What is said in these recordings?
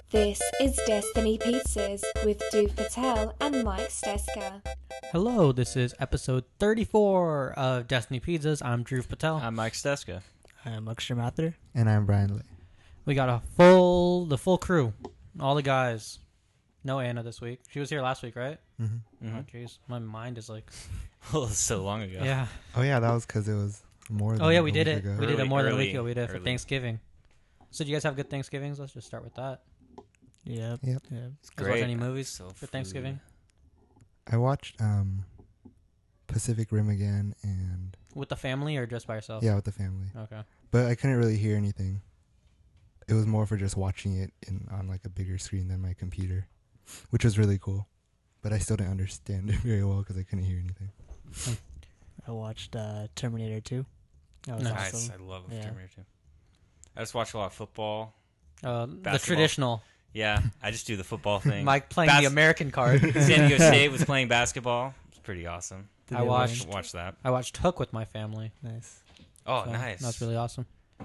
This is Destiny Pizzas with Dhruv Patel and Mike Steska. Hello, this is episode 34 of Destiny Pizzas. I'm Dhruv Patel. I'm Mike Steska. I'm Akshay Mathur. And I'm Brian Lee. We got the full crew, all the guys. No Anna this week. She was here last week, right? Mm-hmm. Oh, jeez. My mind is like... Well, it's so long ago. Yeah. Oh, yeah, that was because it was more than we did it. ago. We did it more than a week ago. Early. We did it for Thanksgiving. So, do you guys have good Thanksgivings? Let's just start with that. Yep. Yep. Yeah. It's Guys great. watch any movies So for Thanksgiving? I watched Pacific Rim again and... With the family or just by yourself? Yeah, with the family. Okay. But I couldn't really hear anything. It was more for just watching it on like a bigger screen than my computer, which was really cool. But I still didn't understand it very well because I couldn't hear anything. I watched Terminator 2. That was Nice. awesome. I love Yeah. Terminator 2. I just watch a lot of football. The Basketball. traditional. Yeah, I just do the football thing. Mike playing the American card. San Diego State was playing basketball. It's pretty awesome. Did I they watched- win? Watch that. I watched Hook with my family. Nice. Oh, So nice. That's really awesome.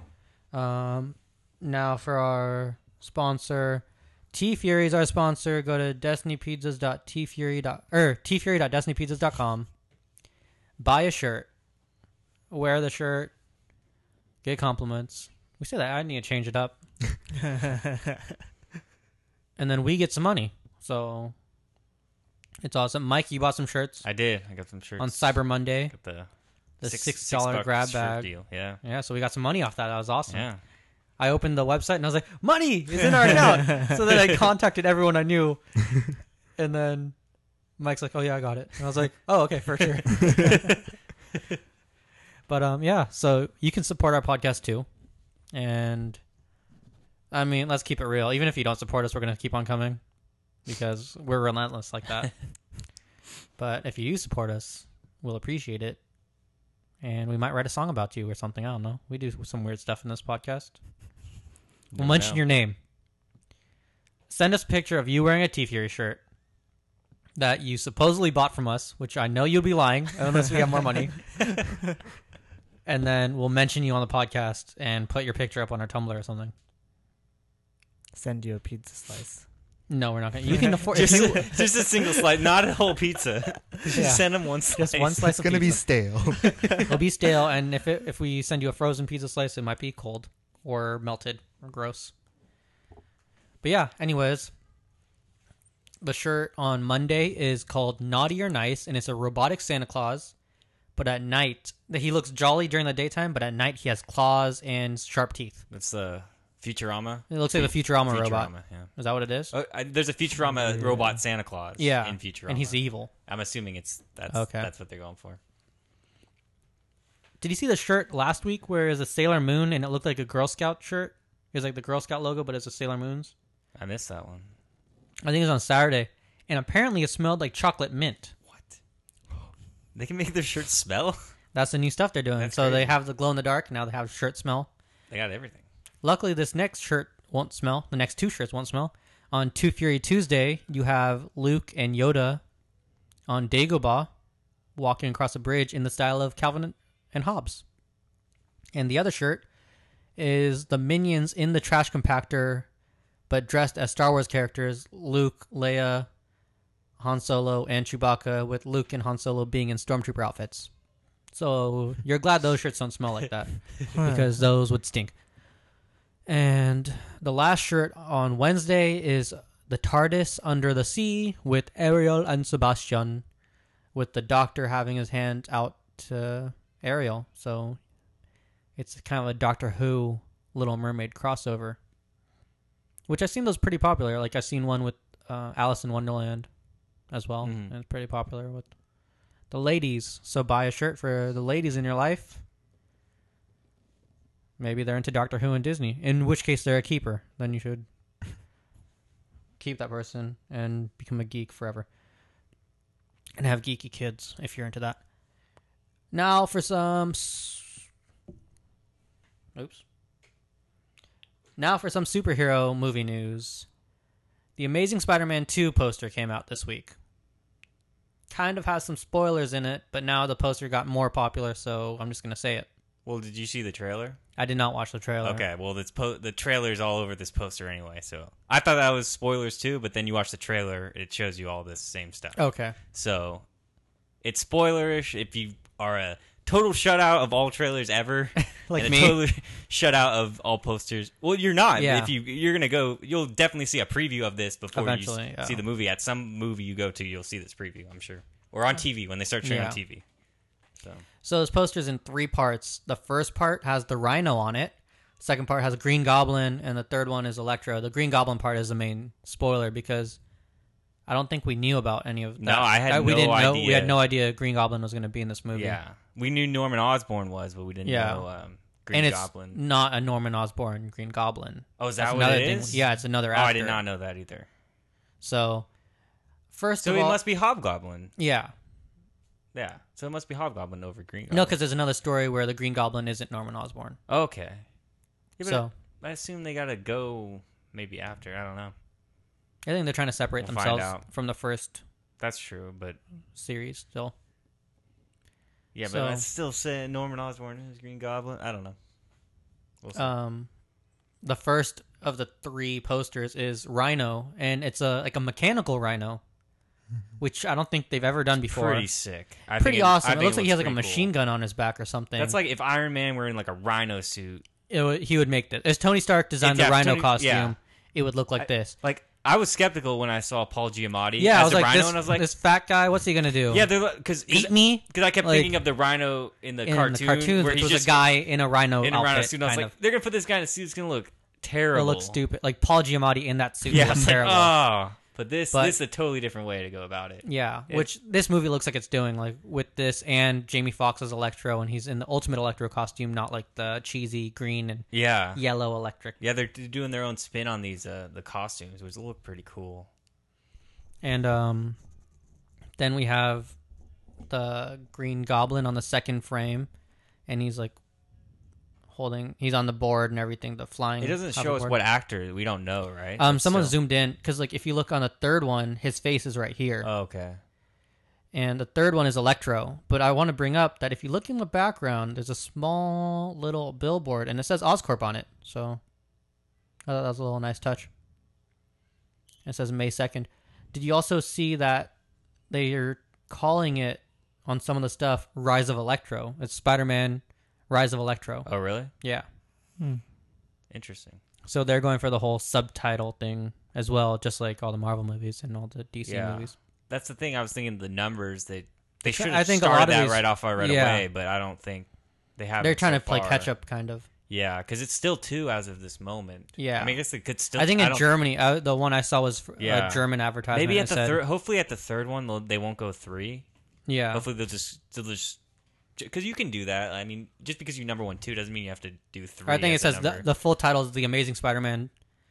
Now for our sponsor, T-Fury is our sponsor. Go to tfury.destinypizzas.com. Buy a shirt. Wear the shirt. Get compliments. We say that. I need to change it up. And then we get some money. So it's awesome. Mike, you bought some shirts I did. I got some shirts. on Cyber Monday. Got the $6 grab shirt bag. deal. Yeah. Yeah, so we got some money off that. That was awesome. Yeah. I opened the website and I was like, money is in our account. So then I contacted everyone I knew. And then Mike's like, oh, yeah, I got it. And I was like, oh, okay, for sure. But, yeah, so you can support our podcast too. And, I mean, let's keep it real. Even if you don't support us, we're going to keep on coming because we're relentless like that. But if you support us, we'll appreciate it. And we might write a song about you or something. I don't know. We do some weird stuff in this podcast. We'll mention your name. Send us a picture of you wearing a T-Fury shirt that you supposedly bought from us, which I know you'll be lying unless we have more money. And then we'll mention you on the podcast and put your picture up on our Tumblr or something. Send you a pizza slice. No, we're not going to. You can afford just a single slice, not a whole pizza. Just Yeah. send them one slice. just one slice It's of going to be pizza. stale. It'll be stale, and if we send you a frozen pizza slice, it might be cold or melted or gross. But yeah, anyways, the shirt on Monday is called Naughty or Nice, and it's a robotic Santa Claus. But at night, he looks jolly during the daytime, but at night he has claws and sharp teeth. That's the Futurama. It looks like the Futurama robot. Yeah. Is that what it is? Oh, there's a Futurama robot Santa Claus. Yeah, in Futurama, and he's evil. I'm assuming that's Okay. That's what they're going for. Did you see the shirt last week where it's a Sailor Moon and it looked like a Girl Scout shirt? It was like the Girl Scout logo, but it's a Sailor Moon's. I missed that one. I think it was on Saturday, and apparently it smelled like chocolate mint. What? They can make their shirts smell? That's the new stuff they're doing. That's So they crazy. have the glow in the dark. Now they have shirt smell. They got everything. Luckily, this next shirt won't smell. The next two shirts won't smell. On Two Fury Tuesday, you have Luke and Yoda on Dagobah walking across a bridge in the style of Calvin and Hobbes. And the other shirt is the Minions in the trash compactor, but dressed as Star Wars characters, Luke, Leia, Han Solo, and Chewbacca, with Luke and Han Solo being in Stormtrooper outfits. So you're glad those shirts don't smell like that, because those would stink. And the last shirt on Wednesday is the TARDIS Under the Sea with Ariel and Sebastian, with the Doctor having his hand out to Ariel. So it's kind of a Doctor Who Little Mermaid crossover, which I've seen those pretty popular. Like I've seen one with Alice in Wonderland as well. Mhm. And it's pretty popular with the ladies. So buy a shirt for the ladies in your life. Maybe they're into Doctor Who and Disney, in which case they're a keeper. Then you should keep that person and become a geek forever. And have geeky kids if you're into that. Now for some... Now for some superhero movie news. The Amazing Spider-Man 2 poster came out this week. Kind of has some spoilers in it, but now the poster got more popular, so I'm just going to say it. Well, did you see the trailer? I did not watch the trailer. Okay, well, the trailer's all over this poster anyway, so I thought that was spoilers too, but then you watch the trailer, it shows you all this same stuff. Okay. So it's spoilerish if you are a total shutout of all trailers ever, Like and me. a total shutout of all posters. Well, you're not. Yeah. If you're gonna go, you'll definitely see a preview of this before Eventually, you yeah. see the movie. At some movie you go to, you'll see this preview, I'm sure, or on TV when they start showing Yeah. on TV. So this poster's in 3 parts. The first part has the Rhino on it. Second part has a Green Goblin, and the third one is Electro. The Green Goblin part is the main spoiler because I don't think we knew about any of that. No, I had we no didn't know. We idea. had no idea Green Goblin was going to be in this movie. Yeah, we knew Norman Osborn was, but we didn't Yeah. know Green and it's Goblin. not a Norman Osborn Green Goblin. Oh, is That's that what another it thing. is? Yeah, it's another Oh, actor. I did not know that either. So, first So of it all, must be Hobgoblin. yeah. Yeah, so it must be Hobgoblin over Green Goblin. No, because there's another story where the Green Goblin isn't Norman Osborn. Okay. Yeah, but So I assume they gotta go maybe after. I don't know. I think they're trying to separate We'll find themselves out. from the first That's true, but series still. yeah, So- but that's still saying Norman Osborn is Green Goblin. I don't know. We'll see. The first of the 3 posters is Rhino, and it's like a mechanical rhino, which I don't think they've ever done before. Pretty sick. I Pretty think awesome. I It think looks like he has like a pretty machine cool. gun on his back or something. That's like if Iron Man were in like a rhino suit. He would make this. As Tony Stark designed Yeah, the Rhino Tony- costume, yeah. it would look like this. Like I was skeptical when I saw Paul Giamatti Yeah, as I was the like, rhino, this, and I was like, this fat guy, what's he gonna do? yeah, because Eat me? Because I kept Like, thinking of the rhino in the in cartoon, the cartoons, where which he's was just a guy in a rhino in a outfit. rhino suit. And I was kind like, of. they're gonna put this guy in a suit. It's gonna look It terrible. looks stupid. Like Paul Giamatti in that suit Yeah, looks it's like, terrible. oh, but this But- is a totally different way to go about it. Yeah, It- which this movie looks like it's doing, like with this and Jamie Foxx's Electro, and he's in the Ultimate Electro costume, not like the cheesy green and Yeah, yellow electric. yeah, they're doing their own spin on these the costumes, which look pretty cool. And then we have the Green Goblin on the second frame, and he's like he's on the board and everything. The flying. It doesn't show us hoverboard. what actor. We don't know, right? Someone So- zoomed in because like if you look on the third one, his face is right here. Oh, okay. And the third one is Electro. But I want to bring up that if you look in the background, there's a small little billboard, and it says Oscorp on it. So I thought that was a little nice touch. It says May 2nd. Did you also see that they are calling it on some of the stuff Rise of Electro? It's Spider-Man Rise of Electro. Oh, really? Yeah. Interesting. So they're going for the whole subtitle thing as well, just like all the Marvel movies and all the DC Yeah. movies. That's the thing. I was thinking the numbers they should I have think a started lot of that these- right yeah. away, but I don't think they have. They're trying so to play far. catch up, kind of. Yeah, because it's still 2 as of this moment. Yeah. I mean, I guess it could still. I think in don't- Germany, the one I saw was Yeah. a German advertisement. maybe that at the said- third. Hopefully, at the third one, they won't go 3. Yeah. Hopefully, they'll just because you can do that. I mean, just because you number 1 2 doesn't mean you have to do 3. I think it as a says number. the full title is The Amazing Spider-Man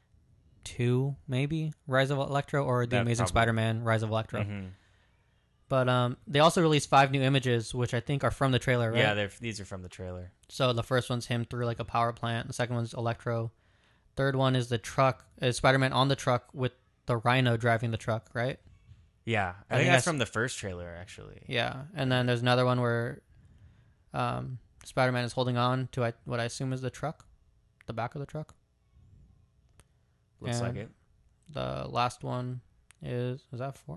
2, maybe Rise of Electro, or The That Amazing probably- Spider-Man Rise of Electro. Mhm. But they also released 5 new images, which I think are from the trailer, right? Yeah, these are from the trailer. So the first one's him through like a power plant. The second one's Electro. Third one is the truck. Is Spider-Man on the truck with the Rhino driving the truck, right? Yeah, I I think think that's that's- from the first trailer, actually. Yeah. And then there's another one where Spider-Man is holding on to what I assume is the truck, the back of the truck. Looks like And it. The last one is that 4?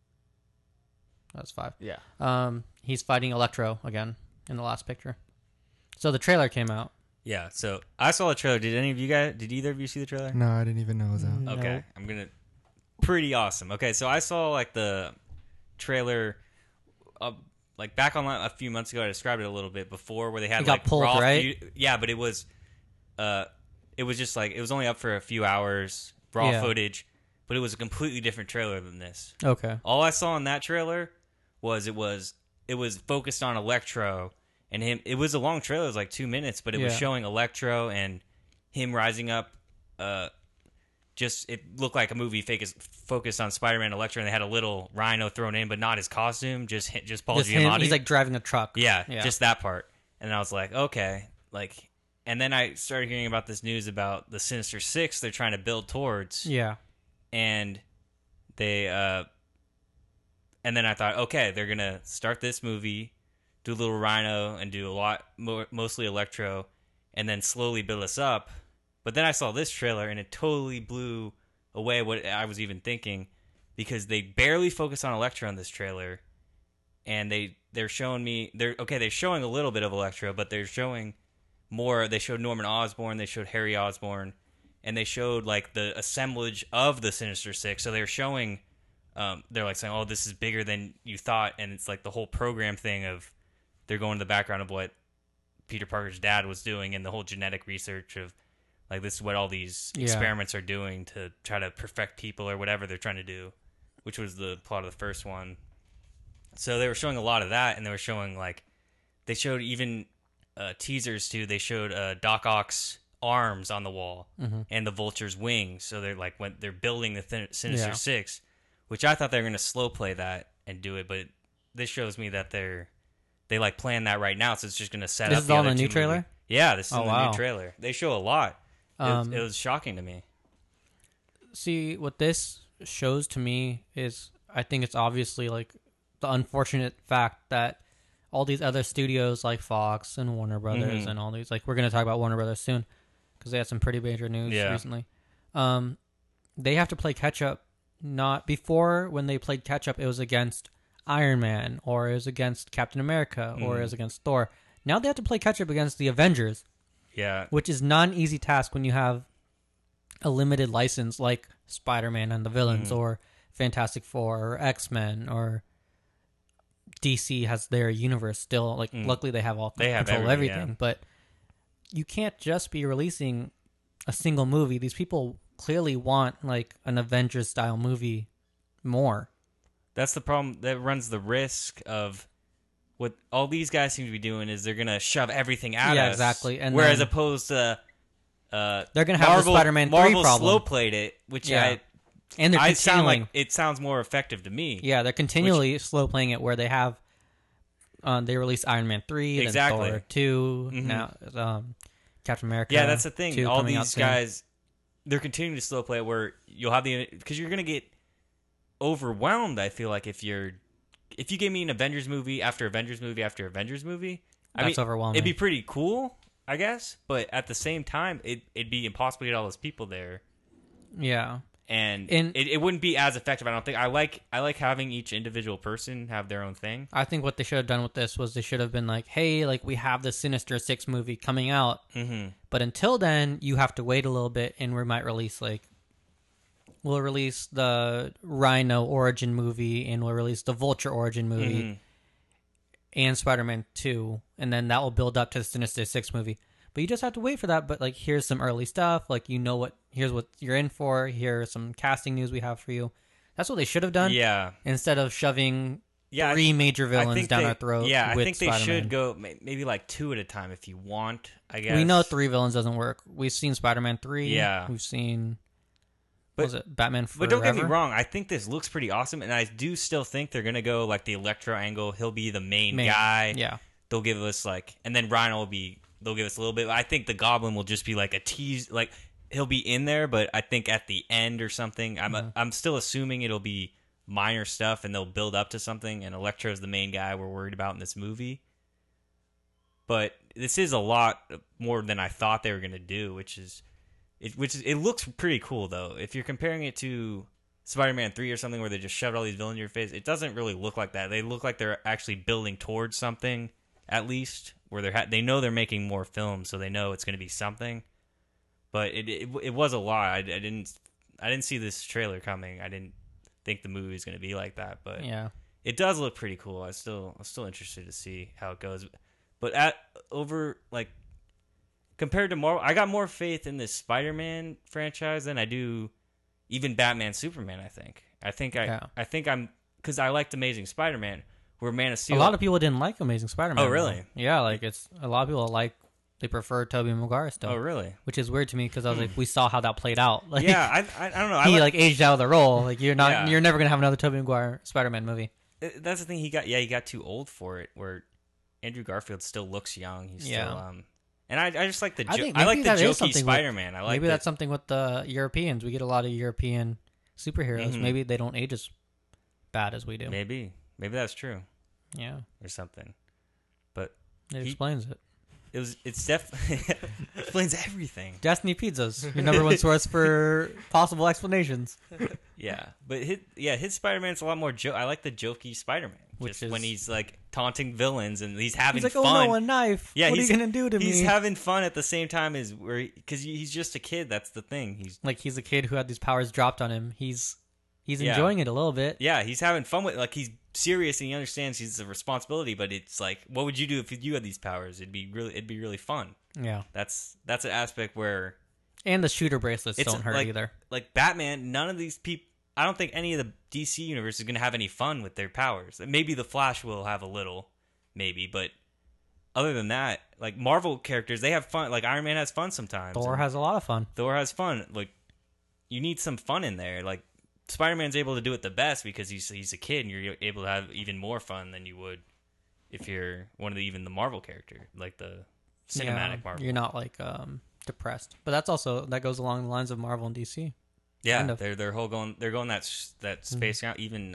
That's 5. Yeah. He's fighting Electro again in the last picture. So the trailer came out. Yeah, so I saw the trailer. Did either of you see the trailer? No, I didn't even know it was out. No. Okay, I'm gonna. Pretty awesome. Okay, so I saw like the trailer, like back online a few months ago. I described it a little bit before, where they had It got like pulled, raw right? yeah, but it was just like it was only up for a few hours, raw Yeah. footage, but it was a completely different trailer than this. Okay. All I saw in that trailer was it was focused on Electro and him. It was a long trailer, it was like 2 minutes, but it was Yeah. showing Electro and him rising up. Just it looked like a movie focused on Spider-Man and Electro, and they had a little Rhino thrown in, but not his costume, just Paul Just him, Giamatti. he's like driving a truck. yeah, Yeah. just that part. And I was like, okay, like, and then I started hearing about this news about the Sinister Six they're trying to build towards. Yeah. And they and then I thought, okay, they're gonna start this movie do a little Rhino and do a lot mostly Electro, and then slowly build us up. But then I saw this trailer and it totally blew away what I was even thinking, because they barely focus on Electro in this trailer, and they're showing me they're showing a little bit of Electro, but they're showing more. They showed Norman Osborn, they showed Harry Osborn, and they showed like the assemblage of the Sinister Six. So they're showing, they're like saying, "Oh, this is bigger than you thought," and it's like the whole program thing of they're going to the background of what Peter Parker's dad was doing and the whole genetic research of like this is what all these experiments are doing to try to perfect people or whatever they're trying to do, which was the plot of the first one. So they were showing a lot of that, and they were showing like they showed even teasers too. They showed Doc Ock's arms on the wall and the Vulture's wings. So they're like when they're building the Sinister Six, which I thought they were going to slow play that and do it, but this shows me that they like plan that right now. So it's just going to set This up. is all in the new trailer? Yeah, this is in the wow. new trailer. They show a lot. It was shocking to me. See, what this shows to me is, I think it's obviously like the unfortunate fact that all these other studios like Fox and Warner Brothers and all these, like we're going to talk about Warner Brothers soon because they had some pretty major news recently. They have to play catch up. Not before, when they played catch up, it was against Iron Man or it was against Captain America or it was against Thor. Now they have to play catch up against the Avengers. Yeah. Which is not an easy task when you have a limited license like Spider-Man and the Villains or Fantastic Four or X-Men, or DC has their universe still. Like, luckily they have control of everything. But you can't just be releasing a single movie. These people clearly want like an Avengers-style movie more. That's the problem. That runs the risk of what all these guys seem to be doing is they're gonna shove everything at us. Yeah, exactly. And whereas then opposed to they're gonna have the Spider-Man 3 Marvel problem. slow played it, which and they're I sound continuing. like it sounds more effective to me. Yeah, they're continually slow playing it where they have they released Iron Man 3, Exactly. then Thor 2, now Captain America. Yeah, that's the thing. 2 All coming out these soon. guys, they're continuing to slow play it where you'll have because you're gonna get overwhelmed. I feel like if you gave me an Avengers movie after Avengers movie after Avengers movie, That's overwhelming. It'd be pretty cool, I guess, but at the same time, it'd be impossible to get all those people there. Yeah. And it wouldn't be as effective. I don't think. I like having each individual person have their own thing. I think what they should have done with this was they should have been like, hey, like we have the Sinister Six movie coming out, but until then, you have to wait a little bit, and we might release we'll release the Rhino origin movie, and we'll release the Vulture origin movie, and Spider-Man 2, and then that will build up to the Sinister Six movie. But you just have to wait for that. But like, here's some early stuff. Like, here's what you're in for. Here's some casting news we have for you. That's what they should have done. Yeah. Instead of shoving 3 major villains down our throat. Yeah, with I think Spider-Man. they should go maybe like 2 at a time if you want. I guess We know 3 villains doesn't work. We've seen Spider-Man 3. Yeah. We've seen. But, what was it Batman Forever? But don't get me wrong. I think this looks pretty awesome, and I do still think they're gonna go like the Electro angle. He'll be the main guy. Yeah. They'll give us and then Rhino will be. They'll give us a little bit. I think the Goblin will just be like a tease. Like he'll be in there, but I think at the end or something. I'm still assuming it'll be minor stuff, and they'll build up to something. And Electro's the main guy we're worried about in this movie. But this is a lot more than I thought they were gonna do, it looks pretty cool though. If you're comparing it to Spider-Man 3 or something where they just shoved all these villains in your face, it doesn't really look like that. They look like they're actually building towards something, at least, where they know they're making more films, so they know it's going to be something. But it was a lot. I didn't see this trailer coming. I didn't think the movie was going to be like that. But Yeah. it does look pretty cool. I'm still interested to see how it goes. But compared to Marvel, I got more faith in this Spider-Man franchise than I do even Batman Superman. I think I'm because I liked Amazing Spider-Man. Where Man of Steel, A lot of people didn't like Amazing Spider-Man. Oh, really? Though. Yeah, like it's a lot of people they prefer Tobey Maguire still. Oh, really? Which is weird to me because I was like, we saw how that played out. Like, Yeah, I don't know. he aged out of the role. Like you're Yeah. never gonna have another Tobey Maguire Spider-Man movie. That's the thing. He got too old for it. Where Andrew Garfield still looks young. He's still and I just like the I like the jokey Spider-Man. I like maybe that's something with the Europeans. We get a lot of European superheroes. Maybe they don't age as bad as we do. Maybe that's true. Yeah. Or something. It explains it. It's definitely explains everything. Destiny Pizzas, your number one source for possible explanations. Yeah, but his Spider-Man's a lot more I like the jokey Spider-Man, Which just when is- he's like taunting villains and he's having He's like, fun. oh no, a knife. Yeah, what are you he's- gonna do to me? He's having fun at the same time as because he's just a kid. That's the thing. He's a kid who had these powers dropped on him. He's Yeah. enjoying it a little bit. Yeah, he's having fun with he's serious and he understands he's a responsibility. But it's like, what would you do if you had these powers? It'd be really fun. Yeah. That's an aspect where And the shooter bracelets it's don't hurt either. Like Batman, none of these people. I don't think any of the DC universe is going to have any fun with their powers. Maybe the Flash will have a little, maybe, but other than that, like Marvel characters, they have fun. Like Iron Man has fun sometimes. Thor and has a lot of fun. Thor has fun. Like you need some fun in there. Like Spider-Man's able to do it the best because he's a kid and you're able to have even more fun than you would if you're one of the Marvel character, like the cinematic Marvel. You're not like depressed, but that goes along the lines of Marvel and DC. Yeah, kind of. they're going that space out. Even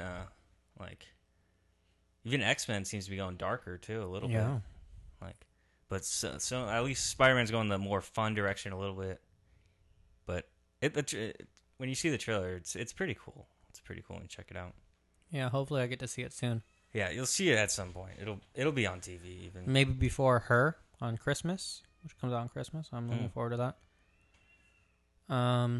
even X-Men seems to be going darker too a little bit. Yeah. But so at least Spider-Man's going the more fun direction a little bit. But when you see the trailer, it's pretty cool. It's pretty cool, and check it out. Yeah, hopefully I get to see it soon. Yeah, you'll see it at some point. It'll be on TV even. Maybe before Her on Christmas, which comes out on Christmas. I'm looking forward to that.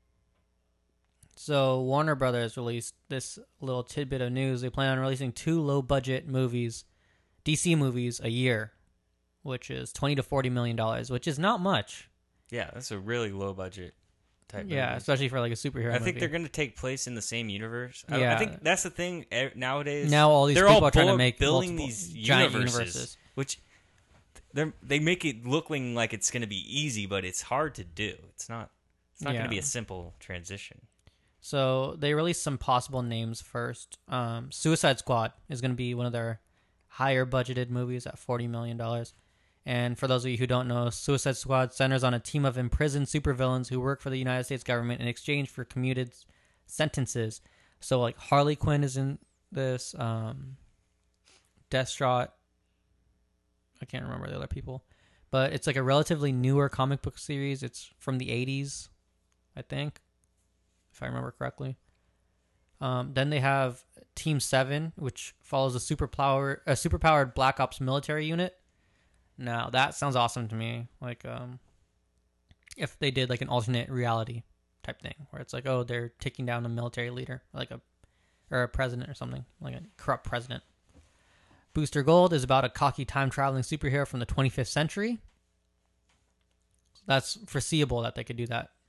So Warner Brothers released this little tidbit of news. They plan on releasing 2 low-budget movies, DC movies, a year, which is $20 to $40 million, which is not much. Yeah, that's a really low budget type. Yeah, movie. especially for like a superhero I movie. think they're going to take place in the same universe. Yeah. I think that's the thing nowadays. Now all these they're people all are trying to make building multiple these giant universes, which they make it looking like it's going to be easy, but it's hard to do. It's not going to be a simple transition. So they released some possible names first. Suicide Squad is going to be one of their higher budgeted movies at $40 million. And for those of you who don't know, Suicide Squad centers on a team of imprisoned supervillains who work for the United States government in exchange for commuted sentences. So like Harley Quinn is in this, Deathshot. I can't remember the other people. But it's like a relatively newer comic book series. It's from the 80s, I think, if I remember correctly. Then they have Team 7, which follows a superpowered Black Ops military unit. Now, that sounds awesome to me. Like, if they did like an alternate reality type thing, where it's like, oh, they're taking down a military leader, or a president or something, like a corrupt president. Booster Gold is about a cocky time-traveling superhero from the 25th century. That's foreseeable that they could do that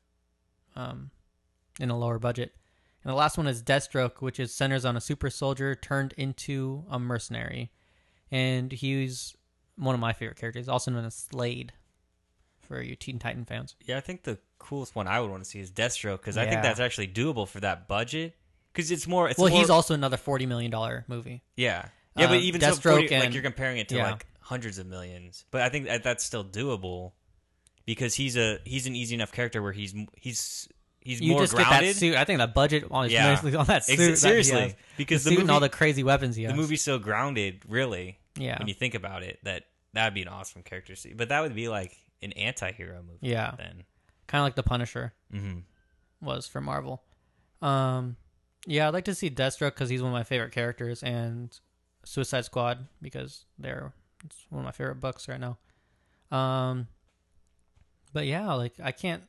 in a lower budget. And the last one is Deathstroke, which centers on a super soldier turned into a mercenary. And he's one of my favorite characters, also known as Slade, for you Teen Titan fans. Yeah, I think the coolest one I would want to see is Deathstroke, because I Yeah. think that's actually doable for that budget. Because it's more. He's also another $40 million movie. Yeah. Yeah, but even so, Deathstroke like and- you're comparing it to yeah. like hundreds of millions. But I think that's still doable because he's an easy enough character where he's You more just grounded. get that suit. I think that budget is Yeah. mostly on that suit. Seriously, that he has. because the the suit and all movie- the crazy weapons he has. The movie's so grounded, really. Yeah. When you think about it, that'd be an awesome character to see. But that would be like an anti-hero movie. Yeah. Then. Kind of like the Punisher Mm-hmm. was for Marvel. Yeah, I'd like to see Deathstroke because he's one of my favorite characters, and Suicide Squad because it's one of my favorite books right now. But yeah, like I can't.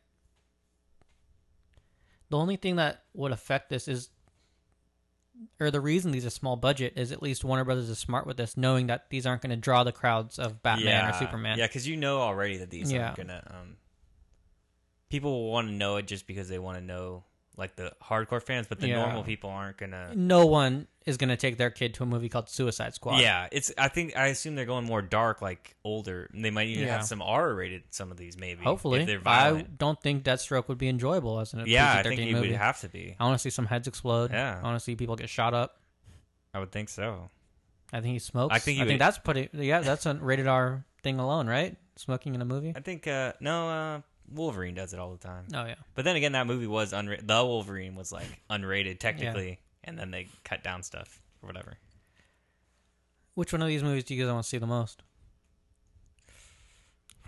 The only thing that would affect this is, or the reason these are small budget is at least Warner Brothers is smart with this, knowing that these aren't going to draw the crowds of Batman or Superman. Yeah, because you know already that these Yeah. aren't gonna. People will want to know it just because they want to know, like the hardcore fans, but the Yeah. normal people aren't gonna. No one is going to take their kid to a movie called Suicide Squad. Yeah, I assume they're going more dark, like older. They might even Yeah. have some R-rated. Some of these maybe. Hopefully. if they're I violent. don't think Deathstroke would be enjoyable as an Yeah, I PG-13 think it movie. would have to be. I want to see some heads explode. Yeah. I want to see people get shot up. I would think so. I think he smokes. I think he would- that's that's a rated R thing alone, right? Smoking in a movie. I think no. Wolverine does it all the time. Oh yeah. But then again, that movie was unrated. The Wolverine was like unrated technically, and then they cut down stuff or whatever. Which one of these movies do you guys want to see the most?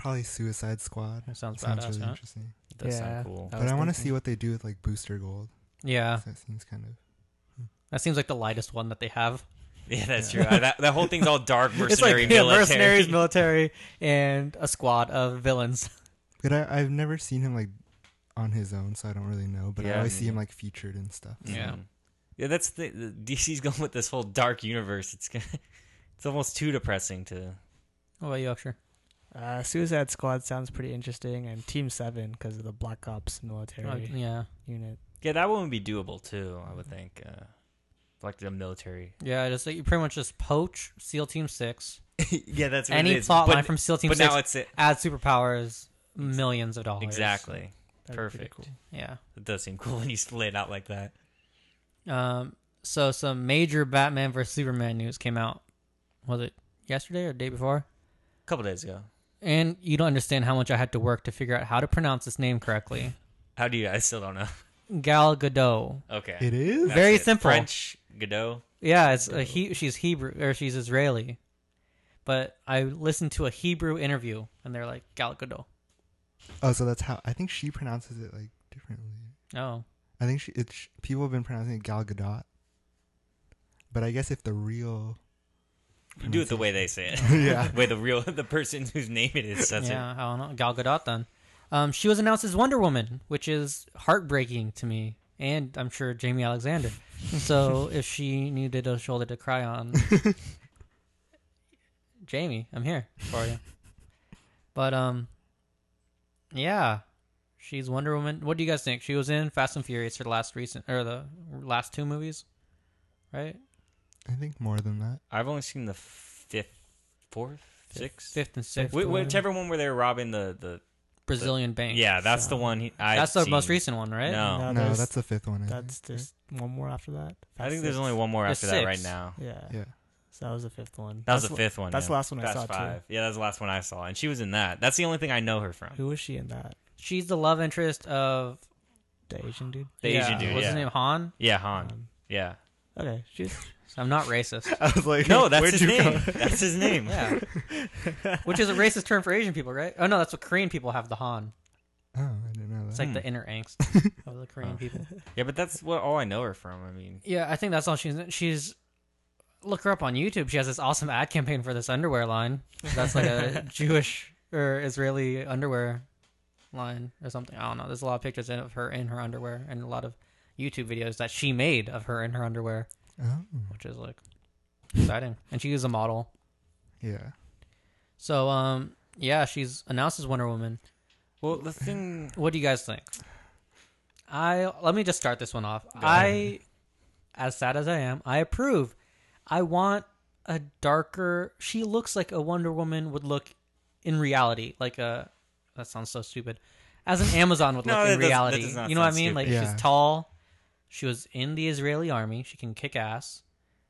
Probably Suicide Squad. That sounds Sounds badass, really huh? interesting. It does Yeah. sound cool. I But was I want to thinking- see what they do with like Booster Gold. Yeah, That seems kind of. that seems like the lightest one that they have. Yeah, that's Yeah. true. That whole thing's all dark mercenary It's like military. mercenaries, military, and a squad of villains. But I've never seen him like on his own, so I don't really know. But I Yeah, always me see him neither. like featured and stuff. Yeah. Yeah, that's the DC's going with this whole dark universe. It's almost too depressing to. What about you, Akshay? Suicide Squad sounds pretty interesting, and Team 7 because of the Black Ops military Oh, yeah, unit. Yeah, that one would be doable too. I would think, like the military. yeah. Just like you pretty much just poach SEAL Team 6. Yeah, that's what Any it is. plot but, line from SEAL Team but 6 now it's it. add superpowers, millions of dollars. Exactly. That'd be pretty Perfect. cool. Yeah. It does seem cool when you lay it out like that. So some major Batman vs Superman news came out. Was it yesterday or the day before? A couple days ago. And you don't understand how much I had to work to figure out how to pronounce this name correctly. How do you? I still don't know. Gal Gadot. Okay. It is. That's Very it. simple. French Godot. Yeah, it's she's Hebrew or she's Israeli. But I listened to a Hebrew interview and they're like Gal Gadot. Oh, so that's how I think she pronounces it like differently. Oh. I think people have been pronouncing it Gal Gadot. But I guess if the real You do it the way they say it. Yeah. The way the person whose name it is says Yeah, I don't know. Gal Gadot then. She was announced as Wonder Woman, which is heartbreaking to me. And I'm sure Jamie Alexander. So if she needed a shoulder to cry on, Jamie, I'm here for you. But yeah, she's Wonder Woman. What do you guys think? She was in Fast and Furious for the last two movies, right? I think more than that. I've only seen the fourth, sixth, Fifth and sixth. whichever one where they were robbing the Brazilian bank. Yeah, that's the one. That's the most recent one, right? No, No, there's- that's the fifth one. I That's just one more after that. I think there's Fast only one more There's after that right six. now. Six. Yeah. think. Yeah. So that was the fifth one. That was That's the fifth one. That's yeah. the last one I Fast saw Five. too. Yeah, that's the last one I saw, and she was in that. That's the only thing I know her from. Who was she in that? She's the love interest of The Asian dude. The Asian dude. What's Yeah, his name? Han. yeah, Han. Um, Yeah. Okay, she's I'm not racist. I was like, No, that's where'd his you name. come- That's his name. Yeah. Which is a racist term for Asian people, right? Oh no, that's what Korean people have, the Han. Oh, I didn't know that. It's like the inner angst of the Korean people. Yeah, but that's all I know her from. I mean, Yeah, I think that's all she's look her up on YouTube. She has this awesome ad campaign for this underwear line. That's like a Jewish or Israeli underwear line or something. I don't know. There's a lot of pictures of her in her underwear and a lot of YouTube videos that she made of her in her underwear, Oh, which is like exciting. And she is a model. yeah. So yeah, she's announced as Wonder Woman. well, the thing. What do you guys think? Let me just start this one off. As sad as I am, I approve. I want a darker. She looks like a Wonder Woman would look in reality. That sounds so stupid. As an Amazon would No, look that in does- that reality. does not You know what I sound mean? Like stupid. she's Yeah. tall. She was in the Israeli army. She can kick ass.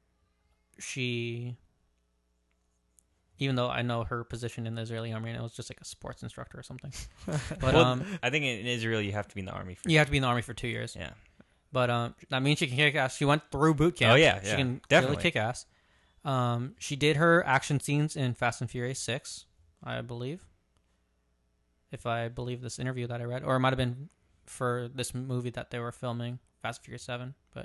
Even though I know her position in the Israeli army, and it was just like a sports instructor or something. But Well, I think in Israel you have to be in the army. you have to be in the army for 2 years. Yeah. But that means she can kick ass. She went through boot camp. Oh, yeah, She yeah, can definitely. really kick ass. She did her action scenes in Fast and Furious 6, I believe. If I believe this interview that I read. Or it might have been for this movie that they were filming, Fast and Furious 7. But,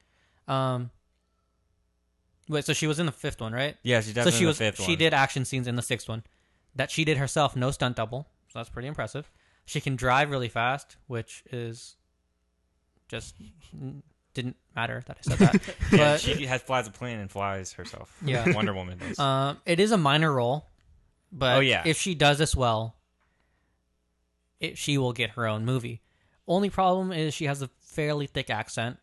wait, so she was in the fifth one, right? Yeah, she's So definitely she in was. the fifth one. She did action scenes in the sixth one. That she did herself, no stunt double. So that's pretty impressive. She can drive really fast, which is just didn't matter that I said that. Yeah, But she flies a plane and flies herself. Yeah. Wonder Woman does. it is a minor role. But Oh, yeah. if she does this well, she will get her own movie. Only problem is she has a fairly thick accent,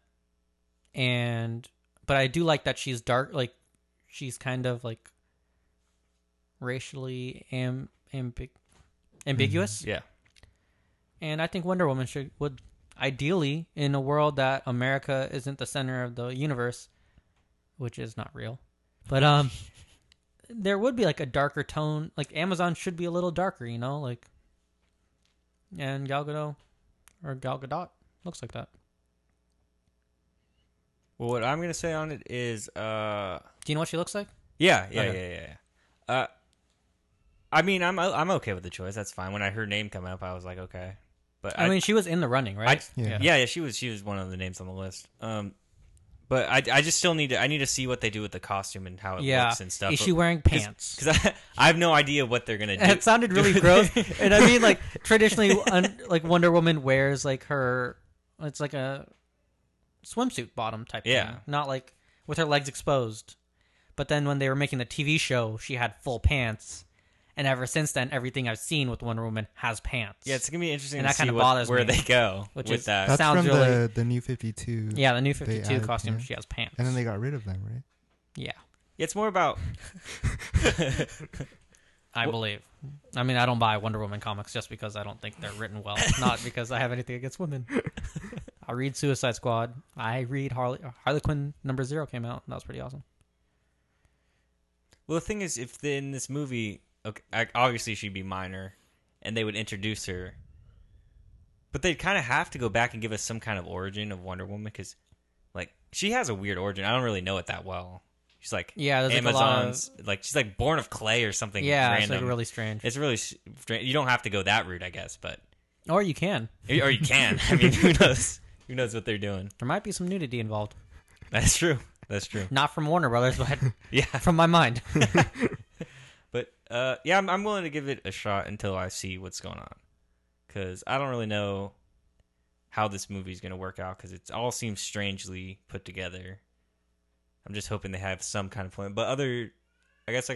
but I do like that she's dark. Like she's kind of like racially ambiguous. Yeah. And I think Wonder Woman would ideally, in a world that America isn't the center of the universe, which is not real, but there would be like a darker tone. Like Amazon should be a little darker, you know, like. And Gal Gadot looks like that. Well, what I'm gonna say on it is, Do you know what she looks like? yeah. Okay. I mean, I'm okay with the choice. That's fine. When I heard her name come up, I was like, okay. But I mean, she was in the running, right? Yeah, she was one of the names on the list. But I just still need to see what they do with the costume and how it looks and stuff. Is she wearing pants? Because I have no idea what they're gonna do. It sounded really gross. And I mean, like traditionally, like Wonder Woman wears like it's like a swimsuit bottom type thing, not like with her legs exposed. But then when they were making the TV show, she had full pants. And ever since then, everything I've seen with Wonder Woman has pants. Yeah, it's gonna be interesting and to that see kind of bothers where me, they go with that. That's sounds from really the New 52. Yeah, the New 52 added costume. pants. She has pants, And then they got rid of them, right? Yeah, It's more about I believe. I mean, I don't buy Wonder Woman comics just because I don't think they're written well, not because I have anything against women. I read Suicide Squad. I read Harley Quinn #0 came out. That was pretty awesome. Well, the thing is, if in this movie, okay, obviously she'd be minor, and they would introduce her, but they'd kind of have to go back and give us some kind of origin of Wonder Woman, because, like, she has a weird origin. I don't really know it that well. She's like, there's Amazon's, like she's like born of clay or something. Yeah, random. it's like really strange. It's really strange. You don't have to go that route, I guess, but Or you can. or you can. I mean, who knows? Who knows what they're doing? There might be some nudity involved. That's true. That's true. Not from Warner Brothers, but Yeah. from my mind. But yeah, I'm willing to give it a shot until I see what's going on, because I don't really know how this movie's going to work out, because it all seems strangely put together. I'm just hoping they have some kind of point. But I guess I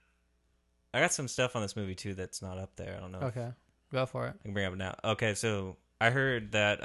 got some stuff on this movie too that's not up there. I don't know. Okay, go for it. I can bring it up now. Okay, so I heard that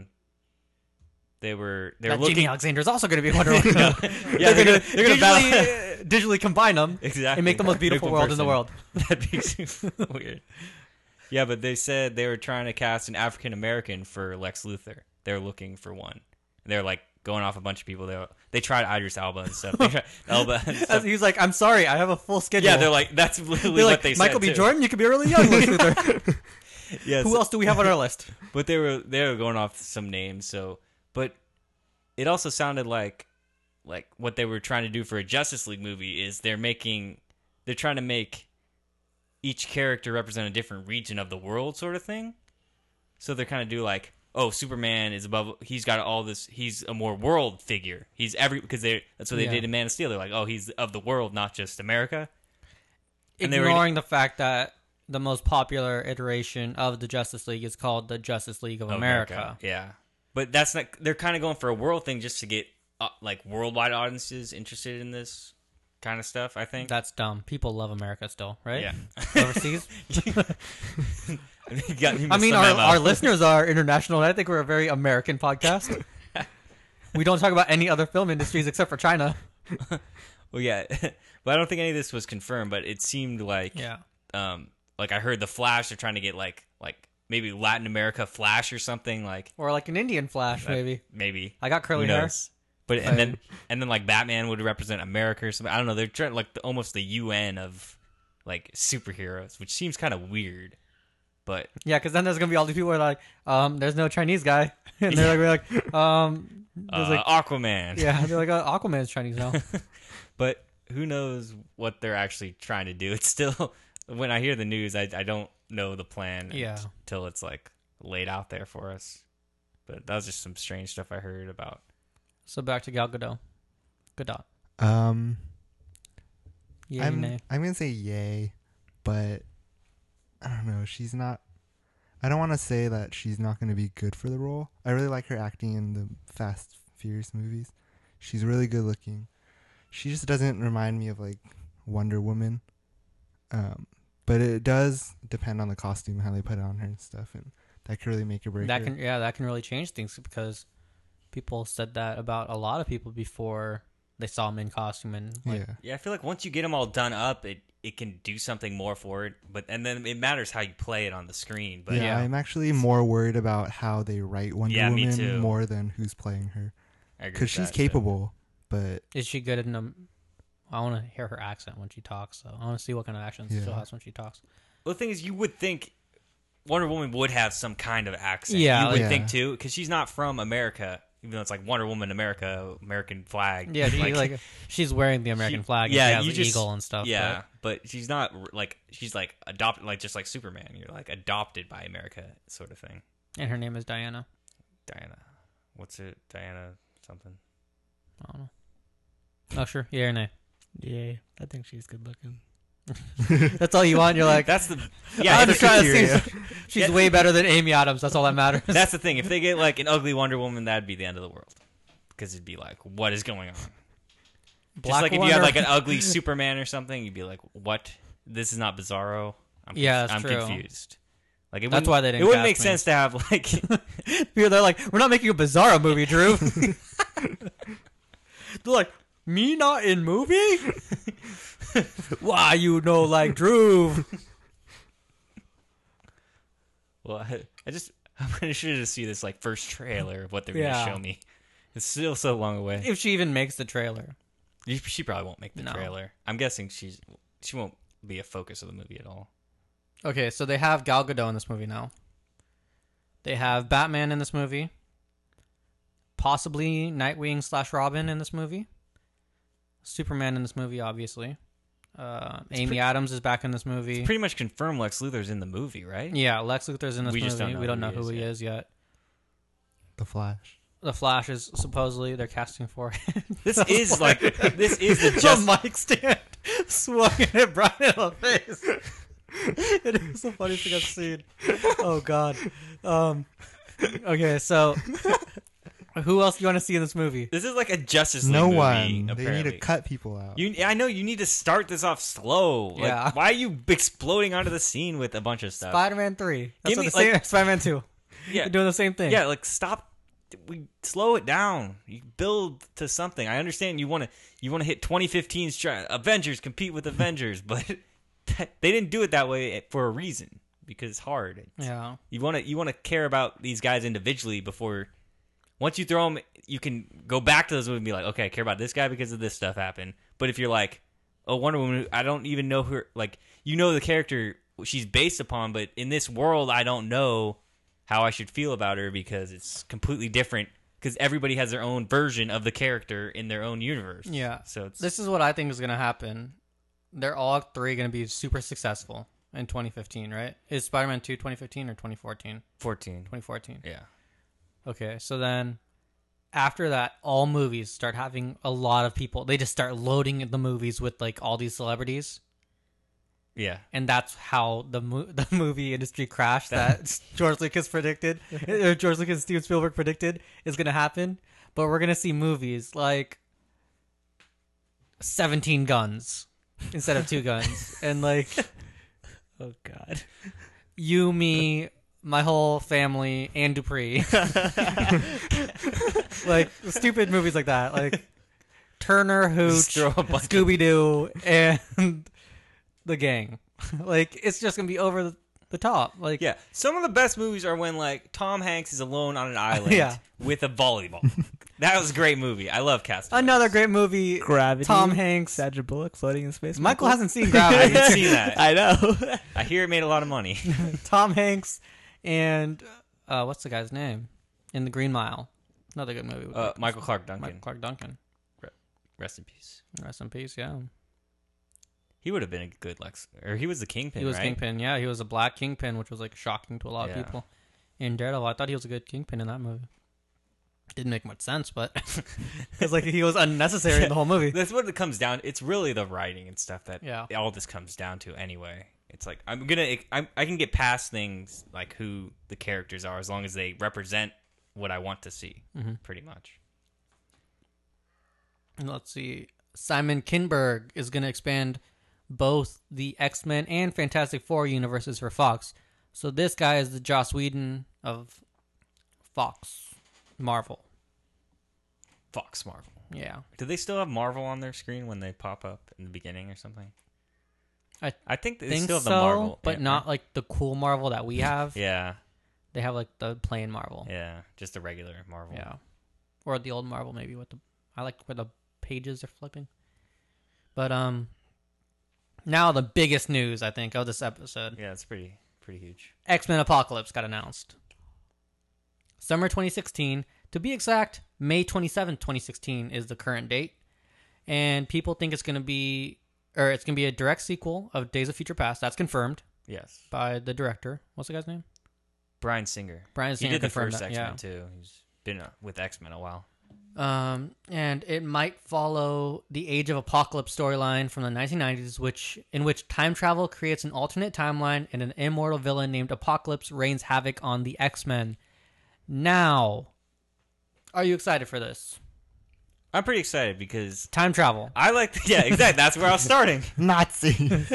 they were That looking. Jamie Alexander's also going to be Wonder Woman. Yeah, they're gonna battle. digitally combine them Exactly. and make the most beautiful world in the world. That'd be super weird. Yeah, but they said they were trying to cast an African American for Lex Luthor. They're looking for one. They're like going off a bunch of people. They tried Idris Elba and stuff. They tried Elba and stuff. He's like, I'm sorry, I have a full schedule. Yeah, they're like, that's literally They're what like, they said. Michael B. too. Jordan, you could be really young, Lex Luthor. Yes. Who else do we have on our list? But they were going off some names. So, but it also sounded like what they were trying to do for a Justice League movie is they're trying to make each character represent a different region of the world, sort of thing. So they're kind of do like, oh, Superman is above. He's got all this. He's a more world figure. He's because that's what they did in Man of Steel. They're like, oh, he's of the world, not just America. And Ignoring the fact that the most popular iteration of the Justice League is called the Justice League of America. Yeah, but that's not. They're kind of going for a world thing just to get like worldwide audiences interested in this kind of stuff. I think That's dumb. People love America still, right? Yeah. Overseas. I I mean, our listeners are international, and I think we're a very American podcast. We don't talk about any other film industries except for China. Well, yeah, but I don't think any of this was confirmed. But it seemed like, like I heard the Flash. They're trying to get like maybe Latin America Flash or something like, Or like an Indian Flash, maybe. Maybe I got curly Who hair. knows? But and then like Batman would represent America or something. I don't know. They're trying like almost the UN of like superheroes, which seems kind of weird. But Yeah, because then there's gonna be all these people who are like, there's no Chinese guy, and they're like, there's like, Aquaman. yeah, they're like, Aquaman's Chinese now. But who knows what they're actually trying to do? It's still, when I hear the news, I don't know the plan until it's like laid out there for us. But that was just some strange stuff I heard about. So back to Gal Gadot. Gadot. Yay, I'm nay. gonna say yay, but I don't know. She's not. I don't want to say that she's not going to be good for the role. I really like her acting in the Fast Furious movies. She's really good looking. She just doesn't remind me of like Wonder Woman. But it does depend on the costume, how they put it on her and stuff, and that could really make or break her. That can really change things, because people said that about a lot of people before they saw him in costume, and Yeah, I feel like once you get them all done up, it can do something more for it. And then it matters how you play it on the screen. But yeah, I'm actually more worried about how they write Wonder me Woman too. more than who's playing her, I agree because with she's that, capable. But is she good in them? I want to hear her accent when she talks, so I want to see what kind of accent she has when she talks. Well, the thing is, you would think Wonder Woman would have some kind of accent. Yeah, you would yeah. think too, because she's not from America. even though it's like Wonder Woman, American flag. Yeah, she's wearing the American flag. And yeah, she has you the just eagle and stuff. Yeah, but she's not like she's like adopted, like just like Superman. You're like adopted by America, sort of thing. And her name is Diana. Diana, what's it? Diana something. I don't know. Oh, sure. Yeah or nay? Yeah, I think she's good looking. That's all you want? You're like, That's the I'm that's just trying to criteria. see. She's way better than Amy Adams. That's all that matters. That's the thing. If they get like an ugly Wonder Woman, that'd be the end of the world. Because it'd be like, what is going on? Just like if you had like an ugly Superman or something, you'd be like, what? This is not Bizarro. Yeah, that's I'm true. confused. Like That's why they didn't It wouldn't cast make me. sense to have like. They're like, we're not making a Bizarro movie, Drew. They're like, me not in movie? Why you know like Drew? Well, I'm pretty sure to see this like first trailer of what they're Yeah. gonna show me. It's still so long away. If she even makes the trailer. She probably won't make the No. trailer. I'm guessing she won't be a focus of the movie at all. Okay, so they have Gal Gadot in this movie now. They have Batman in this movie. Possibly Nightwing / Robin in this movie. Superman in this movie, obviously. Amy Adams is back in this movie. Pretty much confirmed Lex Luthor's in the movie, right? Yeah, Lex Luthor's in this We movie. just don't know We don't who know he who is he yet. is yet. The Flash. The Flash is supposedly they're casting for. This is the The just mic stand swung and hit Brian in the face. It is the funniest thing I've seen. Oh God. Okay, so who else do you want to see in this movie? This is like a Justice League No movie, one. They need apparently. to cut people out. I know you need to start this off slow. Like, Yeah. why are you exploding onto the scene with a bunch of stuff? Spider-Man 3. That's Give what me, the same. like- Spider-Man 2. yeah, You're doing the same thing. yeah. Like stop. We slow it down. You build to something. I understand you want to hit 2015's Avengers compete with Avengers, but they didn't do it that way for a reason because it's hard. Yeah. You want to care about these guys individually before. Once you throw them, you can go back to those movies and be like, okay, I care about this guy because of this stuff happened. But if you're like, oh, Wonder Woman, I don't even know her. Like, you know the character she's based upon, but in this world, I don't know how I should feel about her because it's completely different. Because everybody has their own version of the character in their own universe. Yeah. So it's This is what I think is going to happen. They're all three going to be super successful in 2015, right? Is Spider-Man 2 2015 or 2014? 14. 2014. Yeah. Okay, so then after that, all movies start having a lot of people. They just start loading the movies with like all these celebrities. Yeah. And that's how the movie industry crash that George Lucas predicted, or George Lucas and Steven Spielberg predicted is going to happen. But we're going to see movies like 17 guns instead of 2 guns. And like Oh God. you, me, my whole family, and Dupree. Like stupid movies like that. Like Turner, Hooch, Just throw a bunch of- Scooby-Doo, and the gang. Like it's just gonna be over the top. Like Yeah. Some of the best movies are when like Tom Hanks is alone on an island Yeah. with a volleyball. That was a great movie. I love Castaway. another great movie. Gravity. Tom Hanks. Sandra Bullock floating in space. Michael hasn't seen I Gravity. didn't see that. I know. I hear it made a lot of money. Tom Hanks and what's the guy's name in The Green Mile? Another good movie. with Michael Clark Duncan. Michael Clark Duncan. Rest in peace. Rest in peace. Yeah, He would have been a good Lex, or he was the Kingpin. he was right? Kingpin. Yeah, he was a black Kingpin, which was like shocking to a lot of Yeah. people. In Daredevil, I thought he was a good Kingpin in that movie. Didn't make much sense, but it's like he was unnecessary in the whole movie. That's what it comes down. It's really the writing and stuff that Yeah. all this comes down to. Anyway, it's like I can get past things like who the characters are as long as they represent what I want to see. Mhm. Pretty much. And let's see. Simon Kinberg is going to expand both the X-Men and Fantastic Four universes for Fox. So this guy is the Joss Whedon of Fox Marvel. Fox Marvel. Yeah. Do they still have Marvel on their screen when they pop up in the beginning or something? I think they Think still have so, the Marvel, but yeah, not like the cool Marvel that we have. Yeah, They have like the plain Marvel. yeah, just the regular Marvel. Yeah. Or the old Marvel maybe with the I like where the pages are flipping. But now the biggest news I think of this episode. Yeah, it's pretty huge. X-Men Apocalypse got announced. Summer 2016, to be exact, May 27th, 2016 is the current date. And people think it's going to be a direct sequel of Days of Future Past. That's confirmed Yes. by the director. What's the guy's name? Bryan Singer. Bryan Singer He did the confirmed first that, X-Men yeah. too. He's been with X-Men a while. And it might follow the Age of Apocalypse storyline from the 1990s, in which time travel creates an alternate timeline and an immortal villain named Apocalypse reigns havoc on the X-Men. Now, are you excited for this? I'm pretty excited because Time travel. I like. Yeah, exactly. That's where I was starting. Nazi.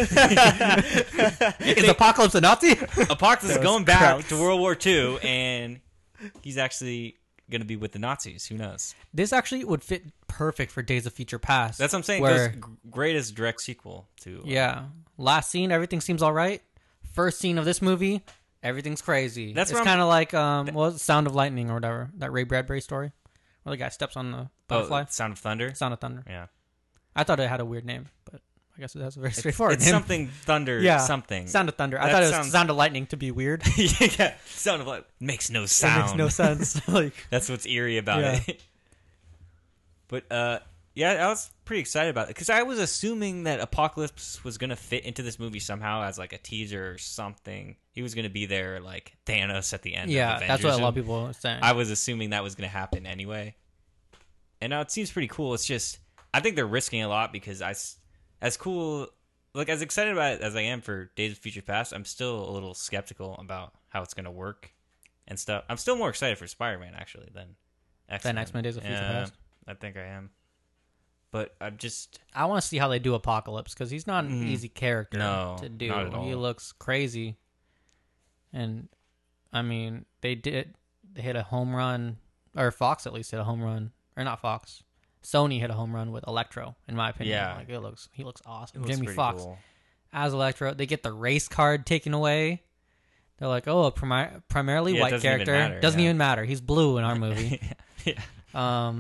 Is Apocalypse a Nazi? Apocalypse is Those going back krauts. to World War II, and he's actually going to be with the Nazis. Who knows? This actually would fit perfect for Days of Future Past. That's what I'm saying. Where, Great as direct sequel to. yeah. Last scene, everything seems all right. First scene of this movie, everything's crazy. That's it's where kind of like what was it, Sound of Lightning or whatever, that Ray Bradbury story, where the guy steps on the butterfly. Sound of Thunder. Sound of Thunder. Yeah. I thought it had a weird name, but I guess it has a very straightforward It's name. something Thunder. Yeah. Something. Sound of Thunder. I That thought it was sounds- Sound of Lightning to be weird. Yeah. Sound of like makes no It sound. makes no sense. Like, That's what's eerie about Yeah. it. But yeah, I was pretty excited about it because I was assuming that Apocalypse was gonna fit into this movie somehow as like a teaser or something. He was gonna be there like Thanos at the end. yeah, of that's what a lot of Avengers. people are saying. I was assuming that was gonna happen anyway. And now it seems pretty cool. It's just I think they're risking a lot because as cool, like as excited about it as I am for Days of Future Past, I'm still a little skeptical about how it's gonna work and stuff. I'm still more excited for Spider-Man actually than X-Men. X-Men Days of Future Past. I think I am. But I'm just I want to see how they do Apocalypse because he's not an easy character No, to do. not at all. He looks crazy, and I mean they hit a home run, or Fox at least hit a home run, or not Fox. Sony hit a home run with Electro, in my opinion. Yeah. Like he looks awesome. it looks Jamie pretty Foxx cool. as Electro. They get the race card taken away. They're like, oh, a primarily Yeah, it white doesn't even character matter, doesn't yeah. even matter. He's blue in our movie. Yeah.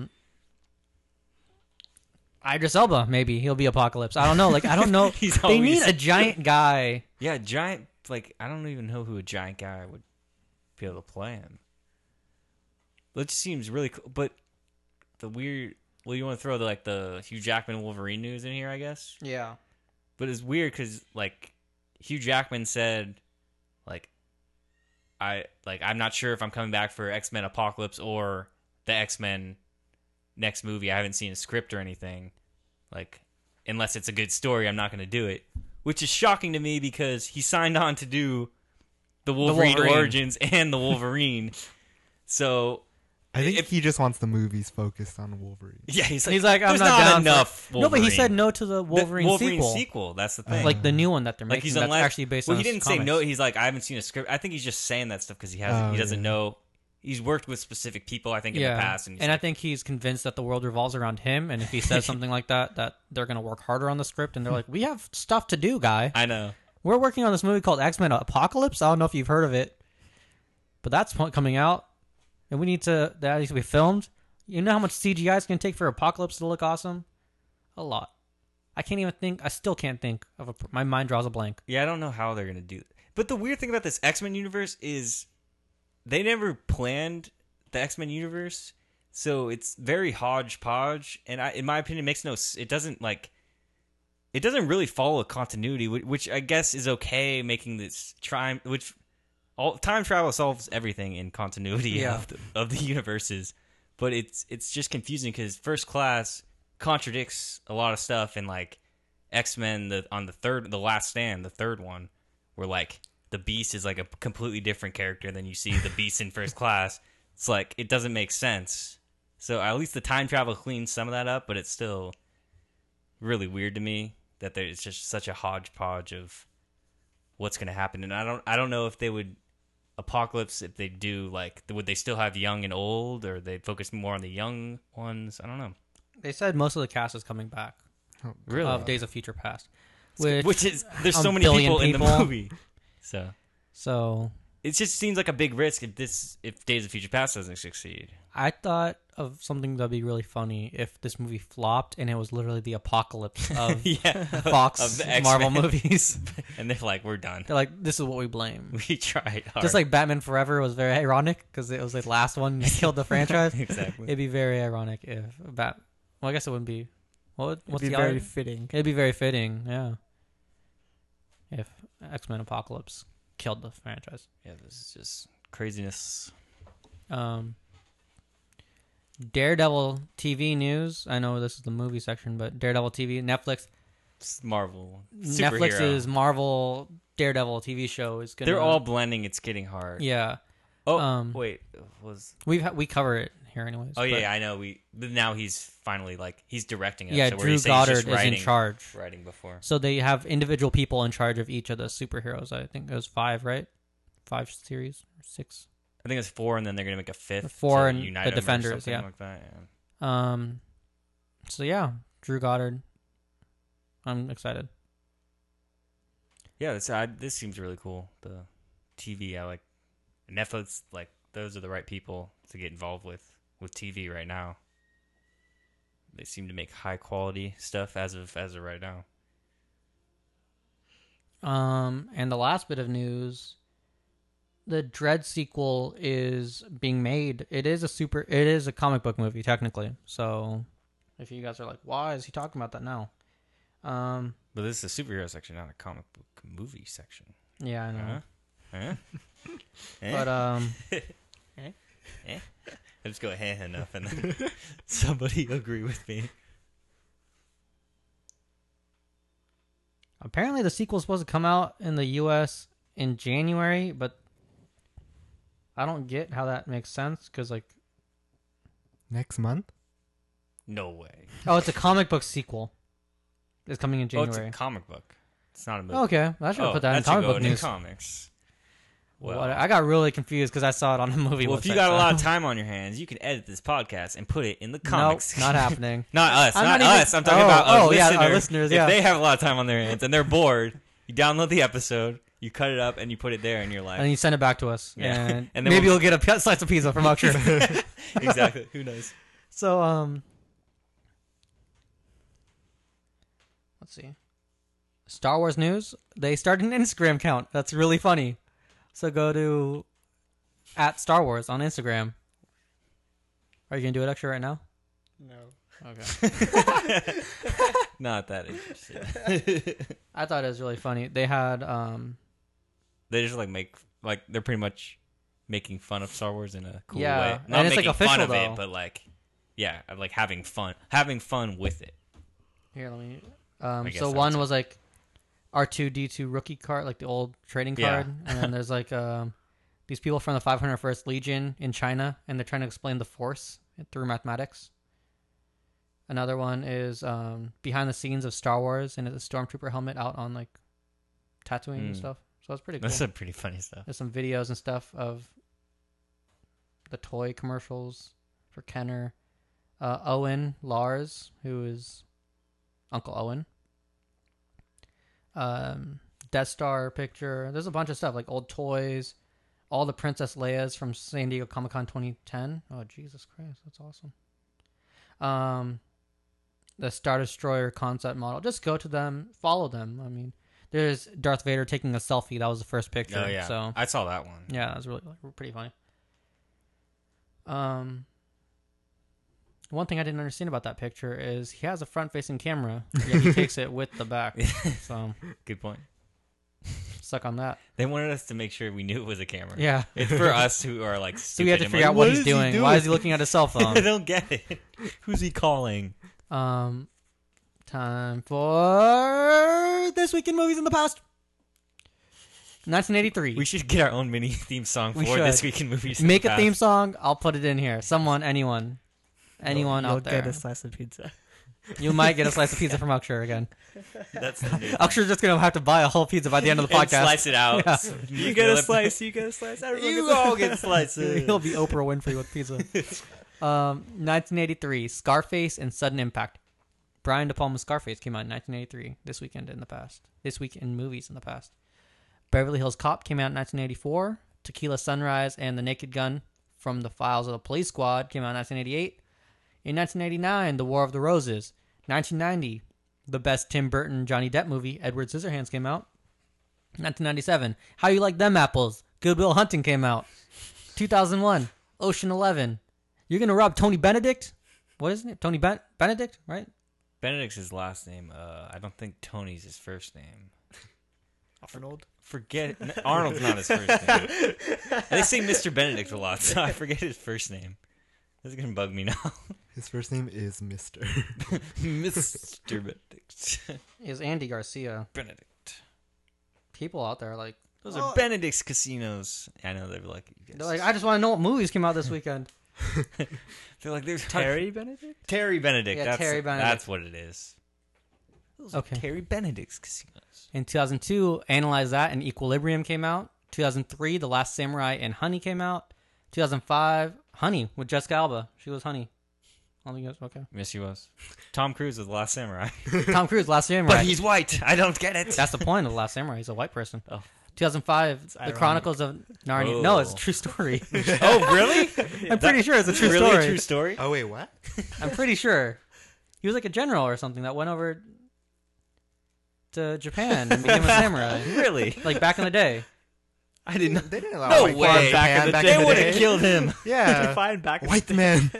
Idris Elba, maybe he'll be Apocalypse. I don't know. Like I don't know. He's They need always- a giant guy. Yeah, giant. Like I don't even know who a giant guy would be able to play him. It just seems really cool. But the weird. Well, you want to throw the Hugh Jackman Wolverine news in here, I guess. Yeah. But it's weird because like Hugh Jackman said, I'm not sure if I'm coming back for X-Men Apocalypse or the X-Men next movie. I haven't seen a script or anything. Like, unless it's a good story, I'm not going to do it. Which is shocking to me because he signed on to do the Wolverine Origins and the Wolverine. So I think If- he just wants the movies focused on Wolverine. yeah, he's He's like, I'm there's not down enough. for... No, but he Wolverine. said no to the Wolverine, The sequel. That's the thing. Like the new one that they're Like making he's that's unless, actually based well, on he didn't say comics. no. He's like, I haven't seen a script. I think he's just saying that stuff because he Oh, doesn't yeah. know. He's worked with specific people, I think, in the past, and, he's I like, think he's convinced that the world revolves around him, and if he says something like that they're going to work harder on the script, and they're like, we have stuff to do, guy. I know. We're working on this movie called X-Men Apocalypse. I don't know if you've heard of it, but that's coming out, and that needs to be filmed. You know how much CGI it's going to take for Apocalypse to look awesome? A lot. I still can't think of my mind draws a blank. Yeah, I don't know how they're gonna do it. But the weird thing about this X-Men universe is they never planned the X-Men universe, so it's very hodgepodge. And in my opinion, it makes it doesn't really follow a continuity, which I guess is okay. Making this time travel solves everything in continuity Yeah. of the universes, but it's just confusing because First Class contradicts a lot of stuff, and like X-Men the Last Stand, the third one, where like the Beast is like a completely different character than you see the Beast in First Class. It's like it doesn't make sense. So at least the time travel cleans some of that up, but it's still really weird to me that it's just such a hodgepodge of what's going to happen. And I don't know if they would Apocalypse, if they do, like, would they still have young and old, or they focus more on the young ones? I don't know. They said most of the cast is coming back Really? of Days of Future Past, Which is there's a so many billion people in the people. movie. So So it just seems like a big risk if Days of Future Past doesn't succeed. I thought of something that'd be really funny if this movie flopped and it was literally the apocalypse of Fox of the X-Men. Marvel movies. And they're like, we're done. They're like, this is what we blame. We tried hard. Just like Batman Forever was very ironic because it was the last one that killed the franchise. Exactly. It'd be very ironic if well, I guess it wouldn't be. What's It'd be the very other? fitting. It'd be very fitting, yeah. If X-Men Apocalypse killed the franchise. Yeah, this is just craziness. Daredevil TV news. I know this is the movie section, but Daredevil TV, Netflix. It's Marvel. Netflix's Marvel Daredevil TV show is gonna. They're all blending. It's getting hard. Yeah. Oh, wait. We cover it here anyways. Oh yeah, I know. But now he's finally he's directing it. Yeah, so where Drew he's saying he's Goddard just is in charge. Writing before. So they have individual people in charge of each of the superheroes. I think it was 5, right? 5 series or 6. I think it's 4, and then they're gonna make a 5th. 4 to and unite the them or Defenders, something yeah. Like that, yeah. So yeah, Drew Goddard. I'm excited. Yeah, this seems really cool. The TV, I like Netflix. Like those are the right people to get involved with TV right now. They seem to make high quality stuff as of right now. And the last bit of news, the Dredd sequel is being made. It is a comic book movie technically. So if you guys are like, why is he talking about that now? But this is a superhero section, not a comic book movie section. Yeah, I know. Huh? But I just go enough, and then somebody agree with me. apparently the sequel's supposed to come out in the U.S. in January, but I don't get how that makes sense because Next month? No way. oh, it's a comic book sequel. It's coming in Oh, January. it's a comic book. It's not a movie. Okay, I should have put that in should comic go book in news. comics. Well, I got really confused because I saw it on the movie. if you website, got a so- lot of time on your hands, you can edit this podcast and put it in the comics. Nope, not happening. Not us. I'm Not not even- us. I'm talking about our yeah, listener. our listeners, yeah. If they have a lot of time on their hands and they're bored, you download the episode, you cut it up, and you put it there, and you're like, And then you send it back to us, Yeah. and, And then maybe we'll- you'll get a slice of pizza from Uxer. exactly. Who knows? So, let's see. Star Wars news. They started an Instagram account. That's really funny. So go to @StarWars on Instagram. Are you gonna do it extra right now? No. Okay. Not that interesting. I thought it was really funny. They had They just they're pretty much making fun of Star Wars in a cool Yeah, way. and Not it's, making fun official, of it, though. but having fun with it. Here, let me. guess So that's one it. was R2D2 rookie card, like the old trading Yeah. card, and then there's these people from the 501st Legion in China, and they're trying to explain the Force through mathematics. Another one is behind the scenes of Star Wars, and it's a stormtrooper helmet out on Tatooine and stuff. So it's pretty cool. That's some pretty funny stuff. There's some videos and stuff of the toy commercials for Kenner. Owen Lars, who is Uncle Owen. Death Star picture. There's a bunch of stuff like old toys, all the Princess Leia's from San Diego Comic-Con 2010. Oh, Jesus Christ, that's awesome. The Star Destroyer concept model. Just go to them, follow them. I mean, there's Darth Vader taking a selfie. That was the first picture. Oh yeah, So I saw that one. yeah, that was really pretty funny. One thing I didn't understand about that picture is he has a front-facing camera, yet he takes it with the back. So Good point. suck on that. They wanted us to make sure we knew it was a camera. Yeah. It's for us who are So stupid. we have to and figure out like, what is he's he doing. Why is he looking at his cell phone? I don't get it. Who's he calling? Time for This Week in Movies in the Past. 1983. We should get our own mini theme song We for should. This Week in Movies. in Make the a theme Past. song. I'll put it in here. Someone, anyone You'll out there. get a slice of pizza. You might get a slice of pizza from Uxer again. That's the new Uxer's just going to have to buy a whole pizza by the end of the and podcast. slice it out. Yeah. You get a slice. You get a slice. Everyone You gets a all get slices. He'll be Oprah Winfrey with pizza. 1983, Scarface and Sudden Impact. Brian De Palma's Scarface came out in 1983. This week in movies in the past. Beverly Hills Cop came out in 1984. Tequila Sunrise and The Naked Gun from the Files of the Police Squad came out in 1988. In 1989, The War of the Roses. 1990, the best Tim Burton Johnny Depp movie, Edward Scissorhands, came out. 1997, How You Like Them Apples, Good Will Hunting came out. 2001, Ocean 11. You're going to rob Tony Benedict? What is it? Tony Benedict, right? Benedict's his last name. I don't think Tony's his first name. Arnold. Forget it. Arnold's not his first name. They say Mr. Benedict a lot, so I forget his first name. This is going to bug me now. His first name is Mr. Mr. Benedict. Is Andy Garcia. Benedict. People out there are like, Those are Benedict's casinos. I know they're like, you guys. they're like, I just want to know what movies came out this weekend. They're like, there's Terry Benedict? Terry Benedict. Yeah, that's, Terry Benedict. That's what it is. Those Okay. are Terry Benedict's casinos. In 2002, Analyze That and Equilibrium came out. 2003, The Last Samurai and Honey came out. 2005, Honey with Jessica Alba. She was Honey. I think that's okay. Yes, he was. Tom Cruise was the Last Samurai. Tom Cruise, Last Samurai. But he's white. I don't get it. That's the point of The Last Samurai. He's a white person. Oh. 2005, The ironic. Chronicles of Narnia. Oh. No, it's a true story. Oh, really? I'm pretty sure it's a true really story. a true story? Oh wait, what? I'm pretty sure. He was like a general or something that went over to Japan and became a samurai. Really? Like back in the day. I didn't know. They didn't allow No white way. people in Back in Japan the back day. in They the would have day. killed him. Yeah, Fine, back in white the man.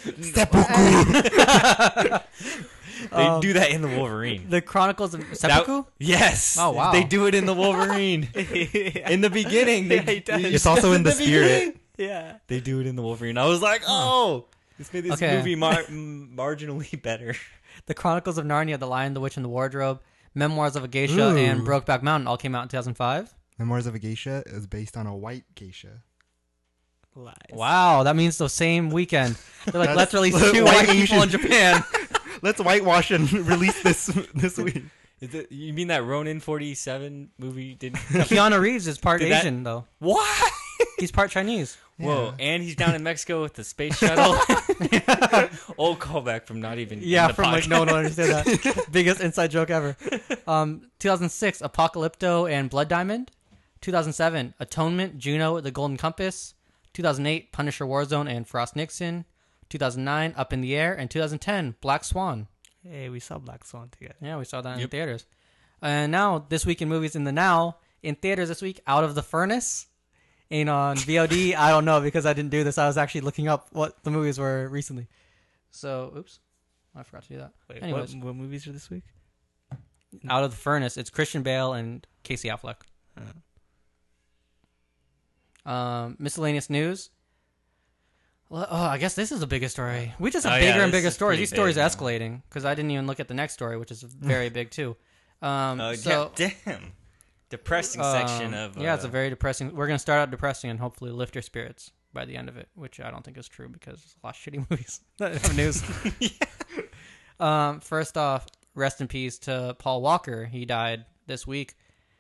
Seppuku. They do that in the Wolverine. The Chronicles of Seppuku? Yes. Oh, wow. They do it in the Wolverine. In the beginning. Yeah, he does. It's also in the spirit. Yeah. They do it in the Wolverine. I was like, oh, this made this Okay. movie marginally better. The Chronicles of Narnia, The Lion, the Witch, and the Wardrobe, Memoirs of a Geisha, Ooh. and Brokeback Mountain all came out in 2005. Memoirs of a Geisha is based on a white geisha. Lies. Wow, that means the same weekend. They're like, That's let's release 2 white white people in Asian. Japan. Let's whitewash and release this week. Is it, you mean that Ronin 47 movie didn't? Keanu Reeves is part Did that- Asian, though. What? He's part Chinese. Whoa! Yeah. And he's down in Mexico with the space shuttle. Old callback from not even. Yeah, in the from like podcast. no one will understand that. Biggest inside joke ever. 2006, Apocalypto and Blood Diamond. 2007, Atonement, Juno, The Golden Compass. 2008, Punisher Warzone and Frost Nixon. 2009, Up in the Air. And 2010, Black Swan. Hey, we saw Black Swan together. Yeah, we saw that in Yep. theaters. And now, this week in movies in the now, in theaters this week, Out of the Furnace. And on VOD, I don't know because I didn't do this. I was actually looking up what the movies were recently. So, oops. I forgot to do that. Wait, Anyways. what movies are this week? Out of the Furnace, it's Christian Bale and Casey Affleck. Miscellaneous news. Well, oh, I guess this is the biggest story. We just have Oh, bigger yeah, and this bigger is stories. pretty These stories big, are yeah. escalating because I didn't even look at the next story, which is very big too. Yeah, damn. Depressing section of. yeah, it's a very depressing. We're gonna start out depressing and hopefully lift your spirits by the end of it, which I don't think is true because there's a lot of shitty movies that have news. First off, rest in peace to Paul Walker. He died this week.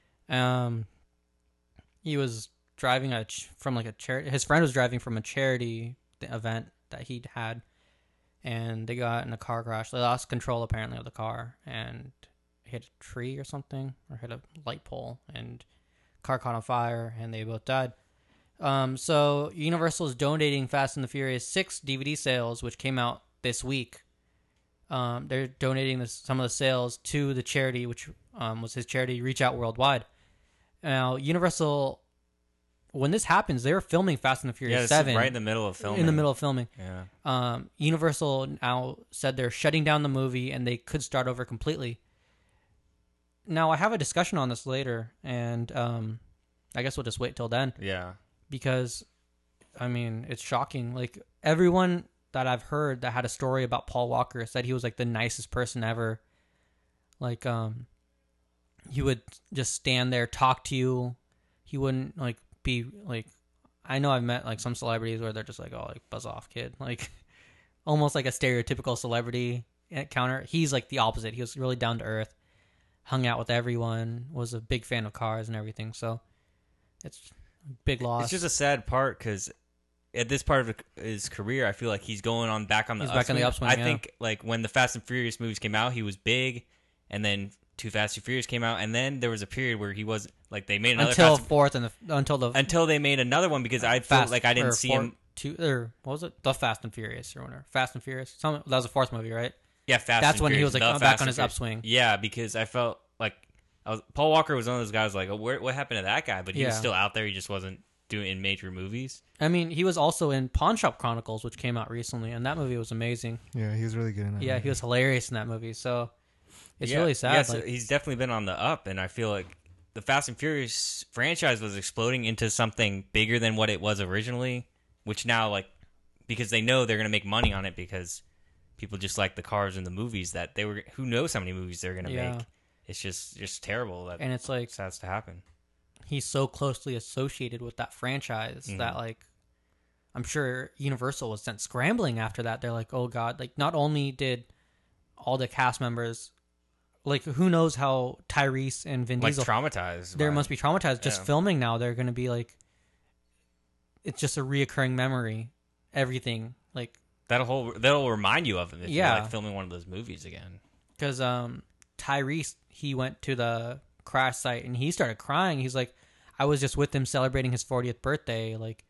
He was driving from like a charity. His friend was driving from a charity event that he'd had, and they got in a car crash. They lost control apparently of the car and hit a tree or something, or hit a light pole, and car caught on fire, and they both died. So Universal is donating Fast and the Furious 6 DVD sales, which came out this week. They're donating some of the sales to the charity, which was his charity, Reach Out Worldwide. Now, Universal, when this happens, they were filming Fast and the Yeah, Furious this 7. is right in the middle of filming. In the middle of filming. Yeah. Universal now said they're shutting down the movie and they could start over completely. Now, I have a discussion on this later, and I guess we'll just wait till then. Yeah. Because, I mean, it's shocking. Like, everyone that I've heard that had a story about Paul Walker said he was, like, the nicest person ever. Like, he would just stand there, talk to you. He wouldn't, like, be, like... I know I've met, like, some celebrities where they're just like, oh, like, buzz off, kid. Like, almost like a stereotypical celebrity encounter. He's, like, the opposite. He was really down to earth. Hung out with everyone. Was a big fan of cars and everything. So, it's a big loss. It's just a sad part because at this part of his career, I feel like he's going on back on the He's upswing. back on the upswing, I yeah. think like when the Fast and Furious movies came out, he was big, and then Too Fast, Too Furious came out, and then there was a period where he was Like they made another until Fast fourth and until they made another one because I felt like I didn't see him. What was it? The Fast and Furious or whatever. Fast and Furious. That was the fourth movie, right? Yeah, Fast. That's and when he Furious, was like The back Fast on and his Furious. upswing. Yeah, because I felt like Paul Walker was one of those guys like, oh, what happened to that guy? But he was Yeah. still out there. He just wasn't doing in major movies. I mean, he was also in Pawn Shop Chronicles, which came out recently, and that movie was amazing. Yeah, he was really good in that. Yeah, movie. he was hilarious in that movie. So it's Yeah, really sad. Yeah, so like, he's definitely been on the up, and I feel like the Fast and Furious franchise was exploding into something bigger than what it was originally, which now, like, because they know they're going to make money on it because people just like the cars in the movies that they were, who knows how many movies they're going to Yeah. make. It's just terrible that and it's like this has to happen. he's so closely associated with that franchise that like I'm sure Universal was sent scrambling after that. They're like, oh god, like not only did all the cast members, like who knows how Tyrese and Vin Like Diesel, traumatized. they by must be traumatized just Yeah. filming now. They're going to be like, it's just a reoccurring memory. Everything like that'll remind you of it if Yeah. you're like filming one of those movies again. because Tyrese, he went to the crash site and he started crying. He's like, I was just with him celebrating his 40th birthday. Like,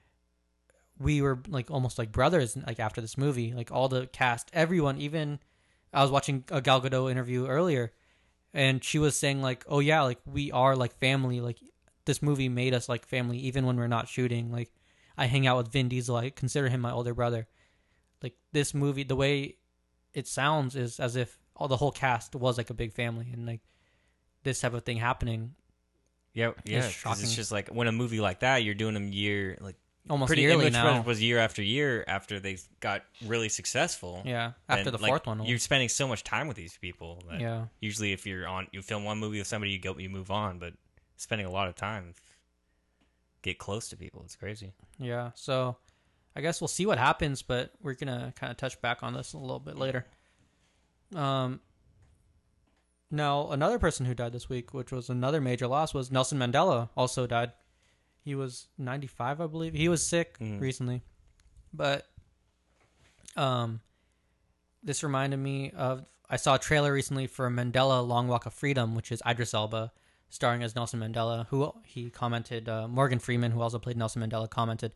we were like almost like brothers. Like after this movie, like all the cast, everyone. Even I was watching a Gal Gadot interview earlier, and she was saying like, oh yeah, like we are like family. Like this movie made us like family, even when we're not shooting. Like I hang out with Vin Diesel. I consider him my older brother. Like this movie, the way it sounds is as if all the whole cast was like a big family, and like this type of thing happening Yeah, 'cause shocking. it's just like when a movie like that, you're doing them almost pretty yearly Image now. was year after year after they got really successful. Yeah, after And, the like, fourth one. you're spending so much time with these people. That Yeah. Usually, if you film one movie with somebody, you move on. But spending a lot of time, get close to people. It's crazy. Yeah, so I guess we'll see what happens, but we're gonna kind of touch back on this a little bit later. Now another person who died this week, which was another major loss, was Nelson Mandela. Also died. He was 95, I believe. He was sick recently, but this reminded me of I saw a trailer recently for Mandela: Long Walk of Freedom, which is Idris Elba starring as Nelson Mandela. Who he commented, Morgan Freeman, who also played Nelson Mandela, commented.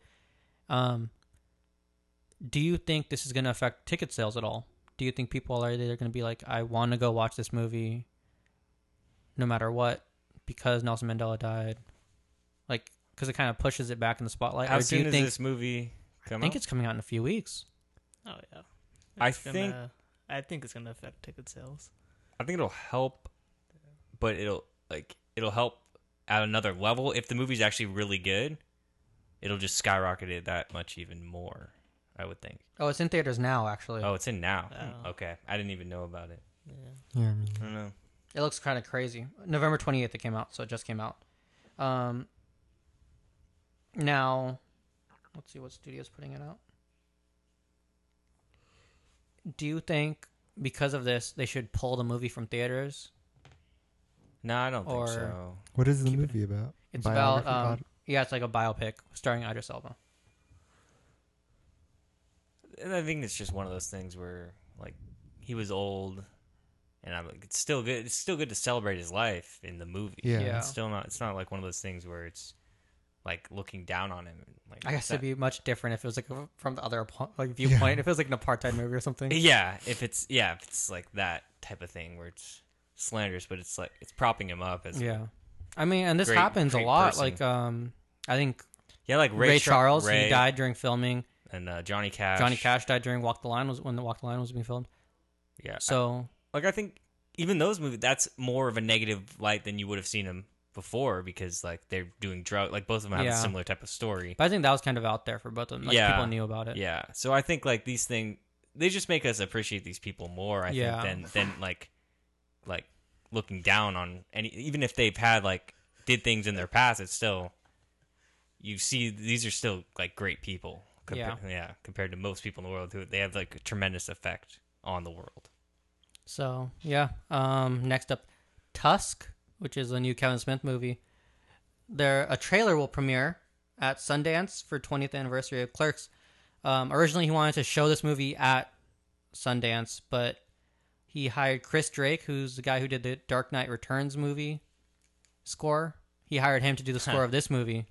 Do you think this is going to affect ticket sales at all? Do you think people are they're going to be like, I want to go watch this movie no matter what because Nelson Mandela died? Like, because it kind of pushes it back in the spotlight. How Or do soon you does think, this movie come I think out? it's coming out in a few weeks. Oh yeah. I think it's gonna affect ticket sales. I think it'll help, but it'll help at another level. If the movie's actually really good, it'll just skyrocket it that much even more, I would think. Oh, it's in theaters now, actually. Oh, it's in now. Oh. Okay. I didn't even know about it. Yeah. Yeah, I mean, I don't know. It looks kind of crazy. November 28th it came out, so it just came out. Now, let's see what studio's putting it out. Do you think because of this they should pull the movie from theaters? No, I don't Or- think so. what is the Keep it- movie about? It's Biography? about yeah, it's like a biopic starring Idris Elba. And I think it's just one of those things where like he was old, and I'm like, it's still good. It's still good to celebrate his life in the movie. Yeah. Yeah. It's still not. It's not like one of those things where it's like looking down on him. Like I guess that- it'd be much different if it was like from the other viewpoint. Yeah. If it was like an apartheid movie or something. Yeah, if it's like that type of thing where it's slanderous, but it's like it's propping him up as Yeah, I mean, and this Great- happens a great lot. person. Like, I think yeah, like Ray Charles, Ray, he died during filming. and Johnny Cash. Johnny Cash died during Walk the Line when the Walk the Line was being filmed. Yeah, So I think even those movies, that's more of a negative light than you would have seen them before because like they're doing drug. Like both of them have Yeah. a similar type of story. but I think that was kind of out there for both of them. Like, Yeah. people knew about it. Yeah, so I think like these things, they just make us appreciate these people more. I Yeah. think than like looking down on any, even if they've had like did things in their past, it's still you see these are still like great people. Compared to most people in the world who they have like a tremendous effect on the world. So yeah. Next up, Tusk, which is a new Kevin Smith movie. A trailer will premiere at Sundance for 20th anniversary of Clerks. Originally, he wanted to show this movie at Sundance, but he hired Chris Drake, who's the guy who did the Dark Knight Returns movie score. He hired him to do the score of this movie.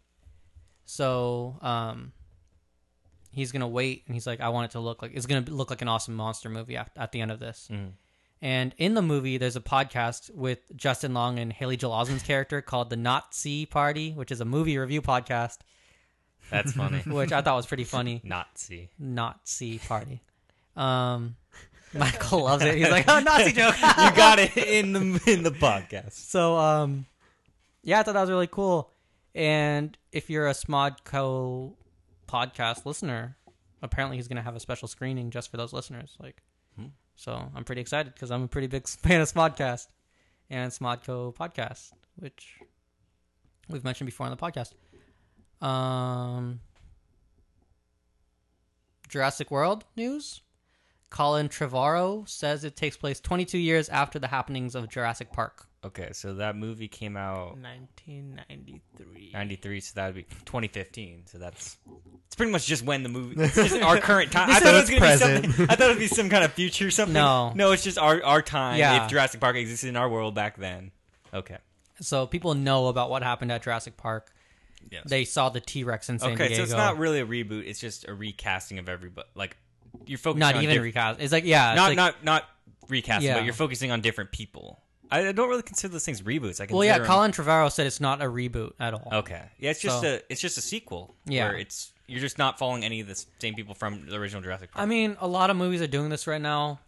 So he's gonna wait, and he's like, I want it to look like look like an awesome monster movie at the end of this. Mm. And in the movie, there's a podcast with Justin Long and Haley Joel Osment's character called the Nazi Party, which is a movie review podcast, That's funny. which I thought was pretty funny. Nazi. Nazi Party. Michael loves it. He's like, oh, Nazi joke. You got it in the podcast. So, yeah, I thought that was really cool. And if you're a Smodco podcast listener, apparently he's going to have a special screening just for those listeners. So I'm pretty excited because I'm a pretty big fan of Smodcast and Smodco podcast, which we've mentioned before on the podcast. Jurassic World news. Colin Trevorrow says it takes place 22 years after the happenings of Jurassic Park. Okay, so that movie came out 1993. 93, so that would be 2015. So it's pretty much just when the movie. It's just our current time. So it's present. I thought it would be some kind of future something. No, it's just our time. Yeah. If Jurassic Park existed in our world back then. Okay. so people know about what happened at Jurassic Park. Yes. They saw the T-Rex in San Okay, Diego. so it's not really a reboot. It's just a recasting of everybody. Like you're focusing Not on even recast. It's like, yeah. It's not recasting, Yeah. but you're focusing on different people. I don't really consider those things reboots. well, yeah. consider them- Colin Trevorrow said it's not a reboot at all. Okay. Yeah, it's just So- a sequel. Yeah. Where you're just not following any of the same people from the original Jurassic Park. I mean, a lot of movies are doing this right now.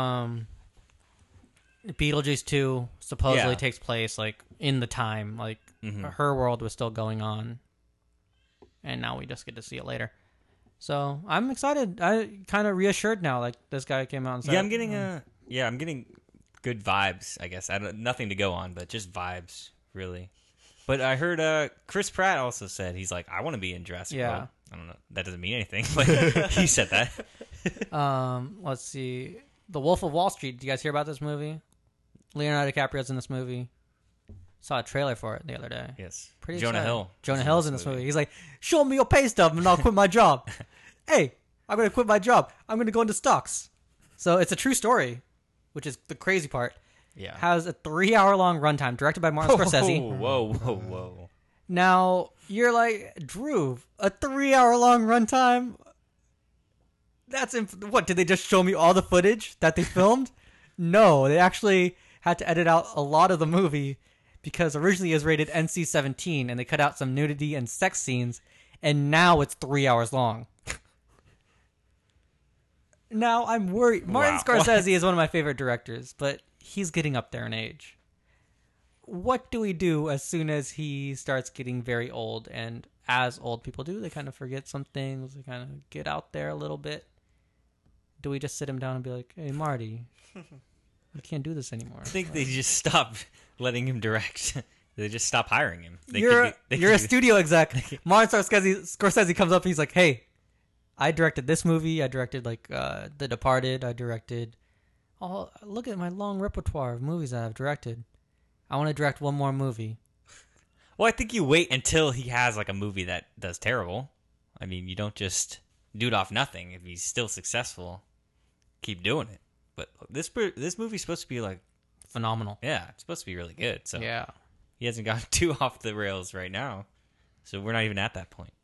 Beetlejuice 2 supposedly Yeah. takes place like in the time, like Mhm. her world was still going on, and now we just get to see it later. So I'm excited. I kind of reassured now. Like this guy came out and said, Yeah, I'm getting good vibes, I guess. Nothing to go on, but just vibes, really. But I heard Chris Pratt also said he's like, I want to be in Jurassic Yeah. World. I don't know. That doesn't mean anything, but he said that. Let's see, The Wolf of Wall Street. Did you guys hear about this movie? Leonardo DiCaprio's in this movie. Saw a trailer for it the other day. Yes. Pretty Jonah excited. Hill. Jonah Hill's in this movie. He's like, show me your pay stub and I'll quit my job. Hey, I'm going to quit my job. I'm going to go into stocks. So it's a true story, which is the crazy part. Yeah. Has a 3-hour-long runtime, directed by Martin Scorsese. Whoa. Now, you're like, Drew, a 3-hour-long runtime? What, did they just show me all the footage that they filmed? No, they actually had to edit out a lot of the movie because originally it was rated NC-17 and they cut out some nudity and sex scenes, and now it's 3 hours long. Now I'm worried. Martin Wow. Scorsese is one of my favorite directors, but he's getting up there in age. What do we do as soon as he starts getting very old? And as old people do, they kind of forget some things. They kind of get out there a little bit. Do we just sit him down and be like, hey, Marty, you can't do this anymore? I think they just stop letting him direct. They just stop hiring him. You're a studio exec. Martin Scorsese comes up and he's like, hey, I directed this movie. I directed The Departed. I directed... Oh, look at my long repertoire of movies that I've directed. I want to direct one more movie. Well, I think you wait until he has like a movie that does terrible. I mean, you don't just do it off nothing. If he's still successful, keep doing it. But this movie's supposed to be like Phenomenal. yeah, it's supposed to be really good. So Yeah. he hasn't gotten too off the rails right now. So we're not even at that point.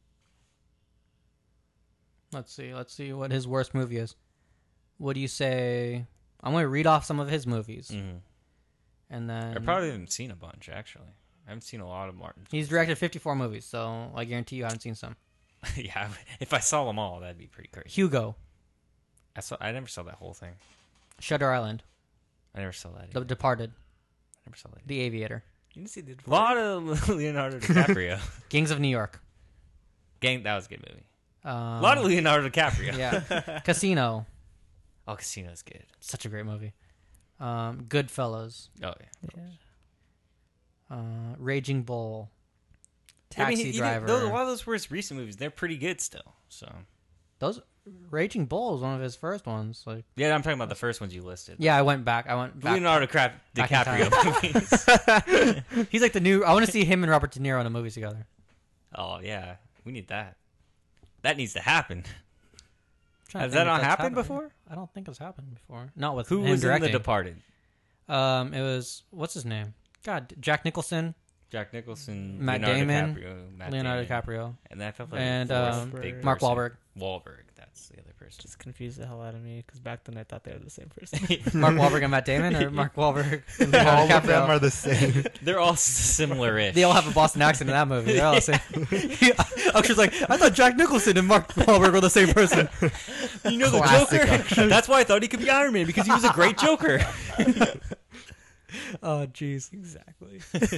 Let's see what his worst movie is. What do you say? I'm going to read off some of his movies. Mm-hmm. And then... I probably haven't seen a bunch, actually. I haven't seen a lot of Martin. He's directed 54 movies, so I guarantee you haven't seen some. Yeah, if I saw them all, that'd be pretty crazy. Hugo. I never saw that whole thing. Shutter Island. I never saw that. The Either. Departed. I never saw that. The Aviator. You didn't see the A lot of Leonardo DiCaprio. Gangs of New York. That was a good movie. A A lot of Leonardo DiCaprio. Yeah. Casino. Oh, Casino's good. Such a great movie. Goodfellas. Oh, yeah. Raging Bull. I mean, Taxi even Driver. a lot of those were his recent movies. They're pretty good still. So Those Raging Bull was one of his first ones. Like, yeah, I'm talking about the first ones you listed. yeah, I went back. Leonardo back in DiCaprio movies. He's like the new. I want to see him and Robert De Niro in a movie together. Oh yeah, we need that. That needs to happen. Trying to Has think that if not that's happened before? I don't think it's happened before. Not with Who him was directing. in The Departed? It was what's his name? God, Jack Nicholson Jack Nicholson, Matt Leonardo Damon, DiCaprio, Leonardo Damon. DiCaprio, And I felt like and the fourth big Mark person. Wahlberg. Wahlberg, that's the other person. Just confused the hell out of me because back then I thought they were the same person. Mark Wahlberg and Matt Damon, or Mark Wahlberg and All Leonardo of them DiCaprio. are the same. They're all similar-ish. They all have a Boston accent in that movie. They're all the same. Akshar's like, I thought Jack Nicholson and Mark Wahlberg were the same person. You know the Classic Joker? That's why I thought he could be Iron Man, because he was a great Joker. Oh, jeez. Exactly.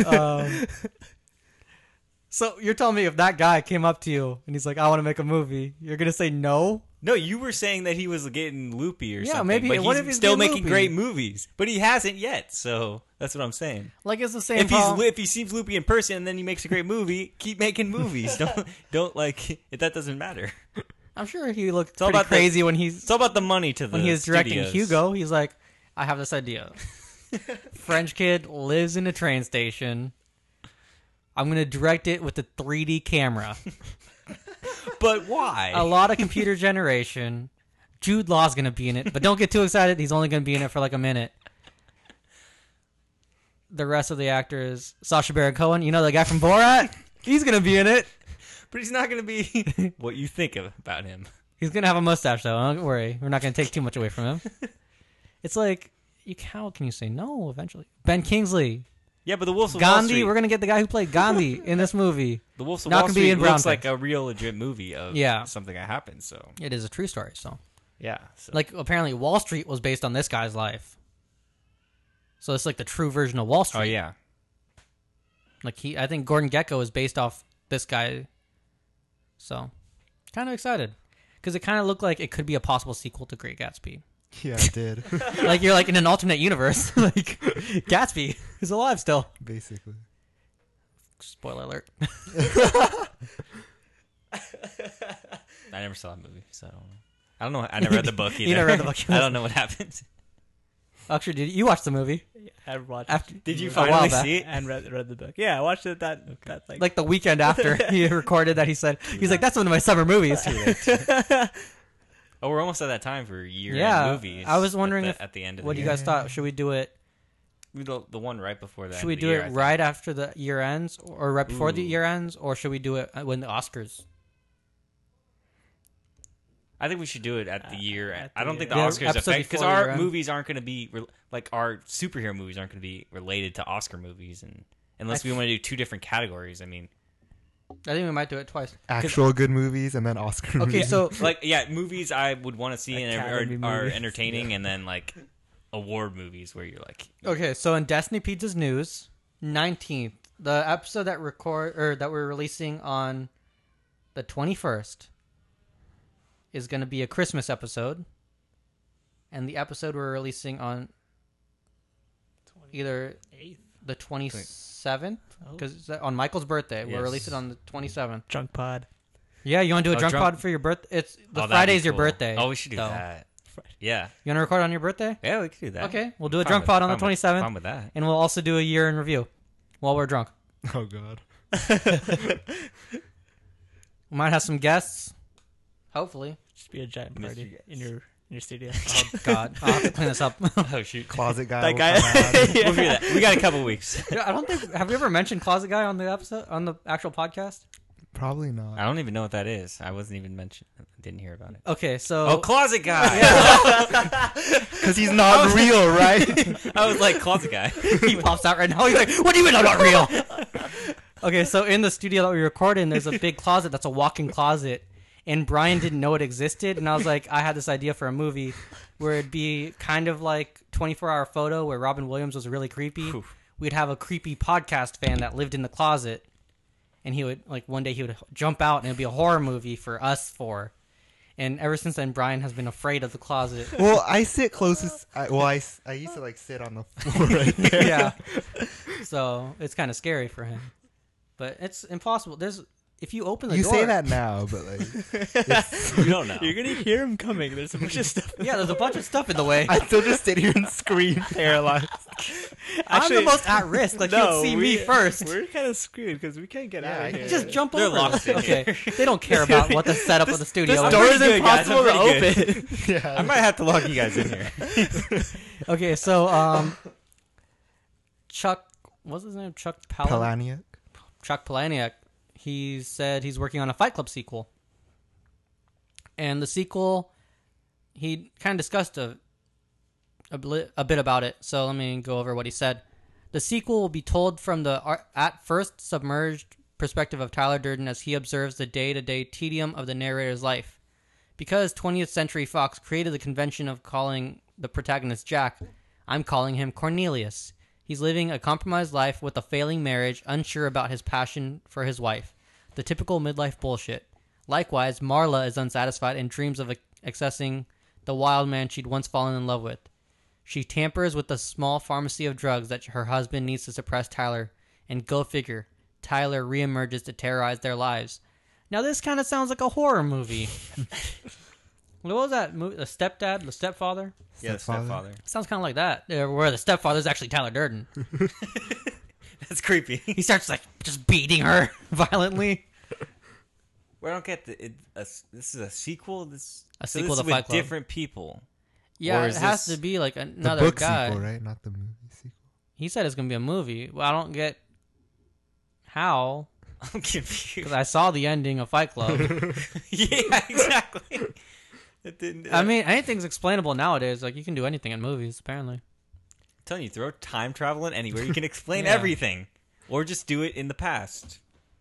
So you're telling me if that guy came up to you and he's like, I want to make a movie, you're gonna say no? No, you were saying that he was getting loopy or Yeah, something. maybe- But what he's if he's still getting making loopy? great movies, but he hasn't yet. So that's what I'm saying. Like it's the same. If problem. if he seems loopy in person and then he makes a great movie, keep making movies. Don't like that doesn't matter. I'm sure he looked all pretty about the- crazy when he's It's all about the money to the when he was directing studios. Hugo. He's like, I have this idea. French kid lives in a train station. I'm gonna direct it with a 3D camera. But why? A lot of computer generation. Jude Law's gonna be in it, but don't get too excited. He's only gonna be in it for like a minute. The rest of the actors, Sacha Baron Cohen, you know the guy from Borat, he's gonna be in it. But he's not going to be what you think about him. He's gonna have a mustache though. Don't worry, we're not gonna take too much away from him. It's like how can you say no? Eventually, Ben Kingsley, Yeah, but the Wolves of Wall Gandhi. Street. We're gonna get the guy who played Gandhi in this movie. The Wolves of not Wall gonna be Street in brown looks like face. a real legit movie of Yeah. something that happened. So It is a true story. So, yeah, so. like, apparently Wall Street was based on this guy's life. So it's like the true version of Wall Street. oh yeah, Like I think Gordon Gekko is based off this guy. So, kind of excited because it kind of looked like it could be a possible sequel to Great Gatsby. Yeah, it did. Like you're like in an alternate universe. Like Gatsby is alive still. Basically. Spoiler alert. I never saw that movie, so I don't know. I never read the book either. You never read the book. I don't know what happened. Actually, did you watch the movie? I watched After- Did you A while finally back. see it? and read the book. Yeah, I watched it that Like the weekend after he recorded that, he said he's like, "That's one of my summer movies." Oh, we're almost at that time for year-end Yeah, movies. I was wondering at the end of What the do you year. guys thought? Should we do it? The one right before that. Should we do it right after the year ends, or right before the Ooh. year ends, or should we do it when the Oscars? I think we should do it at the year. at I the don't think the year. Oscars Episode affect because before our year-end. movies aren't going to be like our superhero movies aren't going to be related to Oscar movies, and unless we want to do two different categories. I mean, I think we might do it twice. Actual good movies and then Oscar Okay, movies. so like movies I would want to see and Academy are movies. entertaining, and then like award movies where you're like, okay, so in Destiny Pizza's news, 19th, the episode that we're releasing on the 21st is going to be a Christmas episode, and the episode we're releasing on either 8th the 27th, Oh. because on Michael's birthday, we'll Yes. release it on the 27th. Drunk Pod. Yeah, you want to do a Oh, drunk drunk- pod for your birthday? It's the oh, that'd be Friday's your cool. birthday. Oh, we should do though. that. Yeah, You want to record on your birthday? yeah, we could do that. Okay, we'll do a Fine drunk with- pod on the fine with- 27th, Fine with that. and we'll also do a year in review while we're drunk. Oh god. We might have some guests. Hopefully. Just be a giant Mr. party Yes. in your studio. Oh, God. I'll have to clean this up. Oh shoot, Closet guy. That will guy- come out. we'll figure that. We got a couple weeks. I don't think... Have we ever mentioned Closet Guy on the episode, on the actual podcast? Probably not. I don't even know what that is. I wasn't even mentioned. Didn't hear about it. Okay, so... Oh, closet guy. Because he's not real, right? I was like closet guy. He pops out right now. He's like, what do you mean I'm not real? Okay, so in the studio that we record in, there's a big closet that's a walk-in closet. And Brian didn't know it existed. And I was like, I had this idea for a movie where it'd be kind of like 24-Hour Photo where Robin Williams was really creepy. Oof. We'd have a creepy podcast fan that lived in the closet. And he would, like, one day he would jump out and it'd be a horror movie for us four. And ever since then, Brian has been afraid of the closet. Well, I sit closest. I used to like sit on the floor right there. Yeah. So it's kind of scary for him. But it's impossible. If you open the You door... say that now, but like, You don't know. You're gonna hear him coming. There's a bunch of stuff. Yeah, there's a bunch of stuff in the way. I still just sit here and scream paralyzed. I'm the most at risk. Like, you'll see me first. We're kind of screwed because we can't get Yeah, out I of here. Just jump They're over. locked in Okay, they don't care about what the setup of the studio This is. door is pretty good, guys. impossible to I'm pretty open. Yeah. I might have to lock you guys in here. Okay, so Chuck what's his name? Chuck Palahniuk. Chuck Palahniuk. He said he's working on a Fight Club sequel. And the sequel, he kind of discussed a bit about it. So let me go over what he said. The sequel will be told from the at first submerged perspective of Tyler Durden as he observes the day-to-day tedium of the narrator's life. Because 20th Century Fox created the convention of calling the protagonist Jack, I'm calling him Cornelius. He's living a compromised life with a failing marriage, unsure about his passion for his wife. The typical midlife bullshit. Likewise, Marla is unsatisfied and dreams of accessing the wild man she'd once fallen in love with. She tampers with the small pharmacy of drugs that her husband needs to suppress Tyler, and go figure, Tyler reemerges to terrorize their lives. Now this kind of sounds like a horror movie. What was that movie? The Stepdad? The Stepfather? Yeah, the stepfather. Sounds kind of like that, where the stepfather's actually Tyler Durden. That's creepy. He starts like just beating her violently. Well, I don't get this is a sequel. A sequel to with Fight Club. different people. Yeah, Or it is has this to be like The another book guy. sequel, right? Not the movie sequel. He said it's gonna be a movie. Well, I don't get how, I'm confused. because I saw the ending of Fight Club. Yeah, exactly. It didn't. I mean, anything's explainable nowadays. Like you can do anything in movies, apparently. I'm telling you, throw time travel in anywhere. You can explain Yeah. everything, or just do it in the past.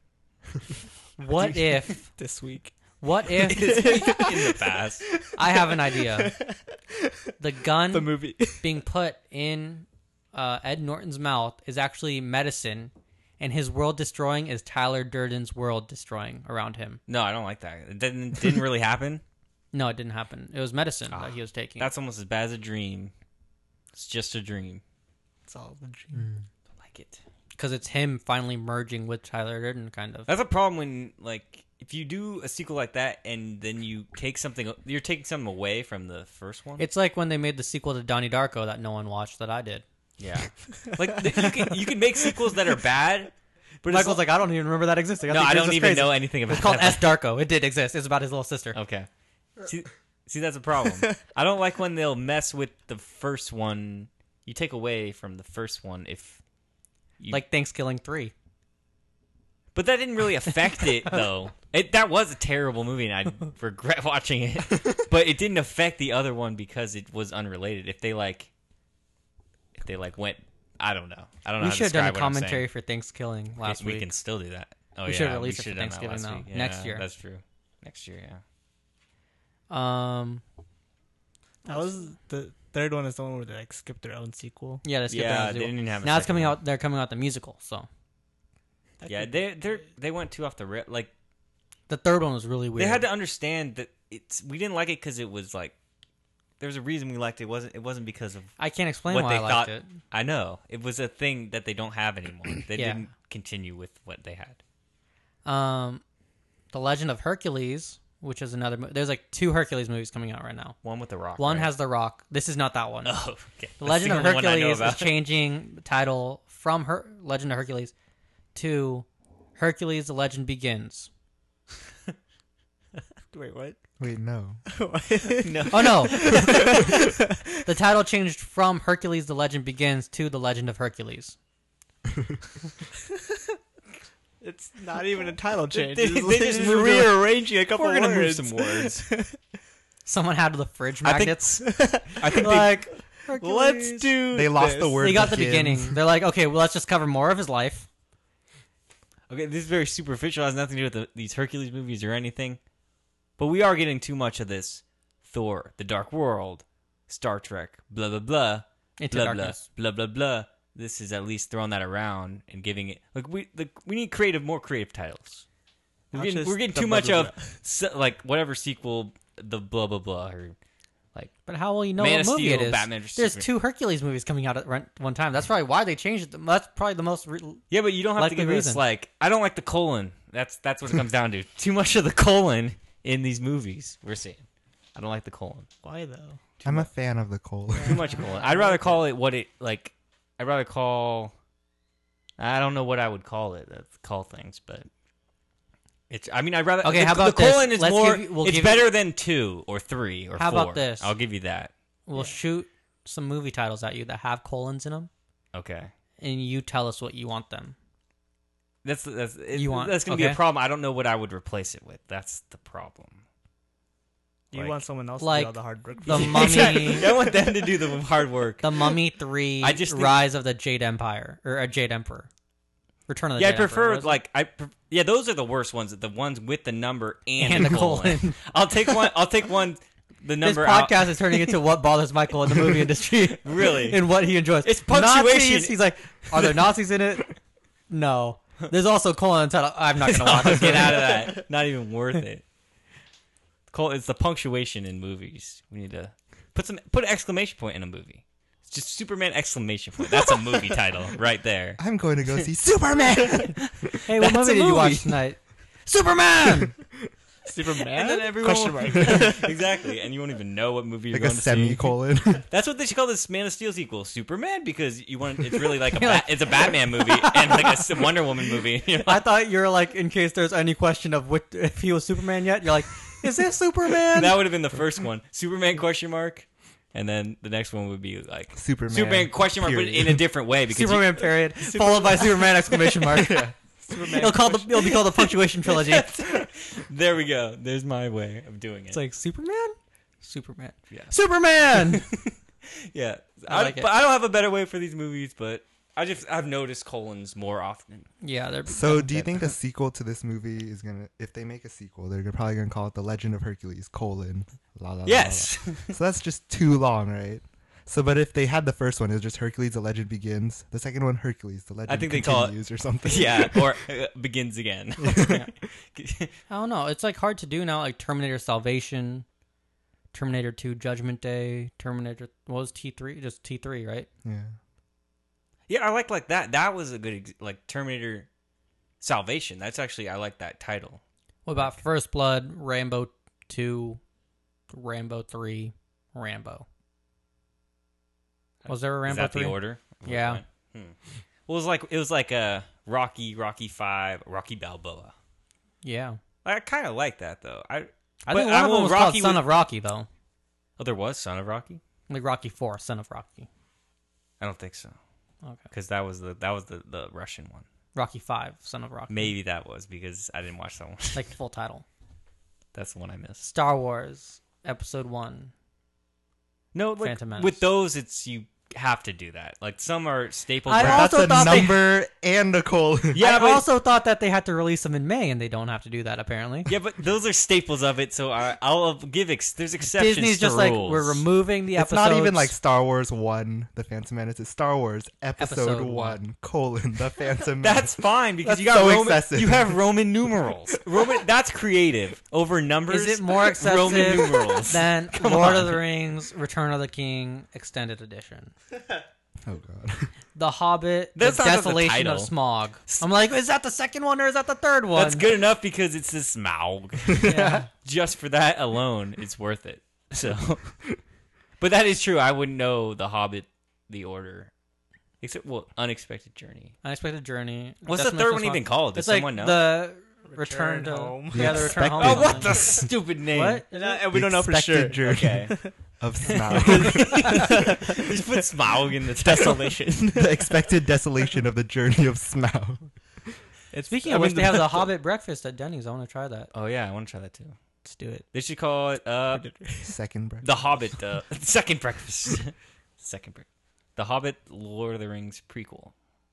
What if? This week. What if In the past. I have an idea? The gun The movie. being put in Ed Norton's mouth is actually medicine, and his world destroying is Tyler Durden's world destroying around him. No, I don't like that. It didn't really happen. No, it didn't happen. It was medicine that he was taking. That's almost as bad as a dream. It's just a dream. It's all the dream. I like it. Because it's him finally merging with Tyler Durden, kind of. That's a problem when, like, if you do a sequel like that and then you take something, you're taking something away from the first one. It's like when they made the sequel to Donnie Darko that no one watched that I did. Yeah, like you can make sequels that are bad, but it's Michael's like, I don't even remember that existing. no, think I this don't is even crazy. know anything about. It's called that. S. Darko. It did exist. It's about his little sister. Okay. See, that's a problem. I don't like when they'll mess with the first one. You take away from the first one if you, Like Thanksgiving 3. but that didn't really affect it though. That was a terrible movie, and I regret watching it. But it didn't affect the other one because it was unrelated. If they went, I don't know. I don't know. We how to should have done a describe what I'm saying. commentary for Thanksgiving last We week. can still do that. Oh, We yeah, should release it for should've done that Thanksgiving, last though. week. Next Yeah, year. That's true. Next year, yeah. That was the third one. Is the one where they like skip their own sequel. Yeah, let's get Yeah, that. they didn't even have a Now it's second coming one. out. They're coming out the musical. So Yeah, they went too off the rip. Like the third one was really weird. they had to understand that we didn't like it because it was like there's a reason we liked it. It wasn't because of I can't explain what why they I liked thought. it. I know it was a thing that they don't have anymore. They Yeah. didn't continue with what they had. The Legend of Hercules, which is another. There's like 2 Hercules movies coming out right now. One with the Rock. One right? has The Rock. This is not that one. Oh, okay. The That's Legend of only one I know Hercules is about. changing the title from Legend of Hercules to Hercules: The Legend Begins. Wait, what? Wait, no. No. Oh no! The title changed from Hercules: The Legend Begins to The Legend of Hercules. It's not even a title change. They It's just just moved rearranging a couple We're gonna move words. some words. Someone had the fridge I think- magnets. I think like Let's do. They lost the word. They got the begins. beginning. They're like, okay, well, let's just cover more of his life. Okay, this is very superficial. It has nothing to do with these Hercules movies or anything. But we are getting too much of this. Thor, The Dark World, Star Trek, blah, blah, blah. Into blah, darkness. blah, blah, blah, blah. This is at least throwing that around and giving it... Like, we need more creative titles. We're Not getting, just we're getting the too blah, much blah, of, like, whatever sequel, the blah, blah, blah, or... But how will you know Man what of movie Steel, it is? Batman vs. There's Superman. 2 Hercules movies coming out at one time. That's probably why they changed it. That's probably the most... Yeah, but you don't have to Likely give us, reason. like... I don't like the colon. That's what it comes down to. Too much of the colon in these movies we're seeing. I don't like the colon. Why though? I'm a fan of the cold. Too much colon. I'd rather call it what it like. I'd rather call. I don't know what I would call it. Call things, but it's. I mean, I'd rather. Okay, the, how about the colon this? is Let's more. give you- we'll it's give better than 2 or 3 or How 4. about this? I'll give you that. We'll shoot some movie titles at you that have colons in them. Okay. and you tell us what you want them. That's going to be okay. a problem. I don't know what I would replace it with. That's the problem. Do you want someone else to like do all the hard work? the for you? Mummy. I want them to do the hard work. The Mummy 3, I just think- Rise of the Jade Empire or a Jade Emperor, Return of the Yeah, I Jade Emperor. prefer those are the worst ones. The ones with the number and, And the the colon. colon. I'll take one. The This number podcast out. is turning into what bothers Michael in the movie industry. Really? And what he enjoys. It's punctuation. Nazis, he's like, are there Nazis in it? No. There's also colon and title. I'm not going to watch it. Get out of that. Not even worth it. It's the punctuation in movies. We need to put an exclamation point in a movie. It's just Superman exclamation point. That's a movie title right there. I'm going to go see Superman. Hey, what That's movie a did you movie. watch tonight? Superman! Superman? And then everyone Question mark. exactly, and you won't even know what movie you're Like a going to see. semicolon. That's what they should call this Man of Steel sequel, Superman, because you want it's really like it's a Batman movie and like a Wonder Woman movie. You're I like, thought you were like, in case there's any question of if he was Superman yet, you're like, is this Superman? that would have been the first one, Superman question mark, and then the next one would be like Superman question mark, but period. in a different way because Superman period, followed by Superman exclamation mark. Superman. It'll be called the punctuation trilogy. there we go. There's my way of doing it. It's like Superman? Yeah. Superman! Yeah, I like it. But I don't have a better way for these movies, but I've noticed colons more often. Yeah, they're So, do you think a sequel to this movie is gonna? If they make a sequel, they're probably gonna call it The Legend of Hercules: colon, la la la. Yes. La, la. So that's just too long, right? So, but if they had the first one, it was just Hercules: The Legend Begins. The second one, Hercules: The Legend I think they call it- Continues, or something. Yeah, or begins again. I don't know. It's like hard to do now. Like Terminator Salvation, Terminator 2 Judgment Day, Terminator. What was T3? Just T3, right? Yeah. Yeah, I like that. That was a good like Terminator Salvation. That's actually I like that title. What about First Blood, Rambo 2, Rambo 3, Rambo? Was there a Rambo Is that 3? the order? Yeah. Well, it was like a Rocky 5, Rocky Balboa. Yeah. I kind of like that though. I But think one I of them will was Rocky called Son with- of Rocky, though. Oh, there was Son of Rocky. Like Rocky 4, Son of Rocky. I don't think so, Okay. because that was the Russian one. Rocky 5, Son of Rocky. Maybe that was because I didn't watch that one. Like full title. That's the one I missed. Star Wars, Episode 1. No, like, Phantom Menace. with those, it's you have to do that. Like some are staples. I where- also That's a thought they- number and a colon. yeah, I but also thought that they had to release them in May, and they don't have to do that, apparently. yeah, but those are staples of it. So I'll give there's exceptions. Disney's to just like, rules. we're removing the It's episodes. not even like Star Wars 1, The Phantom Menace. It's Star Wars Episode Episode 1, colon, The Phantom Menace. That's fine because That's you got so Roman. excessive. You have Roman numerals. That's creative over numbers. Is it more excessive Roman numerals than Lord of the Rings, Return of the King, Extended Edition? Oh, God. The Hobbit, That's The not the Desolation of title. Smog. I'm like, is that the second one or is that the third one? That's good enough because it's a Smaug. Yeah. Just for that alone, it's worth it. So, but that is true. I wouldn't know the Hobbit, the order, except Unexpected Journey. Unexpected Journey. What's the Destination third one Smog. even called? Does It's like someone know? the Return to Home. Yeah, the Return Home. Oh, or what something. the stupid name? What? And we don't know for Expected sure. Journey Okay. of Smaug. Just put Smaug in the desolation. The expected desolation of the journey of Smaug. Speaking of which, they have the Hobbit breakfast at Denny's. I want to try that. Oh yeah, I want to try that too. Let's do it. They should call it Second breakfast. The Hobbit, second breakfast. Second breakfast. The Hobbit, Lord of the Rings prequel.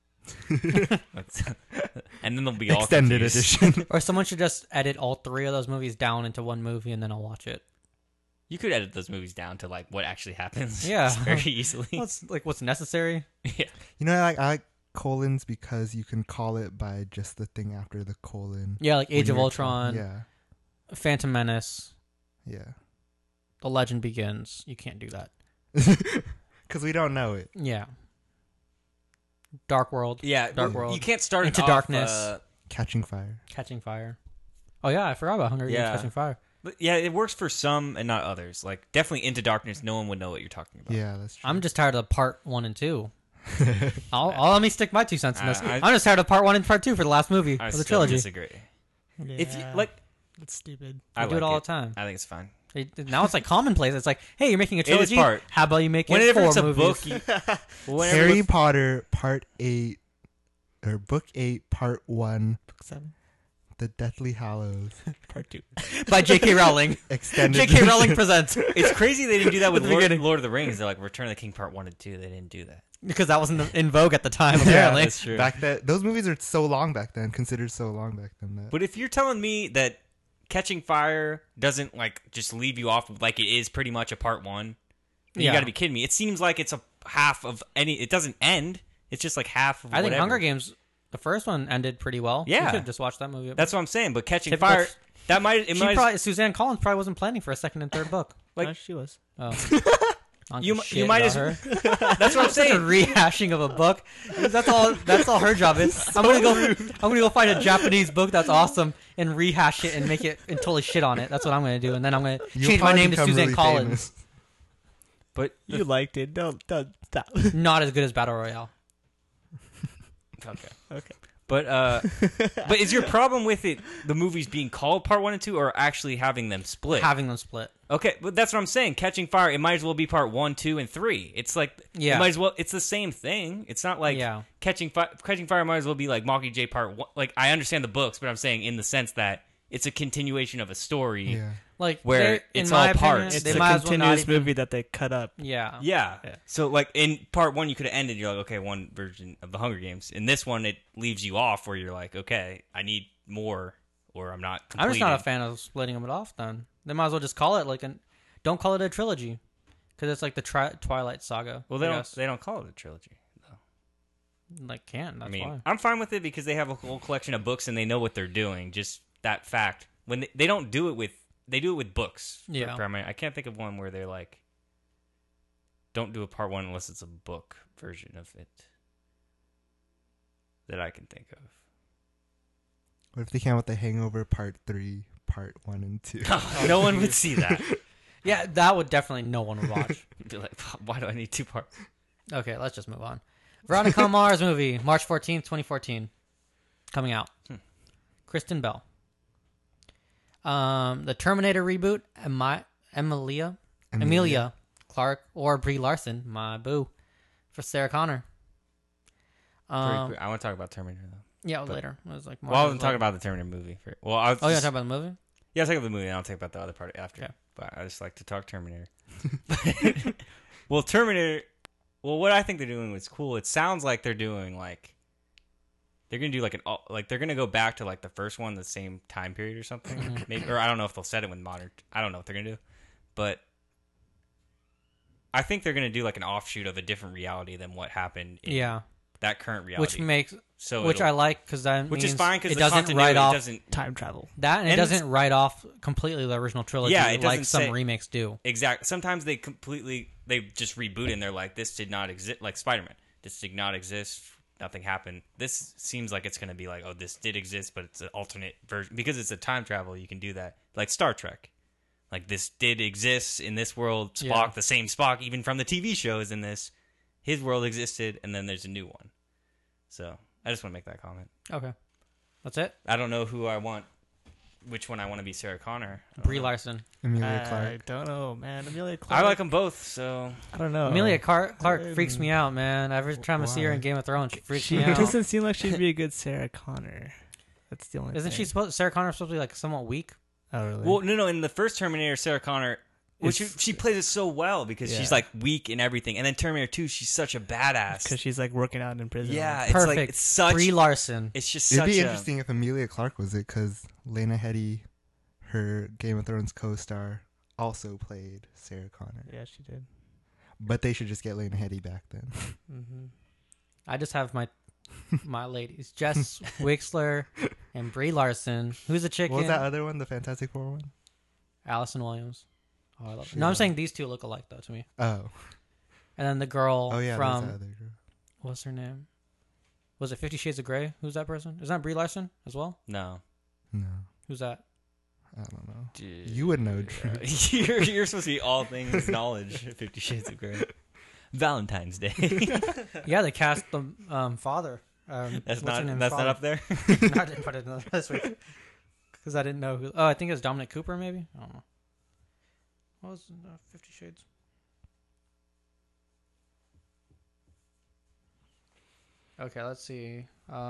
And then they'll be all Extended confused. edition. Or someone should just edit all three of those movies down into one movie, and then I'll watch it. You could edit those movies down to like what actually happens. Yeah. very easily. Well, it's like what's necessary. Yeah. You know, I like colons because you can call it by just the thing after the colon. Yeah, like Age when of you're Ultron, Yeah. Phantom Menace, Yeah. The Legend Begins. You can't do that. Because we don't know it. Yeah. Dark World, Yeah, Dark World. You can't start Into it off, Darkness. Catching Fire. Catching Fire. Oh yeah, I forgot about Hunger Games Yeah. Catching Fire. but yeah, it works for some and not others. Like definitely Into Darkness, no one would know what you're talking about. Yeah, that's true. I'm just tired of part 1 and 2. I'll let me stick my 2 cents in this. I- I'm just tired of part 1 and part 2 for the last movie I of the still trilogy. disagree. Yeah, If you like, that's stupid. I We do like it all the time. I think it's fine. Now it's like commonplace. It's like, hey, you're making a trilogy. part. How about you make it Whenever 4 it's a movies? book, whenever Harry it's- Potter Part 8 or Book 8 Part 1, Book 7, The Deathly Hallows Part 2. By J.K. Rowling. extended. J.K. Rowling presents. it's crazy they didn't do that with The Lord, beginning. Lord of the Rings. They're like Return of the King Part 1 and 2. They didn't do that. Because that wasn't in vogue at the time, Yeah, apparently. That's true. Back then, those movies are so long back then, considered so long back then. That But if you're telling me that Catching Fire doesn't like just leave you off like it is pretty much a part 1, then you Yeah. got to be kidding me. It seems like it's a half of any. It doesn't end. It's just like half of. I think whatever. Hunger Games, the first one, ended pretty well. Yeah. You could just watch that movie. That's what I'm saying. But Catching Typical- Fire, that might it She might probably, Suzanne Collins probably wasn't planning for a second and third book. like- No, she was. Oh. I don't You give mi- shit you might about as- her. that's what I'm Such a saying. rehashing of a book. That's all her job is. I'm gonna go find a Japanese book that's awesome and rehash it and make it and totally shit on it. That's what I'm gonna do. And then I'm gonna you'll change my probably name to become Suzanne really Collins. famous. But You liked it. Don't stop. Not as good as Battle Royale. okay. Okay. But is your problem with it the movies being called Part 1 and 2, or actually having them split? Having them split. Okay, but that's what I'm saying. Catching Fire, it might as well be Part 1, 2, and 3. It's like Yeah. it might as well. It's the same thing. It's not like Yeah. Catching Fire might as well be like Mockingjay Part 1. Like I understand the books, but I'm saying in the sense that it's a continuation of a story. Yeah. Like Where they- it's in my all opinion, parts. It's they a might as well not continuous even- movie that they cut up. Yeah. Yeah. Yeah. So like in Part 1, you could have ended. You're like, okay, one version of the Hunger Games. In this one, it leaves you off where you're like, okay, I need more, or I'm not. I'm just not a completed. fan of splitting them off. Then they might as well just call it don't call it a trilogy, because it's like the Twilight Saga. Well, I they guess. don't call it a trilogy. Like can't. That's I mean, why. I'm fine with it because they have a whole collection of books and they know what they're doing. Just that fact. When they don't do it with, they do it with books. Yeah. I can't think of one where they're like, don't do a Part 1 unless it's a book version of it that I can think of. What if they came out with The Hangover Part 3, Part 1 and 2? No one would see that. Yeah, that would definitely no one would watch. Be like, why do I need 2 parts? Okay, let's just move on. Veronica Mars movie, March 14th, 2014. Coming out. Kristen Bell. The Terminator reboot, Emilia Clarke or Brie Larson, my boo, for Sarah Connor. I want to talk about Terminator though. Yeah, later. It was like Well, I wasn't talking about the Terminator movie. Oh, you want to talk about the movie? Yeah, I'll talk about the movie and I'll talk about the other part after. Okay. But I just like to talk Terminator. Well, Terminator. Well, what I think they're doing was cool. It sounds like they're doing like they're gonna do like they're gonna go back to like the first one, the same time period or something. Maybe, or I don't know if they'll set it with modern. I don't know what they're gonna do, but I think they're gonna do like an offshoot of a different reality than what happened in Yeah, that current reality. which makes which I like because that which means is fine because it the doesn't continuity write off doesn't Time travel. that, and it and it's- doesn't write off completely the original trilogy. Yeah, it doesn't like some say- remakes do. exact. Sometimes they just reboot it and they're like, this did not exist. Like Spider-Man, this did not exist. Nothing happened. This seems like it's going to be like, oh, this did exist, but it's an alternate version because it's a time travel. You can do that, like Star Trek. Like this did exist in this world. Spock, Yeah. the same Spock, even from the TV show, is in this. His world existed, and then there's a new one. So I just want to make that comment. Okay, that's it. I don't know who I want. Which one I want to be Sarah Connor? I don't Brie know. Larson. Emilia I Clarke. don't know, man. Amelia Clarke. I like them both. So I don't know. Amelia Clarke freaks me out, man. Every time I see her in Why? Game of Thrones, she freaks She me out. doesn't seem like she'd be a good Sarah Connor. That's the only. Isn't she thing. supposed? Sarah Connor's supposed to be like somewhat weak. Oh really? well, no. In the first Terminator, Sarah Connor. Which It's- she plays it so well because Yeah. she's like weak and everything, and then Terminator 2, she's such a badass. because she's like working out in prison. Yeah, it's Perfect. like it's such. Brie Larson. It's just It'd such be a. interesting if Emilia Clarke was it, because Lena Headey, her Game of Thrones co-star, also played Sarah Connor. Yeah, she did. But they should just get Lena Headey back then. Mm-hmm. I just have my ladies, Jess Wixler and Brie Larson. Who's the chicken? What was that other one? The Fantastic Four one? Allison Williams. Oh, I love She No, I'm was. saying these two look alike though to me. Oh. And then the girl Oh yeah, there's from that other girl. what's her name? Was it 50 Shades of Grey? Who's that person? Is that Brie Larson as well? No. No. Who's that? I don't know. Dude. You would know, Drew. you're supposed to be all things knowledge. 50 Shades of Grey. Valentine's Day. Yeah, they cast the father. That's what's her not name? that's not Father. up there. No, I didn't put it in this week because I didn't know who. Oh, I think it was Dominic Cooper, maybe. I don't know. What was 50 Shades? Okay, let's see.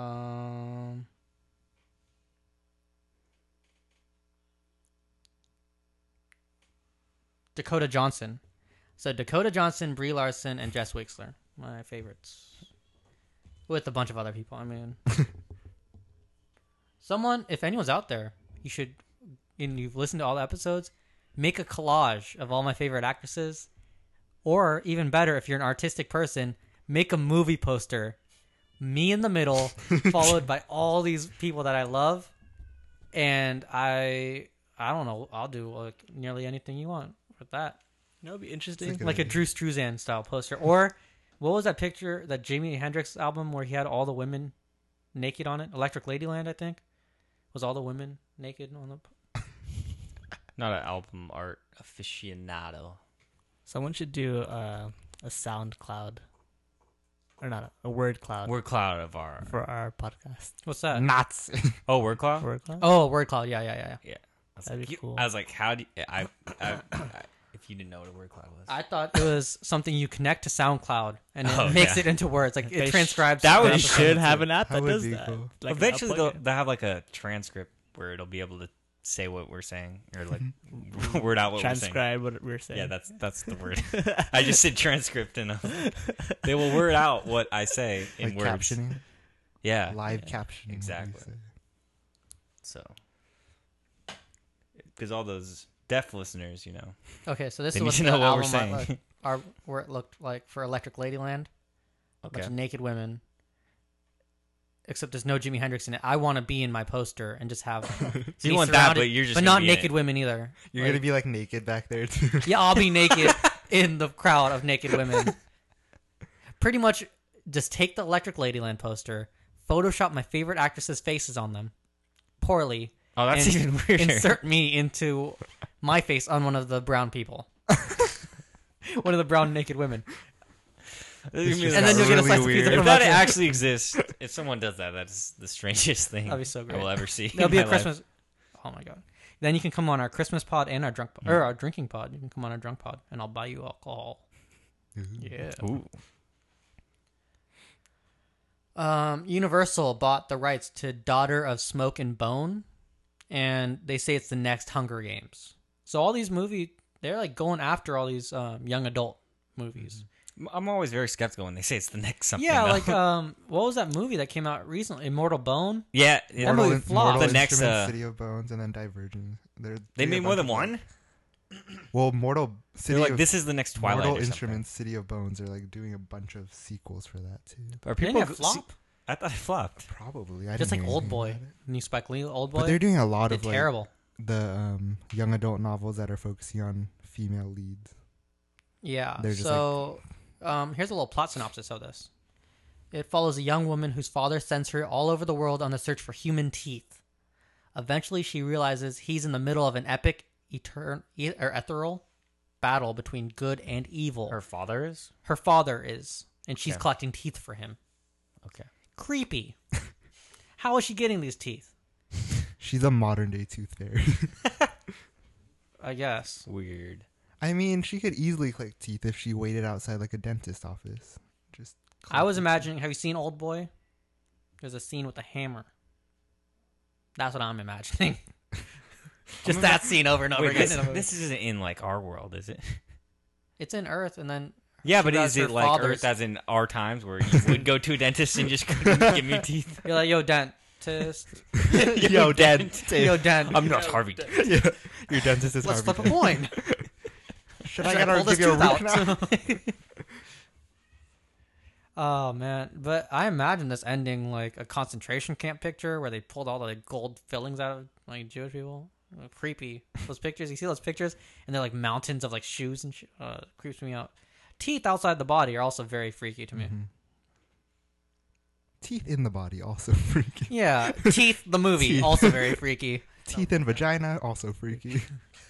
Dakota Johnson. So Dakota Johnson, Brie Larson, and Jess Wixler, my favorites, with a bunch of other people. I mean, someone, if anyone's out there, you should, and you've listened to all the episodes, make a collage of all my favorite actresses, or even better, if you're an artistic person, make a movie poster, me in the middle, followed by all these people that I love, and I don't know, I'll do like nearly anything you want with that. That would be interesting. Good Like a idea. Drew Struzan style poster. Or what was that picture, that Jimi Hendrix album where he had all the women naked on it? Electric Ladyland, I think. Was all the women naked on the... Not an album art aficionado. Someone should do a sound cloud. Or not, a word cloud Word cloud of our. for our podcast. What's that? Nuts. Oh, word cloud. Word cloud? Oh, word cloud. Yeah. Yeah. I was That'd like, be cool. I was like, how do you, I if you didn't know what a word cloud was. I thought it was something you connect to SoundCloud and it Oh, makes yeah. it into words. Like They it transcribes. that the would They be episode. should have an app That that would does be that. cool. Like Eventually, a they'll plugin. have like a transcript where it'll be able to say what we're saying or like word out what transcribe what we're we're saying. saying. Yeah, that's the word. I just said transcript and they will word out what I say in Like words. captioning. Yeah, Live captioning. what exactly. you say. so because all those deaf listeners, Okay, so this they is need what to the know what we're album might saying. look, where it looked like for Electric Ladyland. A bunch Okay. of naked women. Except there's no Jimi Hendrix in it. I want to be in my poster and just have. You be want that, surrounded- but you're just but gonna not be in naked it. women either. You're Like, gonna be like naked back there too. yeah, I'll be naked in the crowd of naked women. Pretty much, just take the Electric Ladyland poster, Photoshop my favorite actresses' faces on them, poorly. Oh, that's and even weirder. Insert me into my face on one of the brown people, one of the brown naked women. It's just And then you'll get a really slice of pizza weird. If from that us. actually exists, if someone does that, that's the strangest thing That'd be so great. I will ever see. There'll in be a my life. Christmas. Oh my god! Then you can come on our Christmas pod and our drunk or our drinking pod. You can come on our drunk pod, and I'll buy you alcohol. Yeah. Ooh. Universal bought the rights to Daughter of Smoke and Bone, and they say it's the next Hunger Games. So all these movies, they're like going after all these young adult movies. I'm always very skeptical when they say it's the next something. Yeah, though. like what was that movie that came out recently? Immortal Bone. yeah, That movie flopped. The next, Instruments, City of Bones, and then Divergent. they made more than one. Well, Mortal City They're like, of this is the next Twilight. Mortal or something. Instruments, City of Bones are like doing a bunch of sequels for that too. Are Didn't people it flop? I thought it flopped. Probably. I Just didn't like hear Old anything Boy, about it. new Spike Lee Old Boy. But they're doing a lot Did of like terrible. the young adult novels that are focusing on female leads. Yeah. They're just So, here's a little plot synopsis of this. It follows a young woman whose father sends her all over the world on the search for human teeth. Eventually, she realizes he's in the middle of an epic, ethereal battle between good and evil. Her father is Her father is, and she's Okay. collecting teeth for him. okay. Creepy. How is she getting these teeth? She's a modern day tooth fairy. I guess. Weird. I mean, she could easily collect teeth if she waited outside like a dentist office. Just I was collect imagining. Have you seen Old Boy? There's a scene with a hammer. That's what I'm imagining. Just that scene over and over Wait, again. this, in a movie. this isn't in like our world, is it? It's in Earth, and then Yeah, She but does is her it like father's- Earth as in our times where you would go to a dentist and just couldn't give me teeth? you're like, "Yo, dentist, Yo, dent. yo, dent." I'm not Harvey Dent. Yeah. Your dentist is Let's Harvey flip a coin. Should Should I pull gotta this give you a tooth root out? canal? Oh man, but I imagine this ending like a concentration camp picture where they pulled all the like, gold fillings out of like Jewish people. Creepy. Those pictures, you see those pictures, and they're like mountains of like shoes and creeps me out. Teeth outside the body are also very freaky to me. Mhm. Teeth in the body also freaky. Yeah, Teeth the movie Teeth. also very freaky. Teeth in vagina also freaky.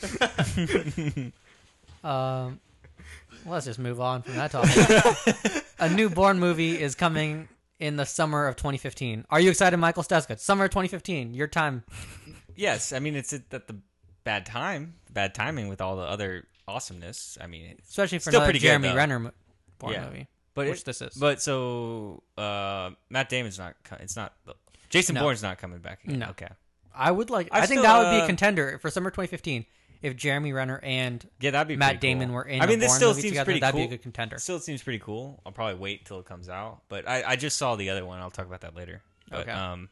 Let's just move on from that topic. A new Bourne movie is coming in the summer of 2015. Are you excited, Michael Steska? Summer of 2015, your time. Yes, I mean it's at the bad timing with all the other awesomeness. I mean, it's especially for still another pretty good, Jeremy though. Renner born Yeah. movie, but which this is. But so Matt Damon's not. It's not. Jason No. Bourne's not coming back again. No. Okay. I would like. I I think still, that would be a contender for summer 2015 if Jeremy Renner and Yeah, that'd be Matt pretty Damon cool. were in. I mean, a this Bourne still movie seems together. pretty That'd cool. be a good contender. Still seems pretty cool. I'll probably wait till it comes out. But I just saw the other one. I'll talk about that later. But, Okay.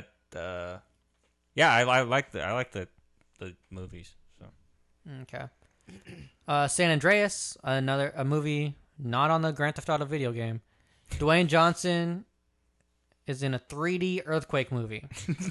yeah, I like the movies. So Okay. San Andreas, a movie not on the Grand Theft Auto video game. Dwayne Johnson is in a 3D earthquake movie.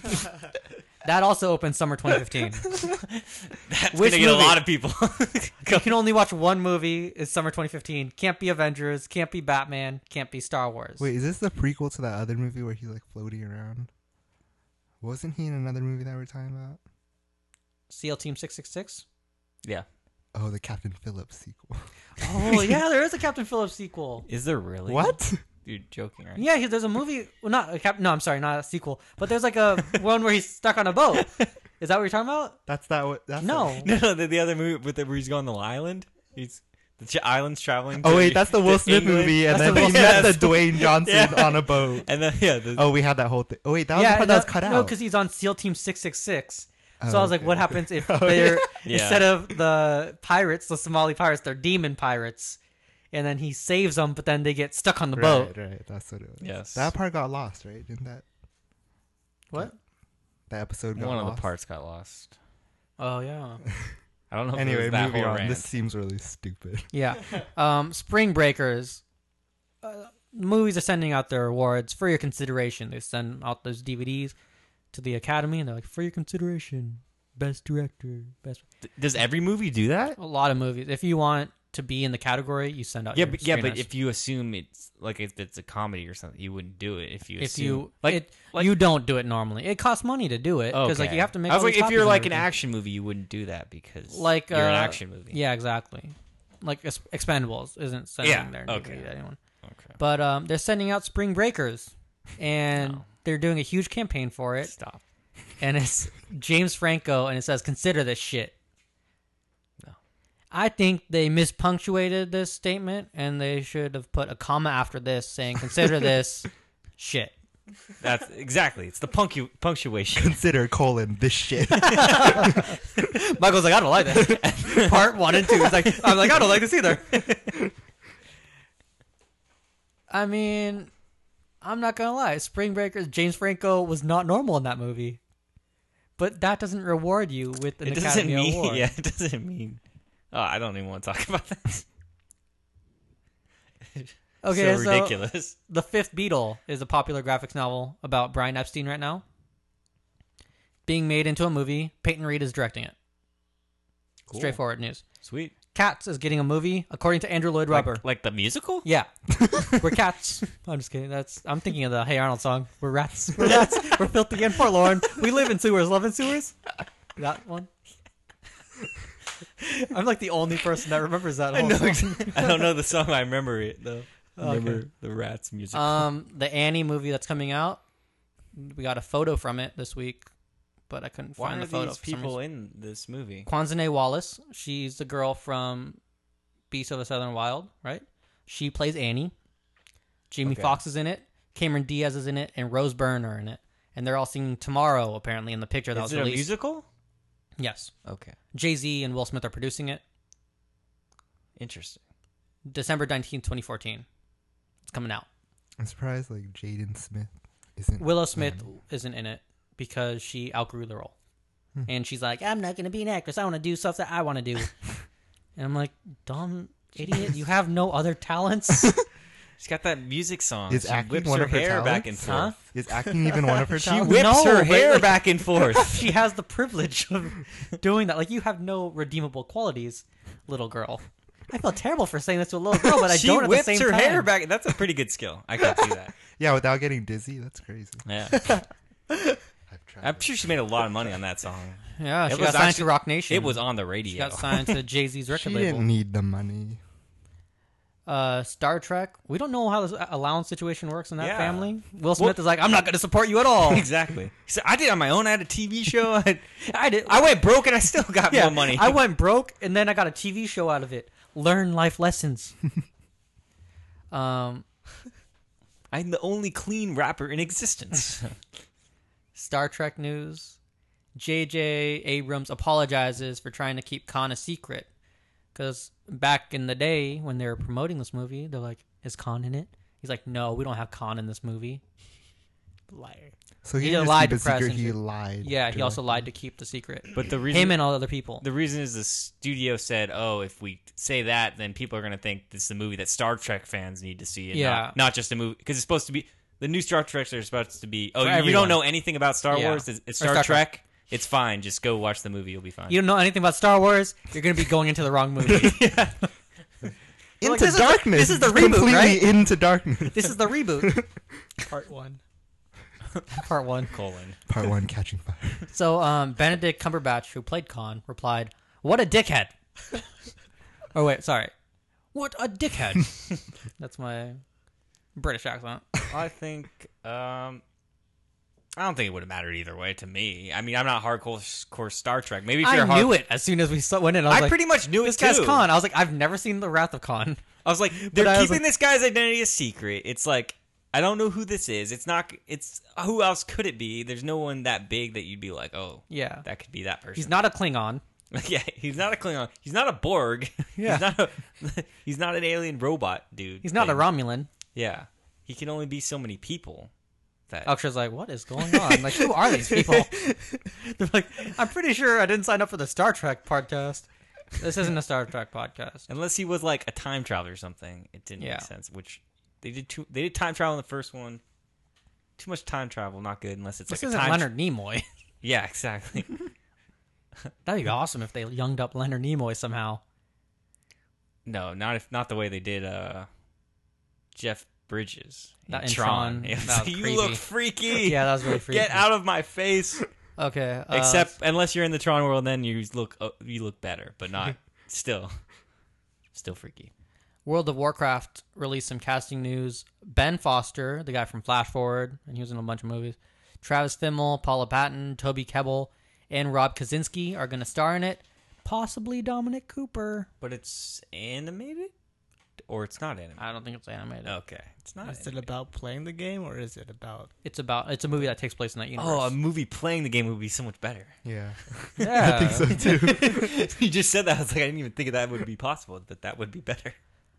That also opens summer 2015. that's Which gonna get a movie? lot of people. You can only watch one movie. It's summer 2015. Can't be Avengers. Can't be Batman. Can't be Star Wars. Wait, is this the prequel to that other movie where he's like floating around? Wasn't he in another movie that we're talking about? SEAL Team 666? Yeah. Oh, the Captain Phillips sequel. Oh, yeah, there is a Captain Phillips sequel. Is there really? What? You're joking, right? Yeah, there's a movie. Well, no, I'm sorry, not a sequel. But there's like a one where he's stuck on a boat. Is that what you're talking about? That's that. What? That's No. No, the other movie where he's going to the island. He's the island's traveling. Oh to wait, that's the Will Smith England. movie, and That's then the he Will met Smith. the Dwayne Johnson Yeah. on a boat. And then Oh, we had that whole thing. Oh wait, that was the part that was cut No, out. because he's on SEAL Team 666. So Oh, I was like, okay. what happens if Oh, they're yeah. instead of the pirates, the Somali pirates, they're demon pirates, and then he saves them, but then they get stuck on the boat. Right, that's what it was. Yes. That part got lost, right? Didn't that? What? That episode got one lost. of the parts got lost. Oh yeah, I don't know. If it Anyway, was that moving whole on. rant. This seems really stupid. yeah. Spring Breakers. Movies are sending out their awards for your consideration. They send out those DVDs to the Academy, and they're like, for your consideration, best director, best. Does every movie do that? A lot of movies. If you want to be in the category, you send out. Yeah, your but screeners. if you assume it's like if it's a comedy or something, you wouldn't do it. If you if assume, you like you don't do it normally. It costs money to do it because like okay. you have to make. I was all like, these if you're copies and like an everything. action movie, you wouldn't do that because like you're an action movie. Yeah, exactly. Like Expendables isn't sending Yeah, their okay. DVD to anyone, Okay. but they're sending out Spring Breakers, and No. they're doing a huge campaign for it. Stop. And it's James Franco, and it says, "Consider this shit." No. I think they mispunctuated this statement, and they should have put a comma after this saying, "Consider this shit." That's exactly. It's the punctuation. Consider this shit. Michael's like, "I don't like that." Part 1 and 2. It's like, I'm like, I don't like this either. I mean, I'm not gonna lie. Spring Breakers, James Franco was not normal in that movie, but that doesn't reward you with an It doesn't Academy mean. Award. Yeah, it doesn't mean. Oh, I don't even want to talk about that. Okay, so so ridiculous. The Fifth Beatle is a popular graphics novel about Brian Epstein right now. Being made into a movie. Peyton Reed is directing it. Cool. Straightforward news. Sweet. Cats is getting a movie, according to Andrew Lloyd Webber. Like the musical? Yeah. We're cats. I'm just kidding. I'm thinking of the Hey Arnold song. We're rats. We're rats. We're filthy and forlorn. We live in sewers. Love in sewers. That one. I'm like the only person that remembers that whole song. I don't know the song. I remember it though. I Okay. remember the Rats music. The Annie movie that's coming out. We got a photo from it this week, but I couldn't Why find are the photo. these for some people reason. in this movie? Quanzane Wallace. She's the girl from Beast of the Southern Wild, right? She plays Annie. Jamie Okay. Foxx is in it. Cameron Diaz is in it, and Rose Byrne are in it. And they're all singing "Tomorrow" apparently in the picture that Is was it a released. musical? Yes, Okay, Jay-Z and Will Smith are producing it. interesting. December 19th, 2014. It's coming out. I'm surprised like Jaden Smith isn't. Willow Smith isn't in it because she outgrew the role. And she's like, I'm not going to be an actress. I want to do stuff that I want to do. And I'm like, dumb idiot. You have no other talents? She's got that music song. Is She acting whips one her of her hair back and talents? forth. Huh? Is acting even one of her She talents? whips No, her but, hair like- back and forth. She has the privilege of doing that. Like, you have no redeemable qualities, little girl. I feel terrible for saying this to a little girl, but I She don't at the whips same her time. hair back. That's a pretty good skill. I could do that. Yeah, without getting dizzy. That's crazy. Yeah, I've tried. I'm sure she made a lot of money on that song. Yeah, It she was got signed actually- to Rock Nation. It was on the She radio. got signed to Jay-Z's record She label. didn't need the money. Star Trek. We don't know how this allowance situation works in that Yeah. family. Will Smith is like, I'm not going to support you at all. Exactly. He said, I did it on my own. I had a TV show. I did. I went broke and I still got more money. I went broke and then I got a TV show out of it. Learn life lessons. I'm the only clean rapper in existence. Star Trek news. J.J. Abrams apologizes for trying to keep Khan a secret. Because back in the day when they were promoting this movie, they're like, is Khan in it? He's like, no, we don't have Khan in this movie. Liar. So He he didn't lied just to keep a press secret, and he shit. lied. Yeah, he also directly. lied to keep the secret. But the reason Him and all other people. the reason is the studio said, "Oh, if we say that, then people are going to think this is a movie that Star Trek fans need to see, and Yeah. not just a movie because it's supposed to be the new Star Treks are supposed to be. Oh, For you everyone. don't know anything about Star Yeah. Wars? It's Or Star, Star Trek. Trek. It's fine. Just go watch the movie. You'll be fine." You don't know anything about Star Wars, you're going to be going into the wrong movie. Into Like, this is the- darkness. this is the reboot, Completely right? into darkness. This is the reboot. Part 1. Part 1. Colon. Part 1, Catching Fire. So, Benedict Cumberbatch, who played Khan, replied, "What a dickhead!" Oh wait, sorry. What a dickhead! That's my British accent. I think. I don't think it would have mattered either way to me. I mean, I'm not hardcore Star Trek. Maybe if you're I knew it as soon as we went in. I was I like, pretty much knew "This it guy's too. Khan." I was like, "I've never seen The Wrath of Khan." I was like, they're I was keeping like- this guy's identity a secret. It's like, I don't know who this is. It's not. It's who else could it be? There's no one that big that you'd be like, oh, Yeah, that could be that person. he's not a Klingon. Yeah, he's not a Klingon. He's not a Borg. Yeah. He's not an alien robot dude. He's not a thing. Romulan. Yeah, he can only be so many people. That Akshar's like, "What is going on? Like, who are these people?" They're like, "I'm pretty sure I didn't sign up for the Star Trek podcast. This isn't a Star Trek podcast." unless he was like a time traveler or something, it didn't Yeah. make sense. Which they did. They did time travel in the first one. Too much time travel, not good unless it's This like a isn't time. Leonard Nimoy. Yeah, exactly. That'd be awesome if they younged up Leonard Nimoy somehow. No, not the way they did Jeff Bridges That in Tron. Tron, It was that was like, you creepy. look freaky. Yeah, that was really freaky. Get out of my face. Okay. Except unless you're in the Tron world, then you look better, but not still freaky. World of Warcraft released some casting news. Ben Foster, the guy from Flash Forward, and he was in a bunch of movies. Travis Fimmel, Paula Patton, Toby Kebbell, and Rob Kaczynski are going to star in it. Possibly Dominic Cooper. But it's animated, or it's not animated. I don't think it's animated. Okay, it's not. Is it animated. about playing the game or is it about... It's a movie that takes place in that universe. Oh, a movie playing the game would be so much better. Yeah. yeah. I think so too. You just said that. I was like, I didn't even think that would be possible, but that would be better.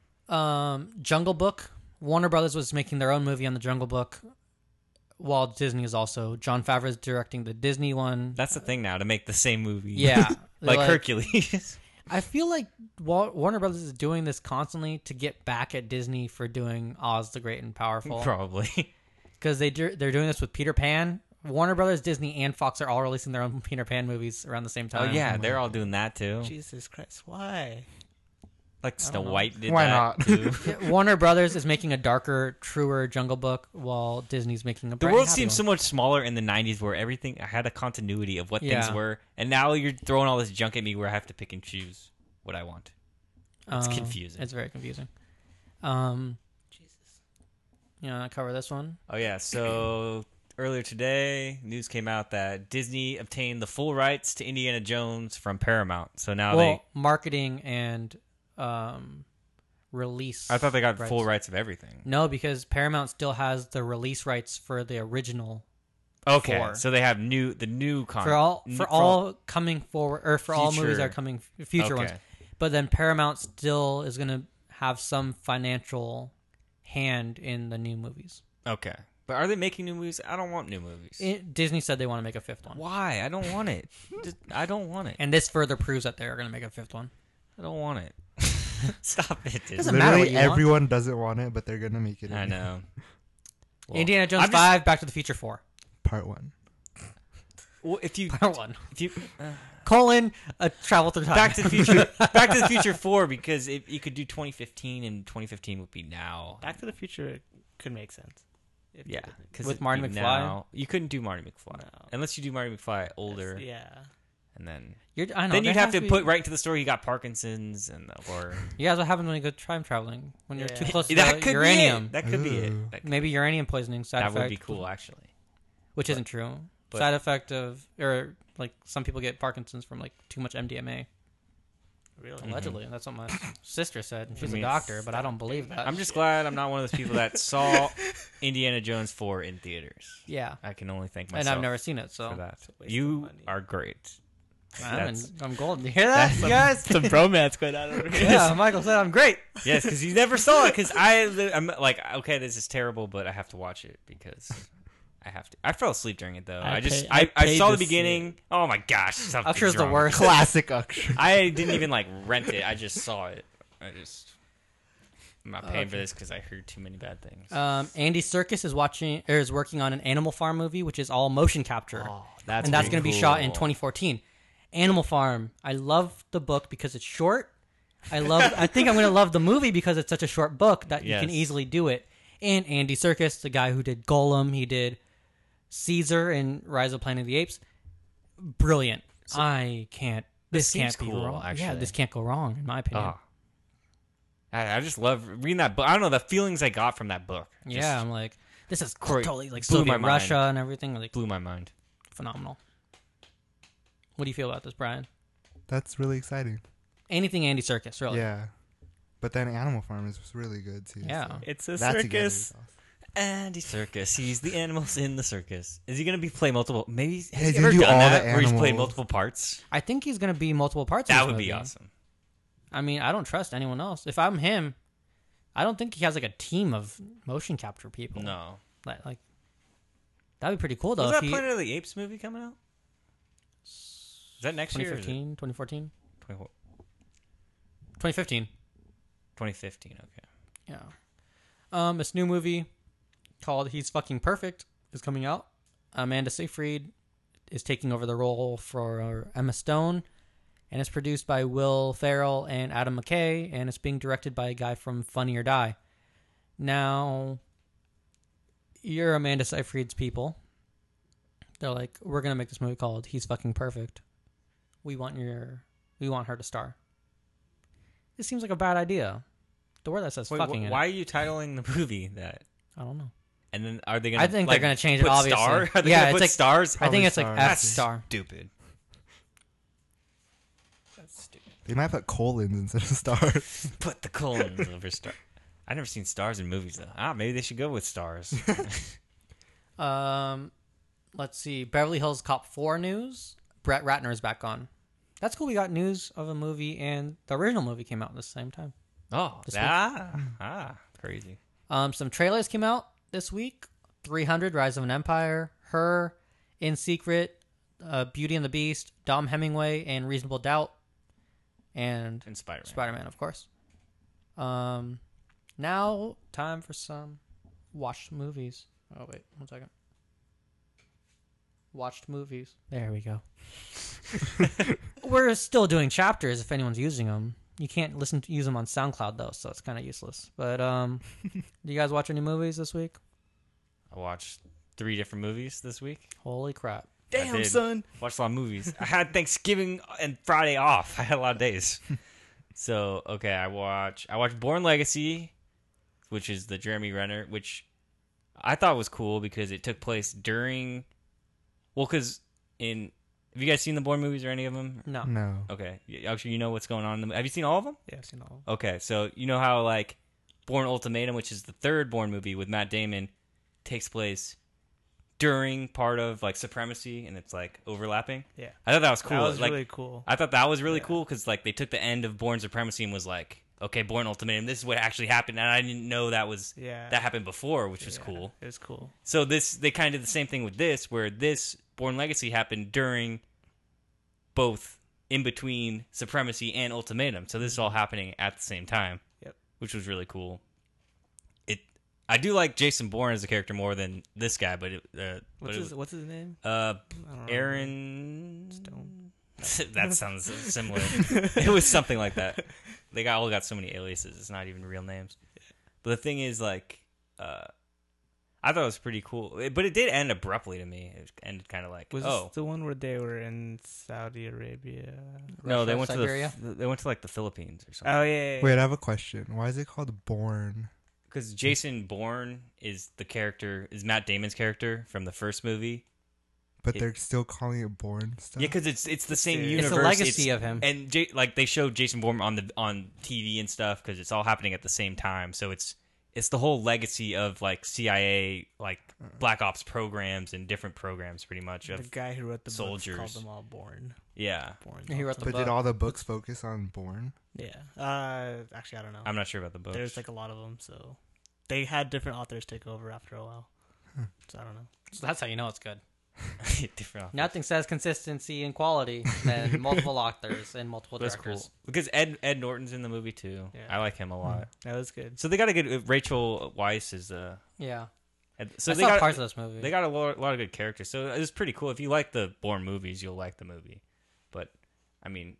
Jungle Book. Warner Brothers was making their own movie on the Jungle Book, while Disney is also. John Favreau is directing the Disney one. That's the thing now, to make the same movie. Yeah. They're like Hercules. I feel like Warner Brothers is doing this constantly to get back at Disney for doing Oz the Great and Powerful. Probably. Because they're doing this with Peter Pan. Warner Brothers, Disney, and Fox are all releasing their own Peter Pan movies around the same Oh time. yeah, they're all doing that too. Jesus Christ, why? Like Snow White did Why that not? too. Yeah, Warner Brothers is making a darker, truer Jungle Book, while Disney's making a The bright world and happy seemed one. so much smaller in the 90s where everything had a continuity of what things Yeah. were. And now you're throwing all this junk at me where I have to pick and choose what I want. It's confusing. It's very confusing. Jesus. You know, I cover this one. Oh, yeah. So earlier today, news came out that Disney obtained the full rights to Indiana Jones from Paramount. So now Well, marketing and release. I thought they got full rights of everything. No, because Paramount still has the release rights for the original. Okay. Four. So they have the new content. For all coming forward, or for all movies that are coming future ones. But then Paramount still is going to have some financial hand in the new movies. Okay. But are they making new movies? I don't want new movies. Disney said they want to make a fifth one. Why? I don't want it. I don't want it. And this further proves that they're going to make a fifth one. I don't want it. Stop it, Disney. Doesn't matter what Literally you want. everyone doesn't want it, but they're gonna make it. I anyway. know. Well, Indiana Jones I'm just- 5, Back to the Future 4. Part 1. Well, if you Part 1. if you Colon, travel through time. Back to the Future, Back to the Future 4, because if you could do 2015, and 2015 would be now. Back to the Future could make sense. If they Yeah, did it. because With Marty McFly? you couldn't do Marty McFly No. unless you do Marty McFly older. Yeah. and then I know. then there you'd have has to put right into the story. You got Parkinson's, or Yeah, that's what happens when you go time traveling. When you're too Yeah. close to that the could uranium. be it. That could be it. Ooh. Maybe uranium poisoning side That effect. would be cool, actually. Which isn't true. but- Side effect of, or like some people get Parkinson's from like too much MDMA. Really? Allegedly, that's what my sister said. And she's I mean, a doctor, but I don't believe that. I'm just glad I'm not one of those people that saw Indiana Jones 4 in theaters. Yeah, I can only thank and myself I've never seen it, so for that. It's a waste of You money. are great. I'm golden. You hear that, you guys? Some bromance going on over here. Yeah, Michael said I'm great. Yes, because you never saw it. Because I'm like, okay, this is terrible, but I have to watch it because I have to. I fell asleep during it though. I I paid saw to the see beginning. Oh my gosh, something's Usher's the wrong. worst. Classic Usher. I didn't even like rent it. I just saw it. I'm not paying for this because I heard too many bad things. Andy Serkis is working on an Animal Farm movie, which is all motion capture, That's and that's pretty going to be shot in cool. 2014. Animal Farm. I love the book because it's short. I think I'm going to love the movie because it's such a short book that you can Yes. easily do it. And Andy Serkis, the guy who did Golem, he did Caesar in Rise of Planet of the Apes. Brilliant. This This can't seems be cool, wrong. Yeah, actually. this can't go wrong in my opinion. Oh. I just love reading that book. I don't know the feelings I got from that book. Just Yeah, I'm like, this is Great. totally like Blew my Soviet mind. Russia and everything. Like, blew my mind. phenomenal. What do you feel about this, Brian? That's really exciting. Anything Andy Serkis, really? Yeah. But then Animal Farm is really good too. Yeah. so It's a that together circus. is awesome. Andy Circus. He's the animals in the circus. Is he gonna be play multiple? Maybe Yeah, has he's he ever gonna do done all that? the Where he's played animals. multiple parts. I think he's going to be multiple parts of That this would be movie. awesome. I mean, I don't trust anyone else. If I'm him, I don't think he has like a team of motion capture people. No. Like that'd be pretty cool though. Was if that he, Planet of the Apes movie coming out? Is that next year? Or is it 2014? 20- 2015. 2015. Okay. Yeah. This new movie called He's Fucking Perfect is coming out. Amanda Seyfried is taking over the role for Emma Stone, and it's produced by Will Ferrell and Adam McKay, and it's being directed by a guy from Funny or Die. Now, you're Amanda Seyfried's people. They're like, we're gonna make this movie called He's Fucking Perfect. We want her to star. This seems like a bad idea. The word that says Wait, fucking in why it. are you titling the movie that? I don't know. And then are they gonna? I think like, they're gonna change it. put Obviously, Star? Are they yeah, gonna it's put like stars? I think it's like Probably F That's star. stupid. That's stupid. They might put colons instead of stars. Put the colons over star. I've never seen stars in movies though. Maybe they should go with stars. Let's see. Beverly Hills Cop 4 news. Brett Ratner is back on. That's cool. We got news of a movie, and the original movie came out at the same time. Oh, This week. crazy. Some trailers came out this week. 300, Rise of an Empire, Her, In Secret, Beauty and the Beast, Dom Hemingway, and Reasonable Doubt, and And Spider-Man. Spider-Man, of course. Now, time for some watched movies. Oh, wait, 1 second. Watched movies. There we go. We're still doing chapters if anyone's using them. You can't use them on SoundCloud, though, so it's kind of useless. But, do you guys watch any movies this week? I watched 3 different movies this week. Holy crap. I did. son. Watched a lot of movies. I had Thanksgiving and Friday off. I had a lot of days. So, okay, I watched Born Legacy, which is the Jeremy Renner, which I thought was cool because it took place during... Well, because have you guys seen the Bourne movies or any of them? No. No. Okay. Actually, you know what's going on. Have you seen all of them? Yeah, I've seen all. Okay, so you know how, like, Bourne Ultimatum, which is the third Bourne movie with Matt Damon, takes place during part of, like, Supremacy, and it's, like, overlapping? Yeah. I thought that was cool. That was like, really cool. I thought that was really Yeah. cool because, like, they took the end of Bourne Supremacy and was like, okay, Bourne Ultimatum, this is what actually happened, and I didn't know that happened before, which was Yeah, cool. It was cool. So they kind of did the same thing with this, where this Bourne Legacy happened during both in between Supremacy and Ultimatum. So this is all happening at the same time. Yep. Which was really cool. I do like Jason Bourne as a character more than this guy, but What's his name? uh I don't know. Aaron Stone. that sounds similar. It was something like that. They all got so many aliases. It's not even real names. But the thing is, like, I thought it was pretty cool, but it did end abruptly to me. It ended kind of like, Was oh this the one where they were in Saudi Arabia? no, they Russia, went Siberia? they went to like the Philippines or something. Oh yeah. Wait, I have a question. Why is it called Born? Because Jason Bourne is Matt Damon's character from the first movie. But they're still calling it Born stuff? Yeah, because it's the same It's universe. the legacy of him. and like they showed Jason Bourne on TV and stuff because it's all happening at the same time. So it's the whole legacy of like CIA like Black Ops programs and different programs, pretty much. The Of guy who wrote the soldiers. books called them all Born. yeah, Born. He wrote the But book. did all the books focus on Born? Yeah. Actually, I don't know. I'm not sure about the book. There's like a lot of them, so they had different authors take over after a while. So I don't know. So that's how you know it's good. different. Authors. Nothing says consistency and quality than multiple authors and multiple That's directors. cool because Ed Norton's in the movie too. Yeah. I like him a lot. That was good. So they got a good Rachel Weisz is Yeah. so I they saw got parts of this movie. They got a lot of good characters, so it was pretty cool. If you like the Bourne movies, you'll like the movie. But I mean,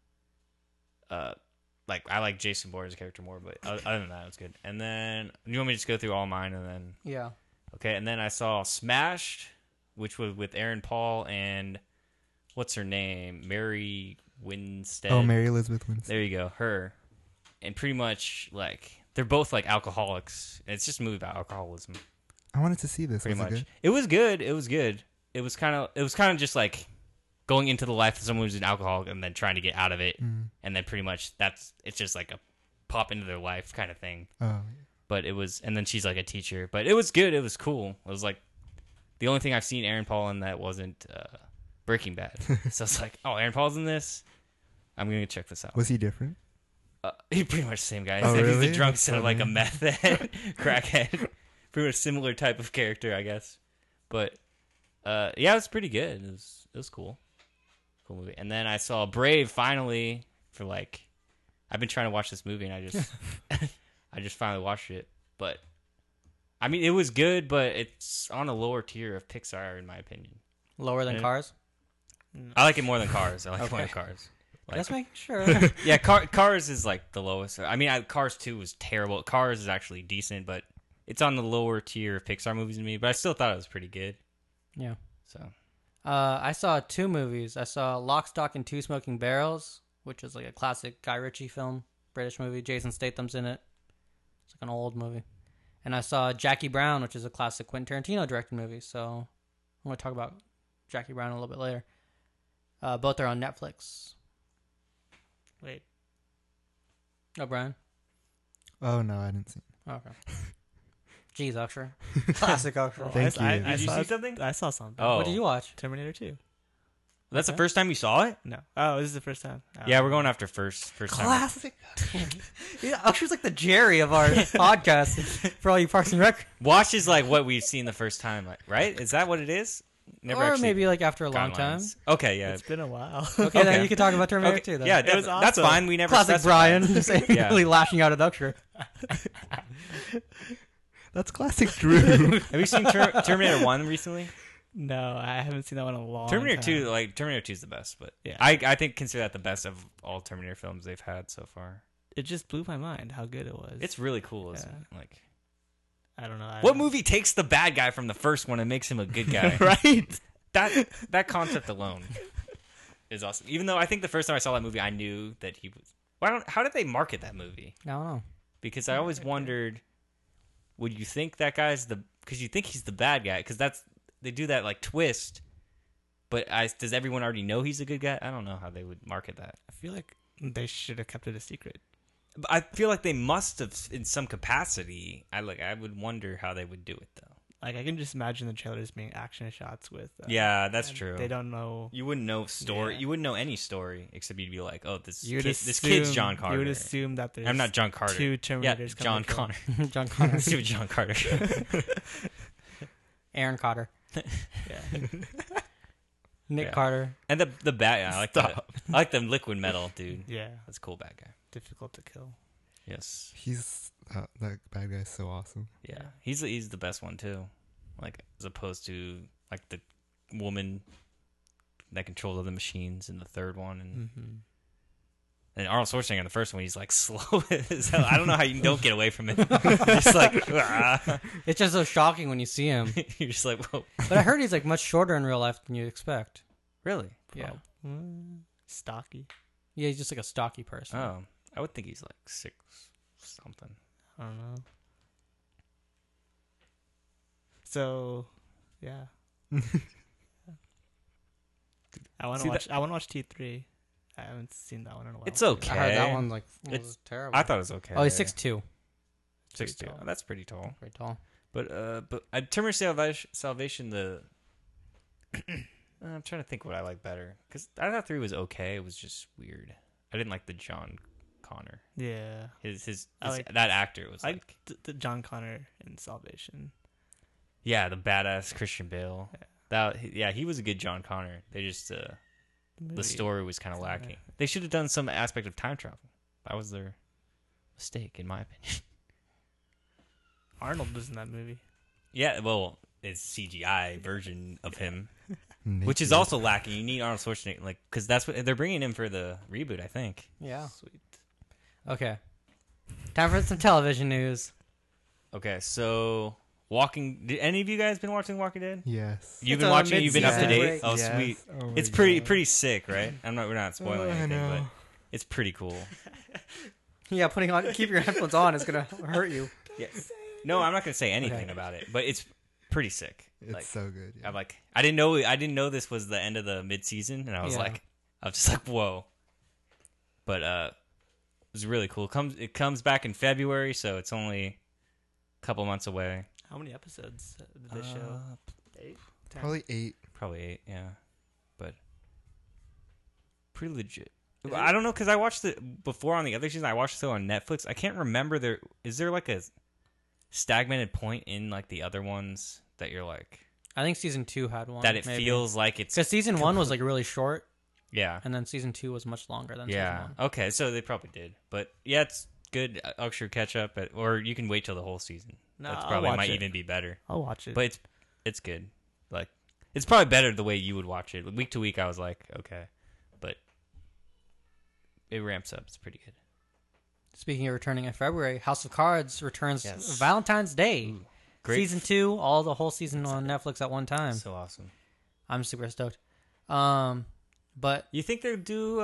like I like Jason Bourne's character more, but other than that, it's good. And then you want me to just go through all mine, and then Yeah. okay, and then I saw Smashed, which was with Aaron Paul and what's her name, Mary Winstead. Oh, Mary Elizabeth Winstead. There you go, her. And pretty much like they're both like alcoholics. It's just a movie about alcoholism. I wanted to see this. Pretty Was much. it It was good. It was good. It was kind of just like going into the life of someone who's an alcoholic and then trying to get out of it, good? and then pretty much it's just like a pop into their life kind of thing. Oh, But it was, and then she's like a teacher. But it was good. It was cool. It was like the only thing I've seen Aaron Paul in that wasn't Breaking Bad. So it's like, oh, Aaron Paul's in this. I'm gonna check this out. was he different? He's pretty much the same guy. Oh, He's really? the drunk That's instead of like a funny. meth head, crackhead. Pretty much similar type of character, I guess. But yeah, it was pretty good. It was cool. Cool movie. And then I saw Brave finally for like I've been trying to watch this movie and I just I just finally watched it. But I mean it was good, but it's on a lower tier of Pixar in my opinion. Lower than Yeah. Cars? I like it more than Cars. I like it more than Okay. Cars. Like, Just making sure. yeah, Cars is like the lowest. I mean, Cars 2 was terrible. Cars is actually decent, but it's on the lower tier of Pixar movies to me. But I still thought it was pretty good. Yeah. So I saw two movies. I saw Lock, Stock, and Two Smoking Barrels, which is like a classic Guy Ritchie film, British movie. Jason Statham's in it. It's like an old movie. And I saw Jackie Brown, which is a classic Quentin Tarantino directed movie. So I'm going to talk about Jackie Brown a little bit later. Both are on Netflix. Wait. Oh, Brian? Oh no, I didn't see. Okay. Jeez, Usher. Classic Usher. Thank you. Did you see something? I saw something. Oh, What did you watch? Terminator 2. that's the Okay. first time you saw it? No. Oh, this is the first time. Oh. Yeah, we're going after first time. Classic. Yeah, Usher's like the Jerry of our podcast for all you Parks and Rec. Watch is like what we've seen the first time, like, right? Is that what it is? Never Or actually maybe like after a long time. guidelines. Okay, yeah. It's been a while. Okay, then Okay. you can talk about Terminator Okay, 2 then. yeah, It was that's awesome. fine. We never Classic specified. Brian, just Yeah. really lashing out at Usher. That's classic Drew. Have you seen Terminator 1 recently? No, I haven't seen that one in a long Terminator time. 2, like Terminator 2 is the best, but Yeah. I think consider that the best of all Terminator films they've had so far. It just blew my mind how good it was. It's really cool, isn't Yeah. it? Like, I don't know. what movie takes the bad guy from the first one and makes him a good guy? Right? That concept alone is awesome. Even though I think the first time I saw that movie, I knew that he was. How did they market that movie? I don't know. Because I always wondered, would you think that guy's because you think he's the bad guy? Because they do that like twist. But does everyone already know he's a good guy? I don't know how they would market that. I feel like they should have kept it a secret. But I feel like they must have in some capacity. I would wonder how they would do it though. Like I can just imagine the trailers being action shots with. Yeah, that's and true. They don't know. You wouldn't know story. Yeah. You wouldn't know any story except you'd be like, "Oh, this You would this kid's assume- John Carter." You would assume that there's. I'm not John Carter. Two Yeah, Terminators. John coming to Connor. John Connor. Stupid John Carter. Aaron Carter. kill. Yeah. Nick Yeah. Carter. And the bad guy, I like that. I like the liquid metal dude. Yeah. That's a cool bad guy. Difficult to kill. Yes. He's that bad guy's so awesome. Yeah. He's the best one too. Like as opposed to like the woman that controls other machines in the third one, and Mm-hmm. And Arnold Schwarzenegger in the first one, he's like slow as hell. I don't know how you don't get away from it. Just like, ah. It's just so shocking when you see him. You're just like, whoa. But I heard he's like much shorter in real life than you'd expect. Really? Yeah. Stocky. Yeah, he's just like a stocky person. Oh, I would think he's like 6 something. I don't know. So, yeah. I want to watch. I want to watch T3. I haven't seen that one in a while. It's okay. I heard that one was It's- terrible. I thought it was okay. Oh, he's 6'2". 6'2". tall. Oh, that's pretty tall. Very tall. But Terminator Salvation, the I'm trying to think what I like better, because I thought 3 was okay. It was just weird. I didn't like the John Connor. Yeah. His I like- that actor was I like the John Connor in Salvation. yeah, the badass Christian Bale. He was a good John Connor. They just the movie. story was kind of lacking. They should have done some aspect of time travel. That was their mistake, in my opinion. Arnold was in that movie. Yeah, well, it's CGI version of him, Naked. which is also lacking. You need Arnold Schwarzenegger, like, because that's what they're bringing him for the reboot, I think. Yeah. Sweet. Okay. Time for some television news. Okay, so did any of you guys been watching Walking Dead? Yes. You've It's been a watching. You've been up to mid-season date. break. Oh, Yes. sweet. Oh my It's God. pretty sick, right? We're not spoiling I anything, but know. it's pretty cool. Yeah, keep your headphones on is gonna hurt you. Yes. No, I'm not gonna say anything Okay. about it, but it's pretty sick. It's Like, so good. Yeah. I didn't know this was the end of the mid-season, and I was Yeah. just like, whoa. But it was really cool. It comes back in February, so it's only a couple months away. How many episodes did they show? 8? 10? Probably 8. Probably 8, yeah. But pretty legit. I don't know, because I watched it before on the other season. I watched it on Netflix. I can't remember is there like a stagnated point in like the other ones that you're like I think season 2 had one. that it feels like it's because season 1 was like really short, yeah. and then season 2 was much longer than Yeah. season 1. Okay, so they probably did. But yeah, it's good. I'll sure catch up or you can wait till the whole season. No, That's I'll probably watch might it. even be better. I'll watch it. But it's good. Like it's probably better the way you would watch it. Week to week I was like, okay. But it ramps up. It's pretty good. Speaking of returning in February, House of Cards returns Yes. Valentine's Day. Great. Season 2, all the whole season on Netflix at one time. So awesome. I'm super stoked. But You think they'll do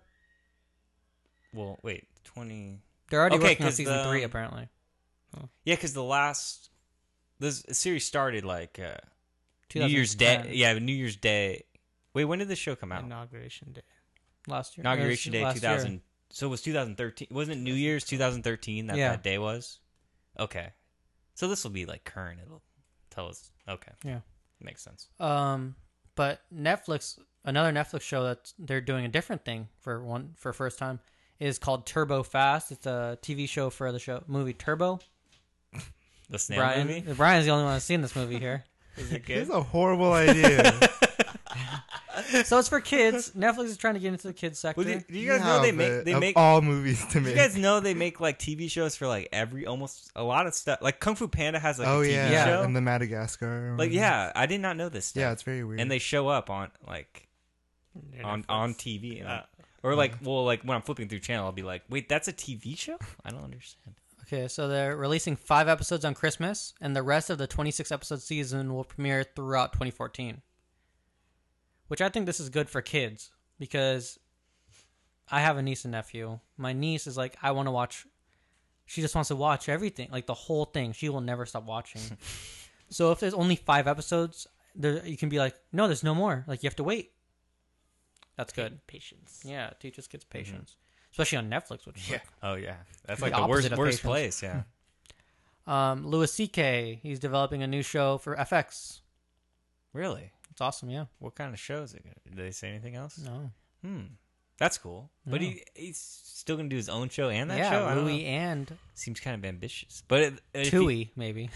well, wait, 20 they're already Okay, working on 'cause season the- 3 apparently. Yeah, because this series started like New 2010, Year's Day. Yeah, New Year's Day. Wait, when did this show come out? Inauguration day. last year. Inauguration It Day was last 2000. year. So it was 2013. Wasn't it New Year's 2013 that Yeah. that day was? Okay. So this will be like current. It'll tell us. Okay. Yeah. Makes sense. But Netflix, another Netflix show that they're doing a different thing for first time is called Turbo Fast. It's a TV show for the movie Turbo. The snail movie? Brian's the only one that's seen this movie here. Is it This is good? a horrible idea. So it's for kids. Netflix is trying to get into the kids sector. Well, do you guys know they of make all movies to do make. you guys know they make like TV shows for like almost a lot of stuff. Like Kung Fu Panda has like oh a TV yeah, show. and the Madagascar. Like one. yeah, I did not know this stuff. yeah, it's very weird. And they show up on like Your on Netflix. TV. And, or like when I'm flipping through channel, I'll be like, wait, that's a TV show? I don't understand. Okay, so they're releasing 5 episodes on Christmas, and the rest of the 26-episode season will premiere throughout 2014. Which I think this is good for kids, because I have a niece and nephew. My niece is like, I want to watch... She just wants to watch everything, like the whole thing. She will never stop watching. So if there's only 5 episodes, you can be like, no, there's no more. Like, you have to wait. That's good. Patience. Yeah, it teaches kids patience. Especially on Netflix, which is like, Oh yeah, that's The like the opposite worst of place. patience. Yeah. Louis C.K., he's developing a new show for FX. Really? It's awesome, yeah. What kind of show is it? Did they say anything else? No. That's cool. But No. he's still gonna do his own show and that yeah, show. I don't Louis know. and Seems kind of ambitious. But if Tui, maybe.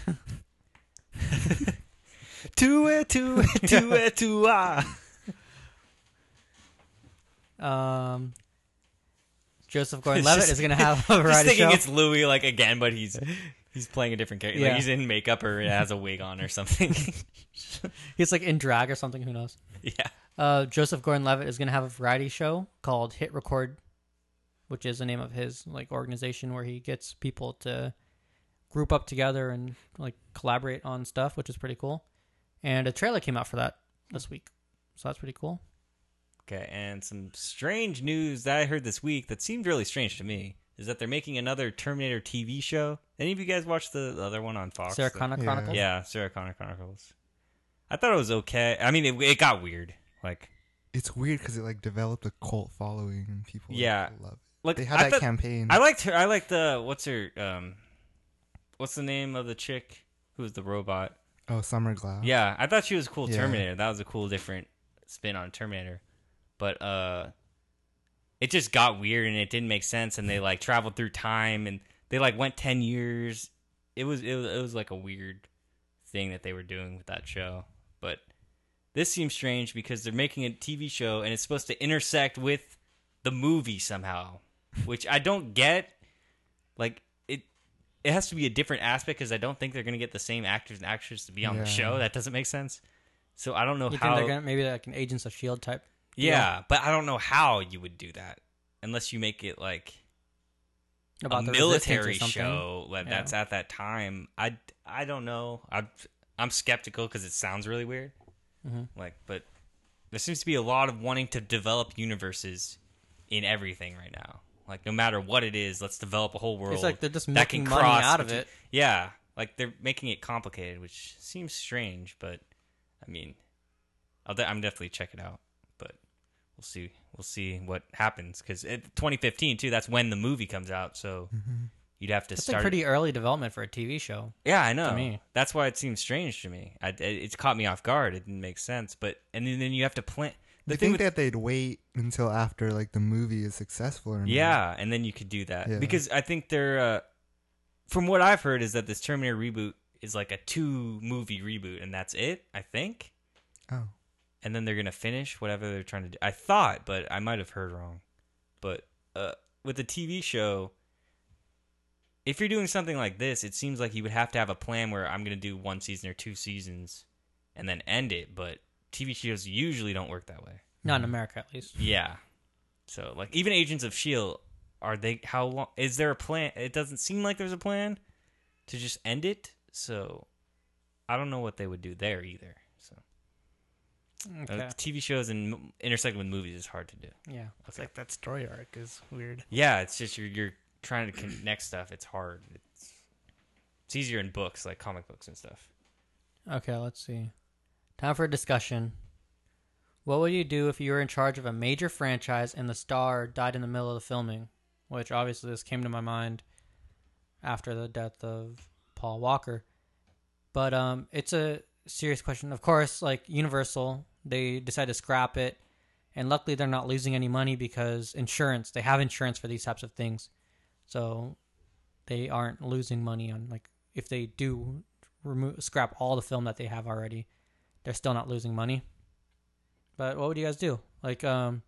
Tue. Joseph Gordon-Levitt is going to have a Just variety thinking show. it's Louis like again, but he's playing a different character. Yeah. Like he's in makeup or has a wig on or something. He's like in drag or something, who knows. Yeah. Joseph Gordon-Levitt is going to have a variety show called Hit Record which is the name of his like organization where he gets people to group up together and like collaborate on stuff, which is pretty cool. And a trailer came out for that this week, so that's pretty cool. Okay, and some strange news that I heard this week that seemed really strange to me is that they're making another Terminator TV show. Any of you guys watch the other one on Fox? Sarah Connor Yeah. Chronicles. Yeah, Sarah Connor Chronicles. I thought it was okay. I mean, it got weird. Like, It's weird because it like developed a cult following and people Yeah. love it. like They had I that thought- campaign. I liked her. I liked the what's the name of the chick who was the robot? Summer Glau. Yeah, I thought she was a cool Yeah. Terminator. That was a cool, different spin on Terminator. But it just got weird and it didn't make sense. And they like traveled through time and they like went 10 years. It was like a weird thing that they were doing with that show. But this seems strange because they're making a TV show and it's supposed to intersect with the movie somehow, which I don't get. Like it has to be a different aspect because I don't think they're going to get the same actors and actresses to be on the Yeah. show. That doesn't make sense. So I don't know You how. think they're gonna maybe like an Agents of S.H.I.E.L.D. type? Yeah, but I don't know how you would do that unless you make it like About a the Resistance or military something? show Yeah. that's at that time. I don't know. I'm skeptical because it sounds really weird. Mhm. Like, but there seems to be a lot of wanting to develop universes in everything right now. Like, no matter what it is, let's develop a whole world. It's like they're just that can making money cross out of between- it. Yeah, like they're making it complicated, which seems strange. But I mean, I'm definitely check it out. But we'll see. We'll see what happens because 2015 too. That's when the movie comes out. So you'd have to It's start. like pretty early development for a TV show. Yeah, I know. to me. That's why it seems strange to me. It's caught me off guard. It didn't make sense. But and then you have to plan. The You thing think with that they'd wait until after like the movie is successful or not? yeah, and then you could do that Yeah. because I think they're. From what I've heard, is that this Terminator reboot is like a 2-movie reboot, and that's it. I think, Oh. and then they're gonna finish whatever they're trying to do. I thought, but I might have heard wrong. But with the TV show, if you're doing something like this, it seems like you would have to have a plan where I'm gonna do 1 season or 2 seasons, and then end it. But TV shows usually don't work that way. Not in America, at least. Yeah. So, like, even Agents of S.H.I.E.L.D., are they, how long, is there a plan? It doesn't seem like there's a plan to just end it. So, I don't know what they would do there either. So, Okay. TV shows and intersecting with movies is hard to do. Yeah. It's like that story arc is weird. Yeah, it's just you're trying to connect stuff. It's hard. It's easier in books, like comic books and stuff. Okay, let's see. Time for a discussion. What would you do if you were in charge of a major franchise and the star died in the middle of the filming? Which obviously this came to my mind after the death of Paul Walker. But it's a serious question. Of course, like Universal, they decided to scrap it. And luckily they're not losing any money because insurance, they have insurance for these types of things. So they aren't losing money on, like, if they do scrap all the film that they have already, they're still not losing money. But what would you guys do? Like, in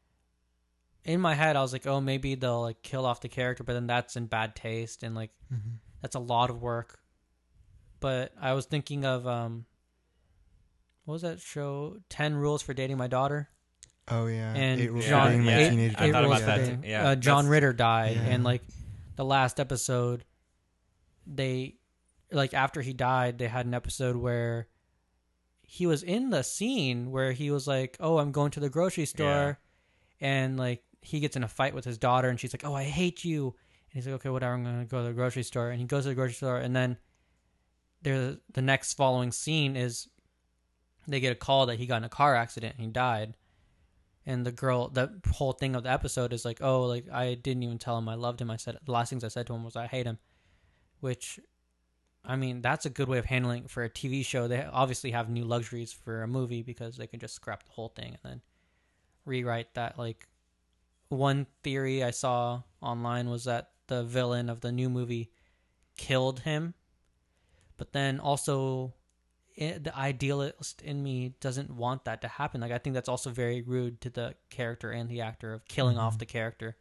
my head, I was like, oh, maybe they'll like kill off the character, but then that's in bad taste and like that's a lot of work. But I was thinking of what was that show? 10 Rules for Dating My Daughter. Oh yeah. And 8 Rules for John, Dating My yeah, Teenage I thought Daughter. about Rules that for too. Dating- Yeah, John that's- Ritter died, Yeah. and like the last episode, they like after he died, they had an episode where he was in the scene where he was like, "Oh, I'm going to the grocery store," and like he gets in a fight with his daughter, and she's like, "Oh, I hate you," and he's like, "Okay, whatever, I'm gonna go to the grocery store," and he goes to the grocery store, and then the next following scene is they get a call that he got in a car accident and he died. And the girl, the whole thing of the episode is like, oh, like I didn't even tell him I loved him. I said the last things I said to him was I hate him, which, I mean, that's a good way of handling it for a TV show. They obviously have new luxuries for a movie because they can just scrap the whole thing and then rewrite that. Like one theory I saw online was that the villain of the new movie killed him, but then also the idealist in me doesn't want that to happen. Like I think that's also very rude to the character and the actor of killing off the character.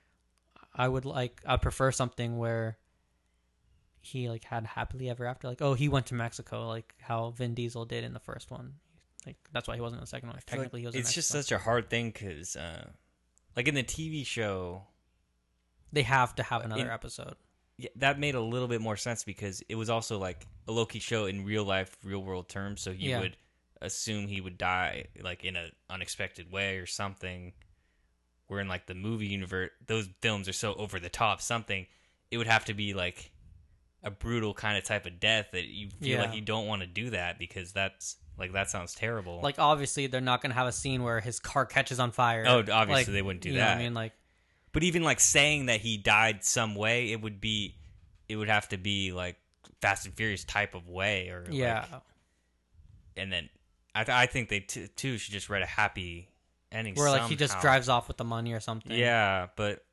I'd prefer something where he like had happily ever after, like, oh, he went to Mexico, like how Vin Diesel did in the first one. Like that's why he wasn't in the second one. Technically, he was. It's in just Mexico. such a hard thing because, like in the TV show, They have to have another episode. Yeah, that made a little bit more sense because it was also like a Loki show in real life, real world terms. So you would assume he would die like in an unexpected way or something. Where in like the movie universe, those films are so over the top. Something it would have to be like a brutal kind of type of death that you feel like you don't want to do that because that's like that sounds terrible. Like obviously they're not gonna have a scene where his car catches on fire. Oh, obviously like, they wouldn't do you that. Know what I mean, like. But even like saying that he died some way, it would have to be like Fast and Furious type of way, or yeah. Like, and then I think they too should just write a happy ending. Where like he just drives off with the money or something. Yeah, but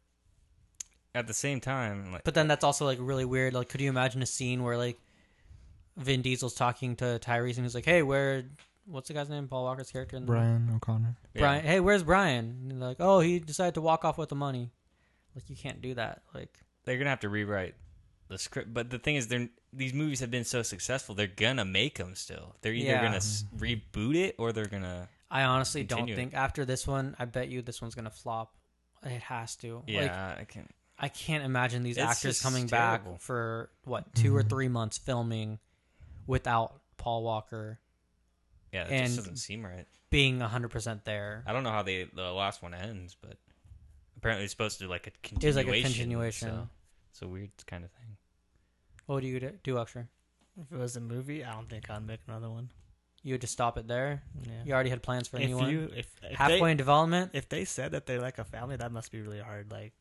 at the same time, like, but then that's also like really weird. Like, could you imagine a scene where like Vin Diesel's talking to Tyrese and he's like, "Hey, what's the guy's name? Paul Walker's character in the Brian O'Connor. Brian, hey, where's Brian? And they're like, oh, he decided to walk off with the money. Like, you can't do that. Like, they're gonna have to rewrite the script. But the thing is, these movies have been so successful, they're gonna make them still. They're either gonna reboot it or they're gonna. I honestly continue don't think after this one, I bet you this one's gonna flop. It has to. Yeah, like, I can't. I can't imagine these It's actors just coming terrible. back for what 2 or 3 months filming without Paul Walker Yeah, it and just doesn't seem right. being 100% there. I don't know how the last one ends, but apparently it's supposed to be like a It continuation. was like a continuation. So it's a weird kind of thing. What would you do, Akshay? If it was a movie, I don't think I'd make another one. You would just stop it there? Yeah. You already had plans for a new one? If Halfway they, in development? if they said that they're like a family, that must be really hard. Like,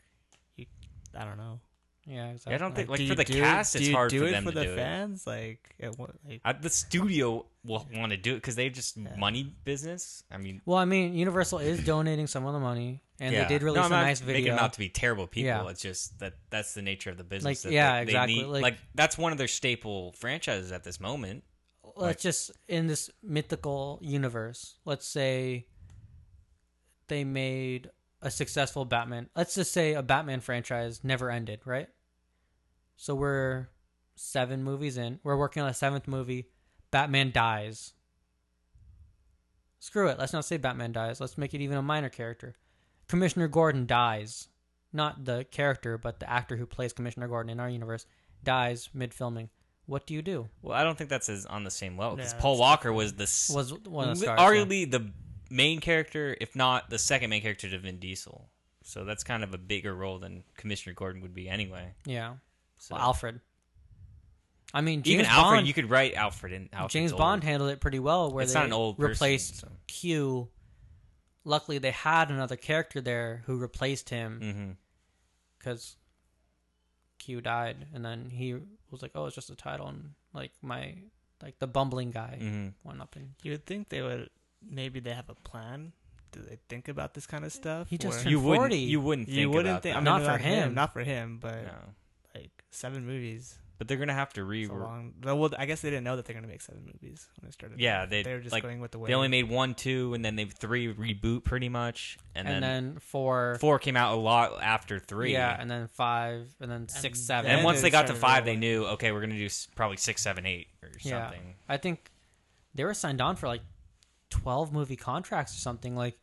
I don't know. Yeah, exactly. Yeah, I don't think Do like you for the do cast, it, it's do you hard do for it them for to the do fans. Like, the studio will want to do it because they just money business. I mean, Well, I mean, Universal is donating some of the money, and they did release I'm a not nice making video. them out to be terrible people. Yeah. It's just that's the nature of the business. Like, that yeah, they exactly. need- Like- that's one of their staple franchises at this moment. Let's just in this mythical universe. Let's say they made a successful Batman. Let's just say a Batman franchise never ended, right? So we're 7 movies in. We're working on a 7th movie. Batman dies. Screw it. Let's not say Batman dies. Let's make it even a minor character. Commissioner Gordon dies. Not the character, but the actor who plays Commissioner Gordon in our universe dies mid-filming. What do you do? Well, I don't think that's on the same level because Yeah, Paul that's Walker was Was one of the stars, arguably the main character, if not the second main character to Vin Diesel. So that's kind of a bigger role than Commissioner Gordon would be anyway. Yeah. So Well, Alfred. I mean, James even Alfred, Bond. you could write Alfred in. Alfred's James old. Bond handled it pretty well, where It's they not an old person, replaced so. Q. Luckily, they had another character there who replaced him Mm-hmm. because Q died, and then he was like, "Oh, it's just a title," and like the bumbling guy Mm-hmm. went up and you would think they would. Maybe they have a plan. Do they think about this kind of stuff? He just Or- turned You wouldn't. 40. You wouldn't think. you wouldn't about think. that. I mean, Not for him. Not for him, but No. like 7 movies. But they're gonna have to It's a long. Well, I guess they didn't know that they're gonna make 7 movies when they started. Yeah, they were just like, going with the way. They only made 1, 2, and then they've 3 reboot pretty much, and then then 4 came out a lot after 3. yeah, and then 5, and then 6, 7. And then once it they got to started 5, they rolling. knew okay, we're gonna do probably 6, 7, 8 or Yeah. something. I think they were signed on for like 12 movie contracts or something. Like,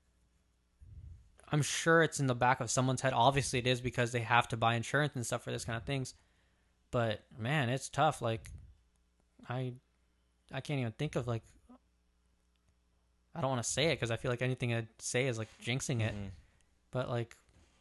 I'm sure it's in the back of someone's head. Obviously, it is because they have to buy insurance and stuff for this kind of things. But man, it's tough. Like, I can't even think of like. I don't want to say it because I feel like anything I say is like jinxing it. Mhm. But like,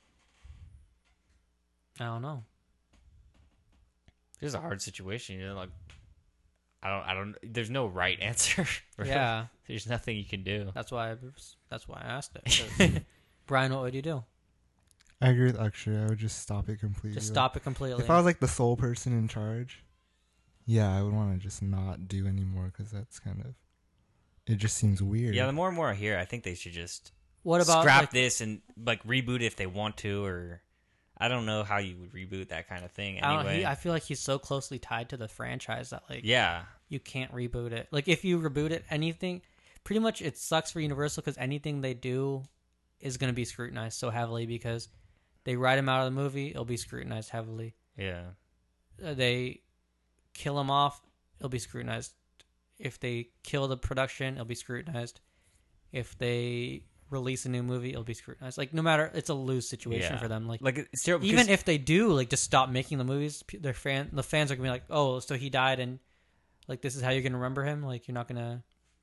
I don't know. This is a hard situation, you know. Like, I don't. There's no right answer. really. Yeah, There's nothing you can do. that's why I asked it. 'Cause- Brian, what would you do? I agree with Akshay. I would just stop it completely. Just Like, stop it completely. If I was like the sole person in charge, yeah, I would want to just not do anymore because that's kind of. It just seems weird. Yeah, the more and more I hear, I think they should just What about scrap like, this and like reboot it if they want to, or I don't know how you would reboot that kind of thing. I don't know, Anyway, I feel like he's so closely tied to the franchise that like yeah, you can't reboot it. Like if you reboot it, anything, pretty much it sucks for Universal because anything they do is going to be scrutinized so heavily because they write him out of the movie, it'll be scrutinized heavily. yeah. They kill him off, it'll be scrutinized. If they kill the production, it'll be scrutinized. If they release a new movie, it'll be scrutinized. Like no matter, it's a lose situation for them. Like it's terrible even because- if they do like just stop making the movies, the fans are gonna be like, oh, so he died, and like this is how you're gonna remember him. Like you're not gonna.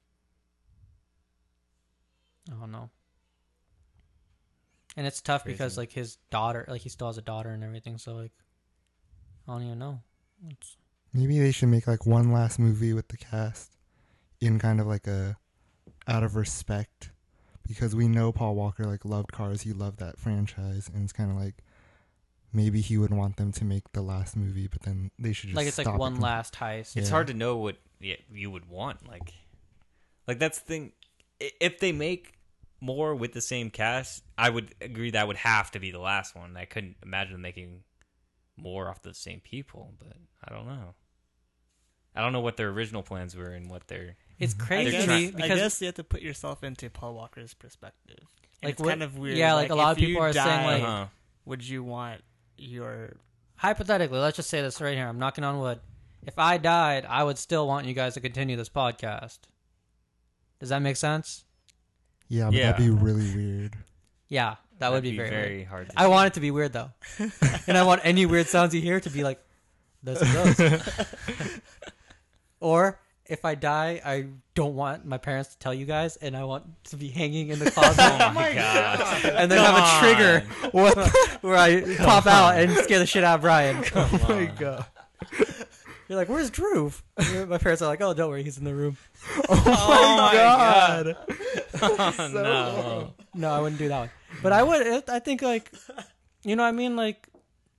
I don't know. And it's tough because Crazy. like his daughter, like he still has a daughter and everything. So like, I don't even know. It's, Maybe they should make like one last movie with the cast in kind of like a out of respect, because we know Paul Walker like loved Cars, he loved that franchise, and it's kind of like maybe he would want them to make the last movie, but then they should just like it's like stop it one last heist. It's Yeah. hard to know what you would want. Like that's the thing. If they make more with the same cast, I would agree that would have to be the last one. I couldn't imagine them making more off the same people, but I don't know. I don't know what their original plans were and what their It's I crazy guess, to me because I guess you have to put yourself into Paul Walker's perspective. And Like, it's what- kind of weird. yeah, like, a lot of if you people are saying, died, like- Uh-huh. would you want your hypothetically, let's just say this right here. I'm knocking on wood. If I died, I would still want you guys to continue this podcast. Does that make sense? Yeah, but Yeah. that'd be really weird. Yeah, that would That'd be very weird. hard. To I want it to be weird though, and I want any weird sounds you hear to be like, "This goes." Or if I die, I don't want my parents to tell you guys, and I want to be hanging in the closet. Oh my god! And then have a trigger where I pop out and scare the shit out of Brian. Oh my god. You're like, "Where's Drew?" My parents are like, "Oh, don't worry, he's in the room." Oh my god! Oh, So no! No, I wouldn't do that one. But I would. I think like, you know what I mean? Like,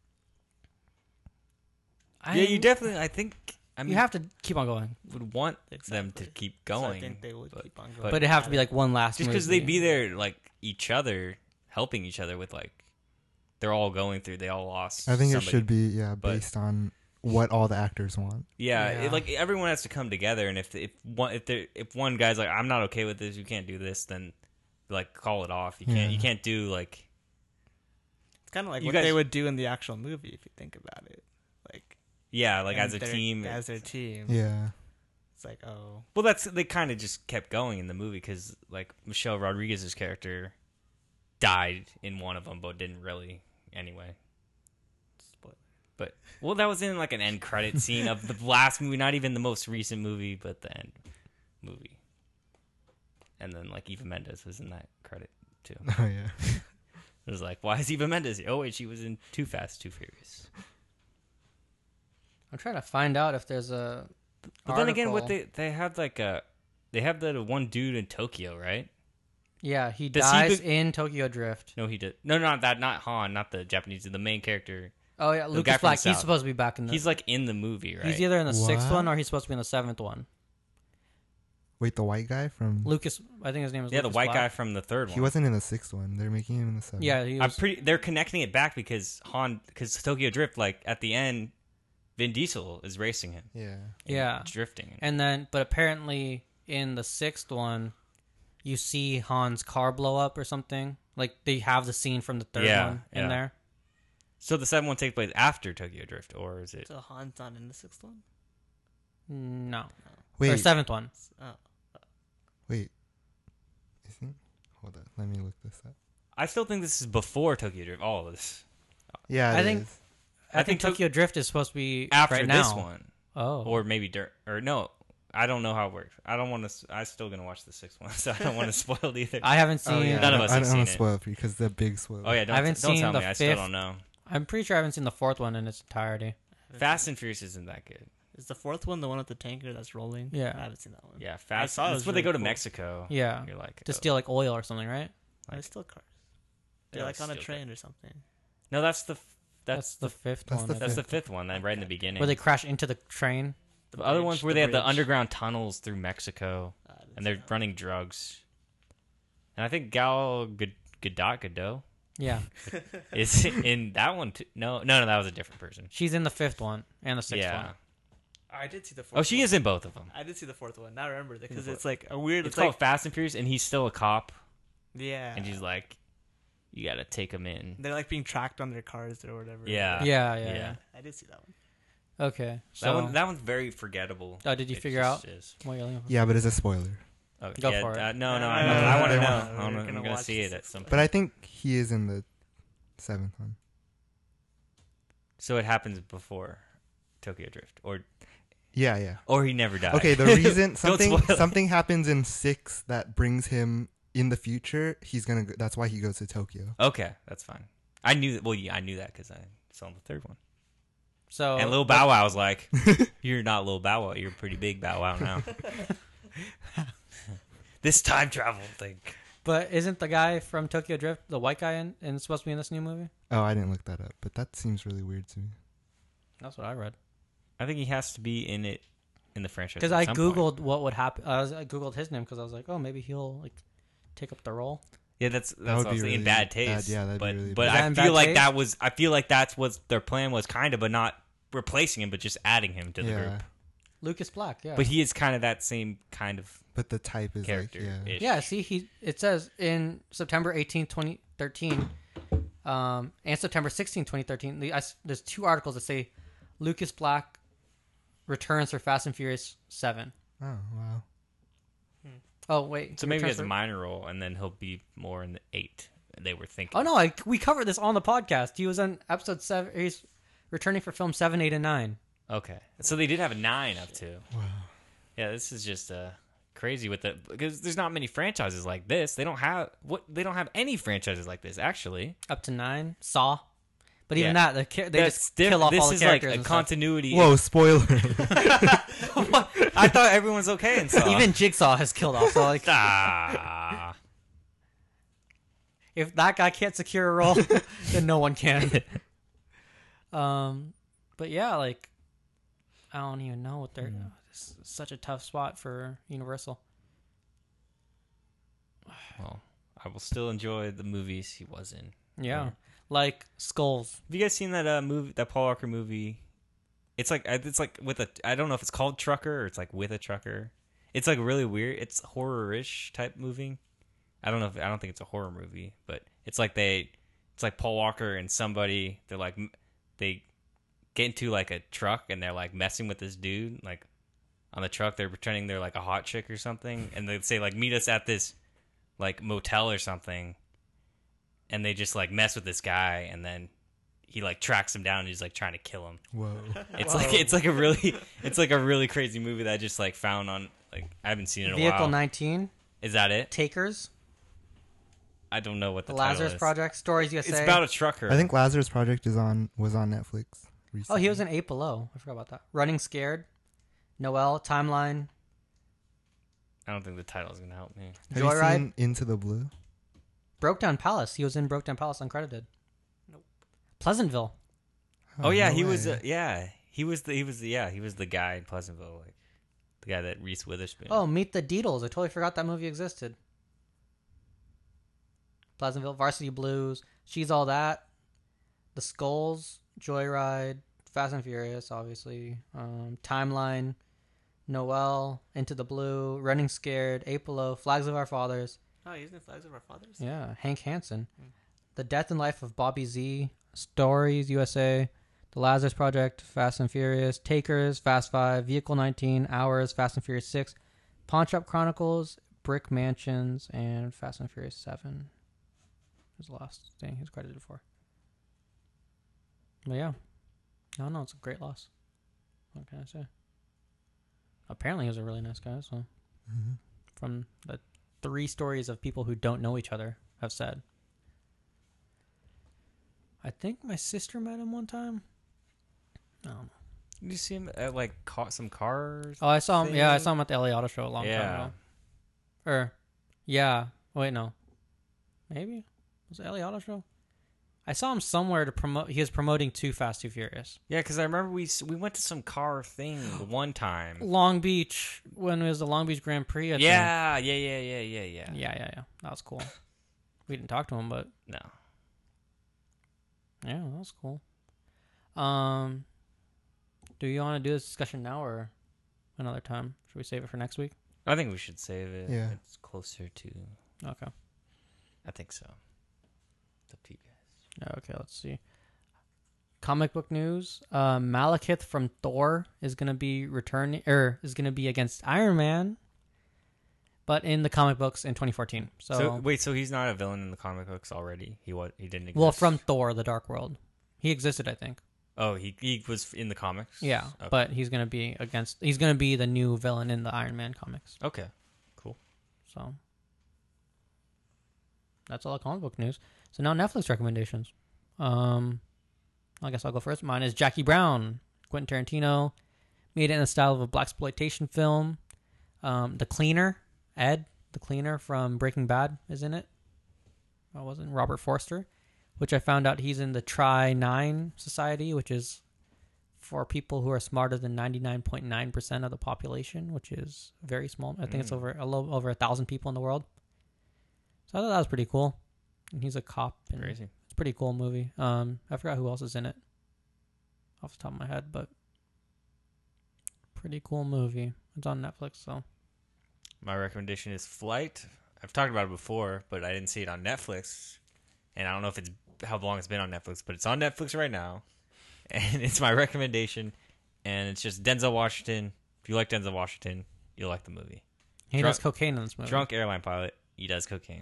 Yeah, you definitely. I think. I mean, you have to keep on going, would want them to Exactly. keep So going. I think they would keep on going. but but it have to be like one last. just because movie. they'd be there, like each other, helping each other with like, they're all going through. They all lost. I think somebody. it should be but- based on what all the actors want. Yeah, Yeah. like everyone has to come together, and if one guy's like, I'm not okay with this, you can't do this, then like call it off. You Yeah. can't do like. It's kind of like You what guys- they would do in the actual movie if you think about it. Like Yeah, like and as a their- team. as their team. Yeah. It's like, oh, Well, they kind of just kept going in the movie because like Michelle Rodriguez's character died in one of them, but didn't really anyway. spoiler. But well, that was in like an end credit scene of the last movie, not even the most recent movie, but the end movie. And then like Eva Mendes was in that credit too. Oh yeah. It was like, why is Eva Mendes? Oh wait, she was in Too Fast, Too Furious. I'm trying to find out if there's a. But then again, article. what they have like they have the one dude in Tokyo, right? Yeah, he Does he dies be- in Tokyo Drift. No, he did. No, not that. Not Han. Not the Japanese. The main character. Oh yeah, guy Lucas from the Black. He's South. supposed to be back in the. He's like in the movie, right? He's either in the sixth What? one or he's supposed to be in the seventh one. Wait, the white guy from Lucas, I think his name is. yeah, the Lucas white guy Black. from the third one. he wasn't in the sixth one. They're making him in the seventh. Yeah, he I'm was. pretty. They're connecting it back because Tokyo Drift, like at the end, Vin Diesel is racing him. Yeah. and Yeah. drifting. And then, but apparently in the sixth one, you see Han's car blow up or something. Like they have the scene from the third Yeah, one in yeah. there. So the seventh one takes place after Tokyo Drift, or is it? So Han's not in the sixth one. No, or Wait. seventh one. Oh, Wait. I think. Hold on. Let me look this up. I still think this is before Tokyo Drift. All of this Yeah. I it think- is. I I think think Tokyo Drift is supposed to be after right this now. one, Oh, or maybe or no. I don't know how it works. I don't want to. I'm still gonna watch the sixth one, so I don't want to spoil it either. I haven't seen. Oh, yeah. None of us I have don't seen want it. to spoil it for you because the big spoiler. Oh yeah, I haven't don't seen tell the me. I still fifth. don't know. I'm pretty sure I haven't seen the fourth one in its entirety. Fast and Furious isn't that good. is the fourth one the one with the tanker that's rolling? Yeah. I haven't seen that one. Yeah, Fast. saw it That's was where they really go to cool. Mexico. Yeah, You're like to oh. steal like oil or something, right? There's still cars. Yeah, They're like on a still train or something. No, that's the That's the fifth that's one. the I that's the think. fifth one. That right in the beginning. Where they crash into the train. the other bridge, ones where they have the bridge. underground tunnels through Mexico I didn't and see they're that. running drugs. And I think Gal Gadot Yeah, is in that one too. No, that was a different person. she's in the fifth one and the sixth Yeah. one. I did see the fourth Oh, she one. is in both of them. I did see the fourth one. Now I remember because the it's like a weird. It's, It's, called like Fast and Furious, and he's still a cop, yeah, and she's like, "You gotta take him in." they're like being tracked on their cars or whatever. Yeah. Yeah. I did see that one. Okay, That so one, that one's very forgettable. Oh, did you It figure just out? is. what you're looking for? Yeah, but it's a spoiler. Okay, Go for it. No, No, I want to no, know. no, I'm we're going gonna to watch see this it at at some point. But I think he is in the 7th one. So it happens before Tokyo Drift, Yeah. or he never died. Okay, the reason Don't something spoil it. something happens in 6 that brings him in the future. He's gonna. That's why he goes to Tokyo. Okay, that's fine. I knew that. Well, yeah, I knew that because I saw the third one. So And Lil Bow Wow was like, "You're not Lil Bow Wow. You're a pretty big Bow Wow now." This time travel thing. But isn't the guy from Tokyo Drift the white guy and supposed to be in this new movie? Oh, I didn't look that up, but that seems really weird to me. That's what I read. I think he has to be in it in the franchise. Because at I some point. googled what would happen. I googled his name because I was like, oh, maybe he'll like take up the role. Yeah, that's would what I was be thinking. really Bad bad. taste. Yeah, that'd be but really but bad. Is that I in feel bad like taste? that was. I feel like that's what their plan was, kind of, but not replacing him, but just adding him to the Yeah, group. Lucas Black, yeah. But he is kind of that same kind of but the type is character. like Yeah, see, it says in September 18, 2013, and September 16, 2013, there's 2 articles that say Lucas Black returns for Fast and Furious 7. Oh wow. Oh, wait. So maybe he returns has a for- minor role, and then he'll be more in the 8. They were thinking. Oh, no, we covered this on the podcast. He was on episode 7. He's returning for film 7, 8, and 9. Okay, so they did have a 9 up to. Wow. Yeah, this is just crazy with it because there's not many franchises like this. They don't have any franchises like this actually. Up to 9. Saw. But even Yeah. that, they That's just kill off this all the is like characters a and stuff. continuity. Whoa, spoiler. I thought everyone's okay in Saw. Even Jigsaw has killed off. So, like, ah. if that guy can't secure a role, then no one can. But yeah, like, I don't even know what they're. It's such a tough spot for Universal. Well, I will still enjoy the movies he was in. Yeah, like Skulls. Have you guys seen that movie, that Paul Walker movie? It's like with a. I don't know if it's called Trucker or it's like with a trucker. It's like really weird. It's horror-ish type movie. I don't think it's a horror movie, but it's like Paul Walker and somebody. They're like they get into like a truck and they're like messing with this dude like on the truck. They're pretending they're like a hot chick or something, and they say like meet us at this like motel or something, and they just like mess with this guy, and then he like tracks him down and he's like trying to kill him. Whoa. It's like a really crazy movie that I just like found on like I haven't seen it in a Vehicle while. 19, Is that it? Takers, I don't know what The the title Lazarus is. Project, Stories USA. It's about a trucker. I think Lazarus Project was on Netflix recently. Oh, he was in 8 Below. I forgot about that. Running Scared, Noelle, Timeline, I don't think the title is gonna help me. Have you Joyride? seen Into the Blue? Brokedown Palace. He was in Brokedown Palace uncredited. Nope. Pleasantville. Oh yeah, no he was. way. He was the guy in Pleasantville, like the guy that Reese Witherspoon. Oh, Meet the Deedles. I totally forgot that movie existed. Pleasantville, Varsity Blues, She's All That, The Skulls, Joyride, Fast and Furious, obviously, Timeline, Noelle, Into the Blue, Running Scared, 8 Below, Flags of Our Fathers. Oh, he's in Flags of Our Fathers? Yeah, Hank Hansen. The Death and Life of Bobby Z, Stories USA, The Lazarus Project, Fast and Furious, Takers, Fast 5, Vehicle 19, Hours, Fast and Furious 6, Pawn Shop Chronicles, Brick Mansions, and Fast and Furious 7 was the last thing he was credited for. But yeah, I don't know, it's a great loss. What can I say? Apparently he was a really nice guy, so Mm-hmm. from the 3 stories of people who don't know each other have said. I think my sister met him one time. I don't know. Did you see him at like some cars? Oh, I saw him. Yeah, I thing? saw him at the LA Auto Show a long time Yeah. ago. Or, yeah. Wait, no. Maybe was it LA Auto Show? I saw him somewhere to promote. He was promoting Too Fast, Too Furious. Yeah, because I remember we went to some car thing the one time. Long Beach, when it was the Long Beach Grand Prix. I think. Yeah. Yeah. That was cool. We didn't talk to him, but No. yeah, that was cool. Do you want to do this discussion now or another time? Should we save it for next week? I think we should save it. Yeah. It's closer to. Okay. I think so. It's up to you guys. Okay, let's see. Comic book news. Malekith from Thor is going to be returning, is going to be against Iron Man. but in the comic books in 2014. So wait, so he's not a villain in the comic books already? He didn't exist. Well, from Thor: The Dark World, he existed, I think. Oh, he was in the comics. Yeah, Okay. but he's gonna be He's gonna be the new villain in the Iron Man comics. Okay, cool. So that's all the comic book news. So now Netflix recommendations. I guess I'll go first. Mine is Jackie Brown. Quentin Tarantino made it in the style of a blaxploitation film. The Cleaner, Ed, the Cleaner from Breaking Bad, is in it. I wasn't Robert Forster, which I found out he's in the Tri-9 Society, which is for people who are smarter than 99.9% of the population, which is very small. I think it's over 1,000 people in the world. So I thought that was pretty cool. And he's a cop. And Crazy. It's a pretty cool movie. I forgot who else is in it off the top of my head, but pretty cool movie. It's on Netflix, so. My recommendation is Flight. I've talked about it before, but I didn't see it on Netflix. And I don't know if it's how long it's been on Netflix, but it's on Netflix right now. And it's my recommendation. And it's just Denzel Washington. If you like Denzel Washington, you'll like the movie. He does cocaine in this movie. Drunk airline pilot. He does cocaine.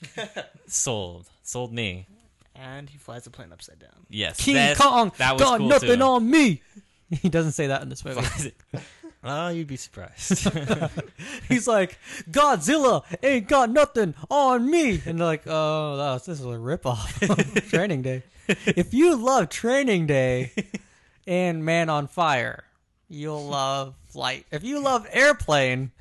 Sold me. And he flies the plane upside down. Yes. King Kong that was got cool nothing too. on me. He doesn't say that in this movie. Well, you'd be surprised. He's like, Godzilla ain't got nothing on me. And they're like, oh, this is a ripoff of Training Day. If you love Training Day and Man on Fire, you'll love Flight. If you love Airplane,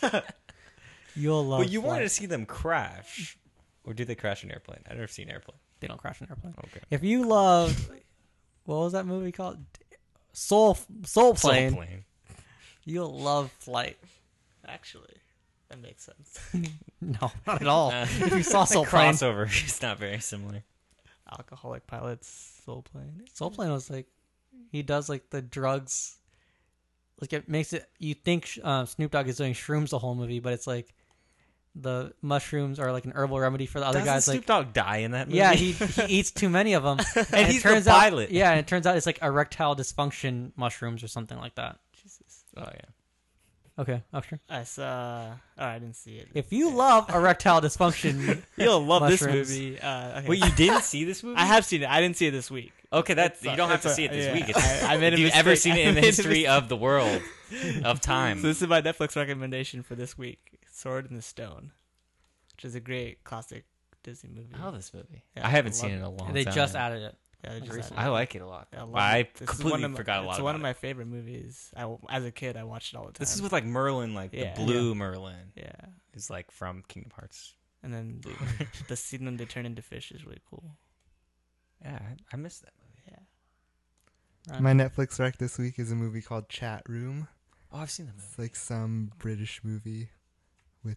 you'll love But you Flight. wanted to see them crash. Or do they crash an airplane? I've never seen Airplane. They don't crash an airplane. Okay. If you love, what was that movie called? Soul Plane. Soul Plane. You'll love Flight. Actually, that makes sense. No, not at all. If you saw The Soul Plane, crossover. It's not very similar. Alcoholic Pilot's Soul Plane. Soul Plane was like, he does like the drugs. Like it makes it, you think Snoop Dogg is doing shrooms the whole movie, but it's like the mushrooms are like an herbal remedy for the other Doesn't guys. Snoop Like, Dogg die in that movie? yeah, he eats too many of them, and he's it turns the pilot. Out, yeah, and it turns out it's like erectile dysfunction mushrooms or something like that. Jesus. Oh, yeah. Okay, sure. I saw. Oh, I didn't see it. If you love erectile dysfunction, You'll love mushrooms. this movie. Okay. Wait, you didn't see this movie? I have seen it. I didn't see it this week. Okay, It's, you don't have to it's see it this yeah. week. It's, I made a if you've ever mistake. seen I it in the made a history mistake. of the world, of time. So this is my Netflix recommendation for this week: Sword in the Stone, which is a great classic Disney movie. I love this movie. Yeah, I haven't I seen love it in a long they time. just added it. Yeah, they just recently. added I like it a lot. I love I it. This is completely one of my- forgot a lot It's about one of it. my favorite movies. As a kid, I watched it all the time. This is with like Merlin, like Yeah. the blue Merlin yeah, is like from Kingdom Hearts. and then the scene when they turn into fish is really cool. Yeah, I missed that movie. Yeah. Right. My Netflix rec this week is a movie called Chat Room. Oh, I've seen that movie. It's like some British movie with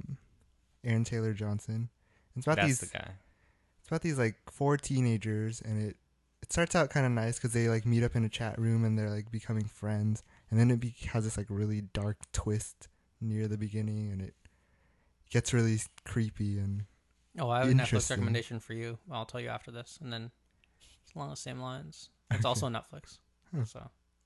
Aaron Taylor Johnson. It's about That's these. the guy. It's about these like 4 teenagers, and it starts out kind of nice because they like meet up in a chat room and they're like becoming friends, and then it has this like really dark twist near the beginning, and it gets really creepy and Oh, I have a Netflix Interesting. recommendation for you. I'll tell you after this, and then it's along the same lines. It's also on Netflix. Huh. So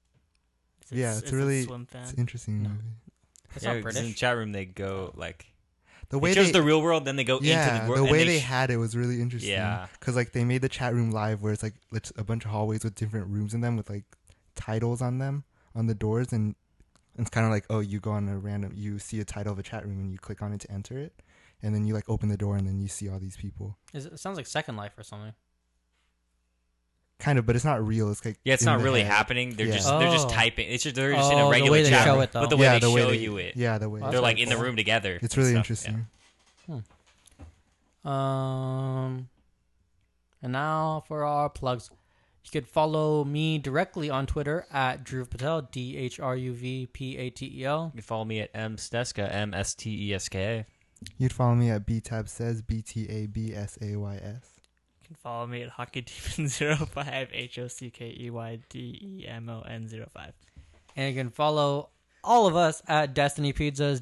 Yeah, it's a really- Swim fan. it's an interesting No. movie. it's Yeah, not 'cause in the British. chat room they go like The they way chose they the real world, then they go into yeah, the world. the and way they sh- had it was really interesting. Yeah. because like they made the chat room live, where it's like a bunch of hallways with different rooms in them with like titles on them on the doors, and it's kind of like, oh, you go on you see a title of a chat room and you click on it to enter it, and then you like open the door and then you see all these people. It sounds like Second Life or something. Kind of, but it's not real. It's like Yeah, it's in not the really head. happening. They're Yeah. they're just Oh. typing. It's just they're just in Oh, a the regular way they chat show room, it, though. but the way Yeah, they the way show they- you it, Yeah, the way Well, they're that's like really in the cool. room together. it's and really stuff. interesting. And now for our plugs. You could follow me directly on Twitter at Dhruv Patel, DHRUVPATEL. You can follow me at msteska, MSTESKA. You'd follow me at btabsays, BTABSAYS. You can follow me at HockeyDemon05, HOCKEYDEMON05. And you can follow all of us at Destiny Pizzas,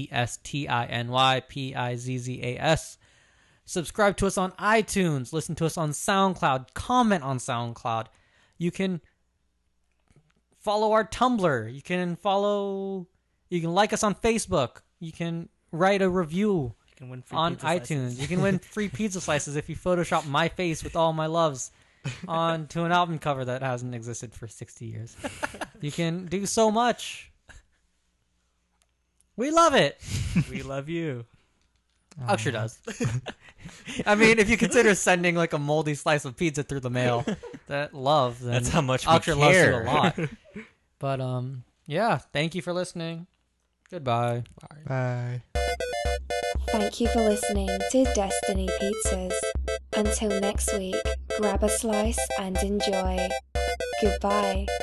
DESTINYPIZZAS. Subscribe to us on iTunes. Listen to us on SoundCloud. Comment on SoundCloud. You can follow our Tumblr. You can like us on Facebook. You can write a review You can win free on pizza iTunes. slices. You can win free pizza slices if you Photoshop my face with all my loves onto an album cover that hasn't existed for 60 years. You can do so much. We love it. We love you. Akshay does. I mean, if you consider sending like a moldy slice of pizza through the mail, that love, then That's how much we Akshay loves you care. a lot. But yeah, thank you for listening. Goodbye. Bye. Thank you for listening to Destiny Pizzas. Until next week, grab a slice and enjoy. Goodbye.